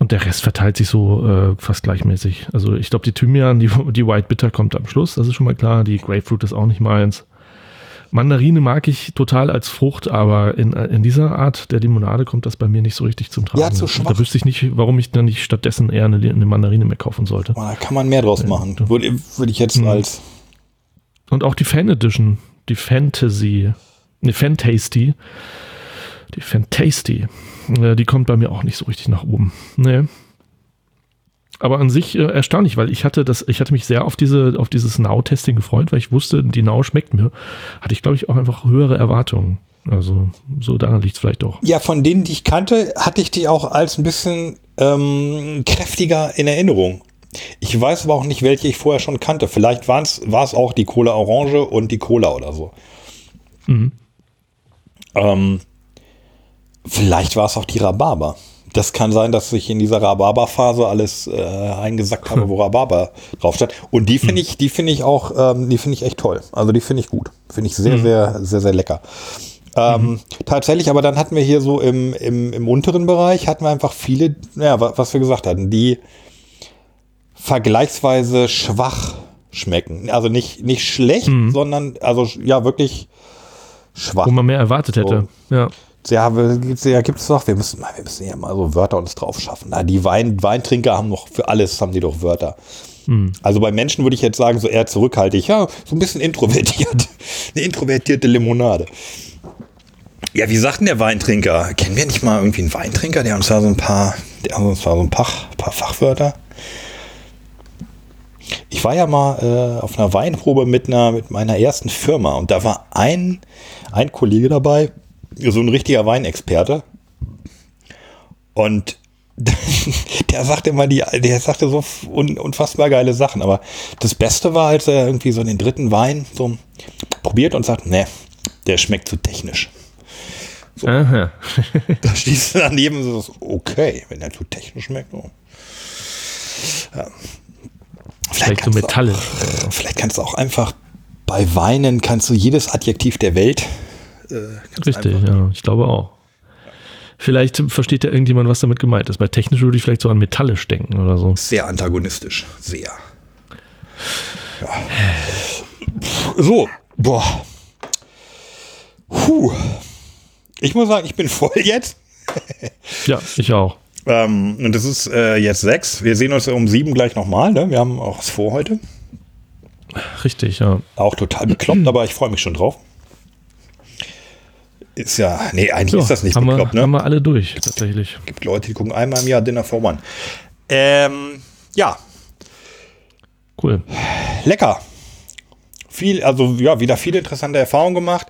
und der Rest verteilt sich so äh, fast gleichmäßig. Also ich glaube, die Thymian, die, die White Bitter kommt am Schluss, das ist schon mal klar. Die Grapefruit ist auch nicht meins. Mandarine mag ich total als Frucht, aber in, in dieser Art der Limonade kommt das bei mir nicht so richtig zum Tragen. Ja, zu schwach. Da wüsste ich nicht, warum ich dann nicht stattdessen eher eine, eine Mandarine mehr kaufen sollte. Da kann man mehr draus machen. Würde, würde ich jetzt mhm. als... Und auch die Fan Edition, die Fantasy, ne, Fantasty, die Fantasty, die kommt bei mir auch nicht so richtig nach oben. Nee. Aber an sich äh, erstaunlich, weil ich hatte das, ich hatte mich sehr auf diese, auf dieses Now-Testing gefreut, weil ich wusste, die Now schmeckt mir. Hatte ich, glaube ich, auch einfach höhere Erwartungen. Also, so daran liegt es vielleicht auch. Ja, von denen, die ich kannte, hatte ich die auch als ein bisschen ähm, kräftiger in Erinnerung. Ich weiß aber auch nicht, welche ich vorher schon kannte. Vielleicht war es auch die Cola Orange und die Cola oder so. Mhm. Ähm, vielleicht war es auch die Rhabarber. Das kann sein, dass ich in dieser Rhabarber-Phase alles äh, eingesackt habe, wo Rhabarber drauf stand. Und die finde ich, die finde ich auch, ähm, die finde ich echt toll. Also die finde ich gut. Finde ich sehr, mhm. sehr, sehr, sehr lecker. Ähm, mhm. Tatsächlich, aber dann hatten wir hier so im, im, im unteren Bereich, hatten wir einfach viele, ja, was wir gesagt hatten, die vergleichsweise schwach schmecken. Also nicht, nicht schlecht, mhm. sondern also ja, wirklich schwach. Wo man mehr erwartet hätte, so. ja. Ja, ja, gibt es doch. Wir müssen, wir müssen ja mal so Wörter uns drauf schaffen. Na, die Wein, Weintrinker haben noch für alles, haben die doch Wörter. Hm. Also bei Menschen würde ich jetzt sagen, so eher zurückhaltig. Ja, so ein bisschen introvertiert. Eine introvertierte Limonade. Ja, wie sagt denn der Weintrinker? Kennen wir nicht mal irgendwie einen Weintrinker, der uns da so ein paar, der uns da so ein paar, paar Fachwörter? Ich war ja mal äh, auf einer Weinprobe mit einer, mit meiner ersten Firma und da war ein, ein Kollege dabei, so ein richtiger Weinexperte. Und der sagte immer, die, der sagte so un, unfassbar geile Sachen. Aber das Beste war, als er irgendwie so den dritten Wein so probiert und sagt, ne, der schmeckt zu technisch. So. Aha. Da stehst du daneben so, okay, wenn der zu technisch schmeckt. Oh. Ja. Vielleicht, vielleicht so metallisch. Auch, vielleicht kannst du auch einfach bei Weinen kannst du jedes Adjektiv der Welt Äh, Richtig, einfach. Ja, ich glaube auch. Vielleicht versteht ja irgendjemand, was damit gemeint ist. Bei technisch würde ich vielleicht so an metallisch denken oder so. Sehr antagonistisch, sehr. Ja. So, boah. Puh. Ich muss sagen, ich bin voll jetzt. Ja, ich auch. Ähm, und das ist äh, jetzt sechs. Wir sehen uns um sieben gleich nochmal. Ne? Wir haben auch was vor heute. Richtig, ja. Auch total bekloppt, aber ich freue mich schon drauf. Ist ja, nee, eigentlich so, ist das nicht haben bekloppt, wir, ne? Haben wir alle durch, tatsächlich. Es gibt Leute, die gucken einmal im Jahr Dinner for One. Ähm, ja. Cool. Lecker. Viel, also ja, wieder viele interessante Erfahrungen gemacht.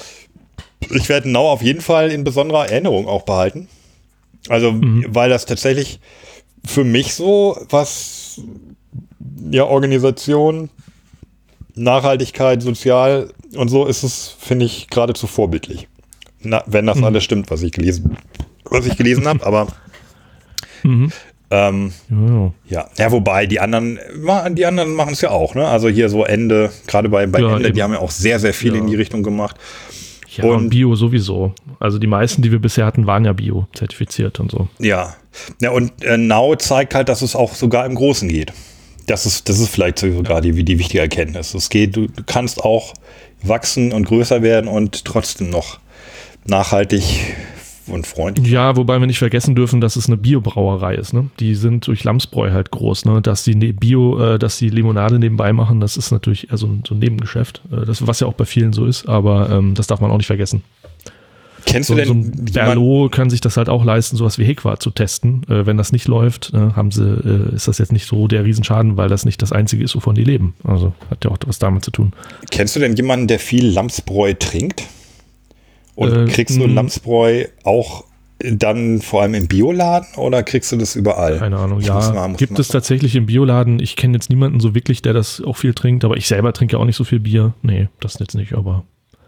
Ich werde Now auf jeden Fall in besonderer Erinnerung auch behalten. Also, mhm. weil das tatsächlich für mich so, was ja, Organisation, Nachhaltigkeit, sozial und so ist es, finde ich, geradezu vorbildlich. Na, wenn das mhm. alles stimmt, was ich gelesen, was ich gelesen habe, aber mhm. ähm, ja. ja, ja, wobei die anderen, die anderen machen es ja auch, ne? Also hier so Ende, gerade bei, bei ja, Ende, eben. Die haben ja auch sehr, sehr viel ja. in die Richtung gemacht. Ja, und, und Bio sowieso. Also die meisten, die wir bisher hatten, waren ja Bio zertifiziert und so. Ja, ja und äh, Now zeigt halt, dass es auch sogar im Großen geht. Das ist, das ist vielleicht sogar die, die wichtige Erkenntnis. Es geht, du, du kannst auch wachsen und größer werden und trotzdem noch nachhaltig und freundlich. Ja, wobei wir nicht vergessen dürfen, dass es eine Biobrauerei ist. Ne? Die sind durch Lamsbräu halt groß. Ne? Dass die ne- Bio, äh, dass die Limonade nebenbei machen, das ist natürlich eher so ein, so ein Nebengeschäft. Äh, das, was ja auch bei vielen so ist, aber ähm, das darf man auch nicht vergessen. Kennst so, du denn? So ein Berlot kann sich das halt auch leisten, sowas wie Hekwa zu testen. Äh, wenn das nicht läuft, äh, haben sie, äh, ist das jetzt nicht so der Riesenschaden, weil das nicht das Einzige ist, wovon die leben. Also hat ja auch was damit zu tun. Kennst du denn jemanden, der viel Lamsbräu trinkt? Und äh, kriegst du Lamsbräu auch dann vor allem im Bioladen oder kriegst du das überall? Keine Ahnung, ja. Mal, gibt es tatsächlich im Bioladen. Ich kenne jetzt niemanden so wirklich, der das auch viel trinkt, aber ich selber trinke auch nicht so viel Bier. Nee, das jetzt nicht, aber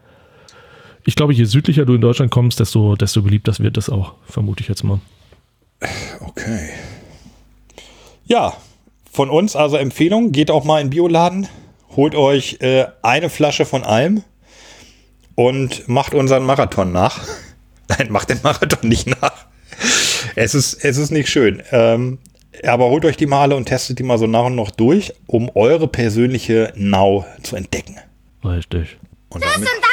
ich glaube, je südlicher du in Deutschland kommst, desto, desto beliebter wird das auch, vermute ich jetzt mal. Okay. Ja, von uns also Empfehlung, geht auch mal in den Bioladen, holt euch äh, eine Flasche von allem und macht unseren Marathon nach. Nein, macht den Marathon nicht nach. Es ist, es ist nicht schön. Ähm, aber holt euch die mal und testet die mal so nach und nach durch, um eure persönliche Now zu entdecken. Richtig. Und Tschüss damit und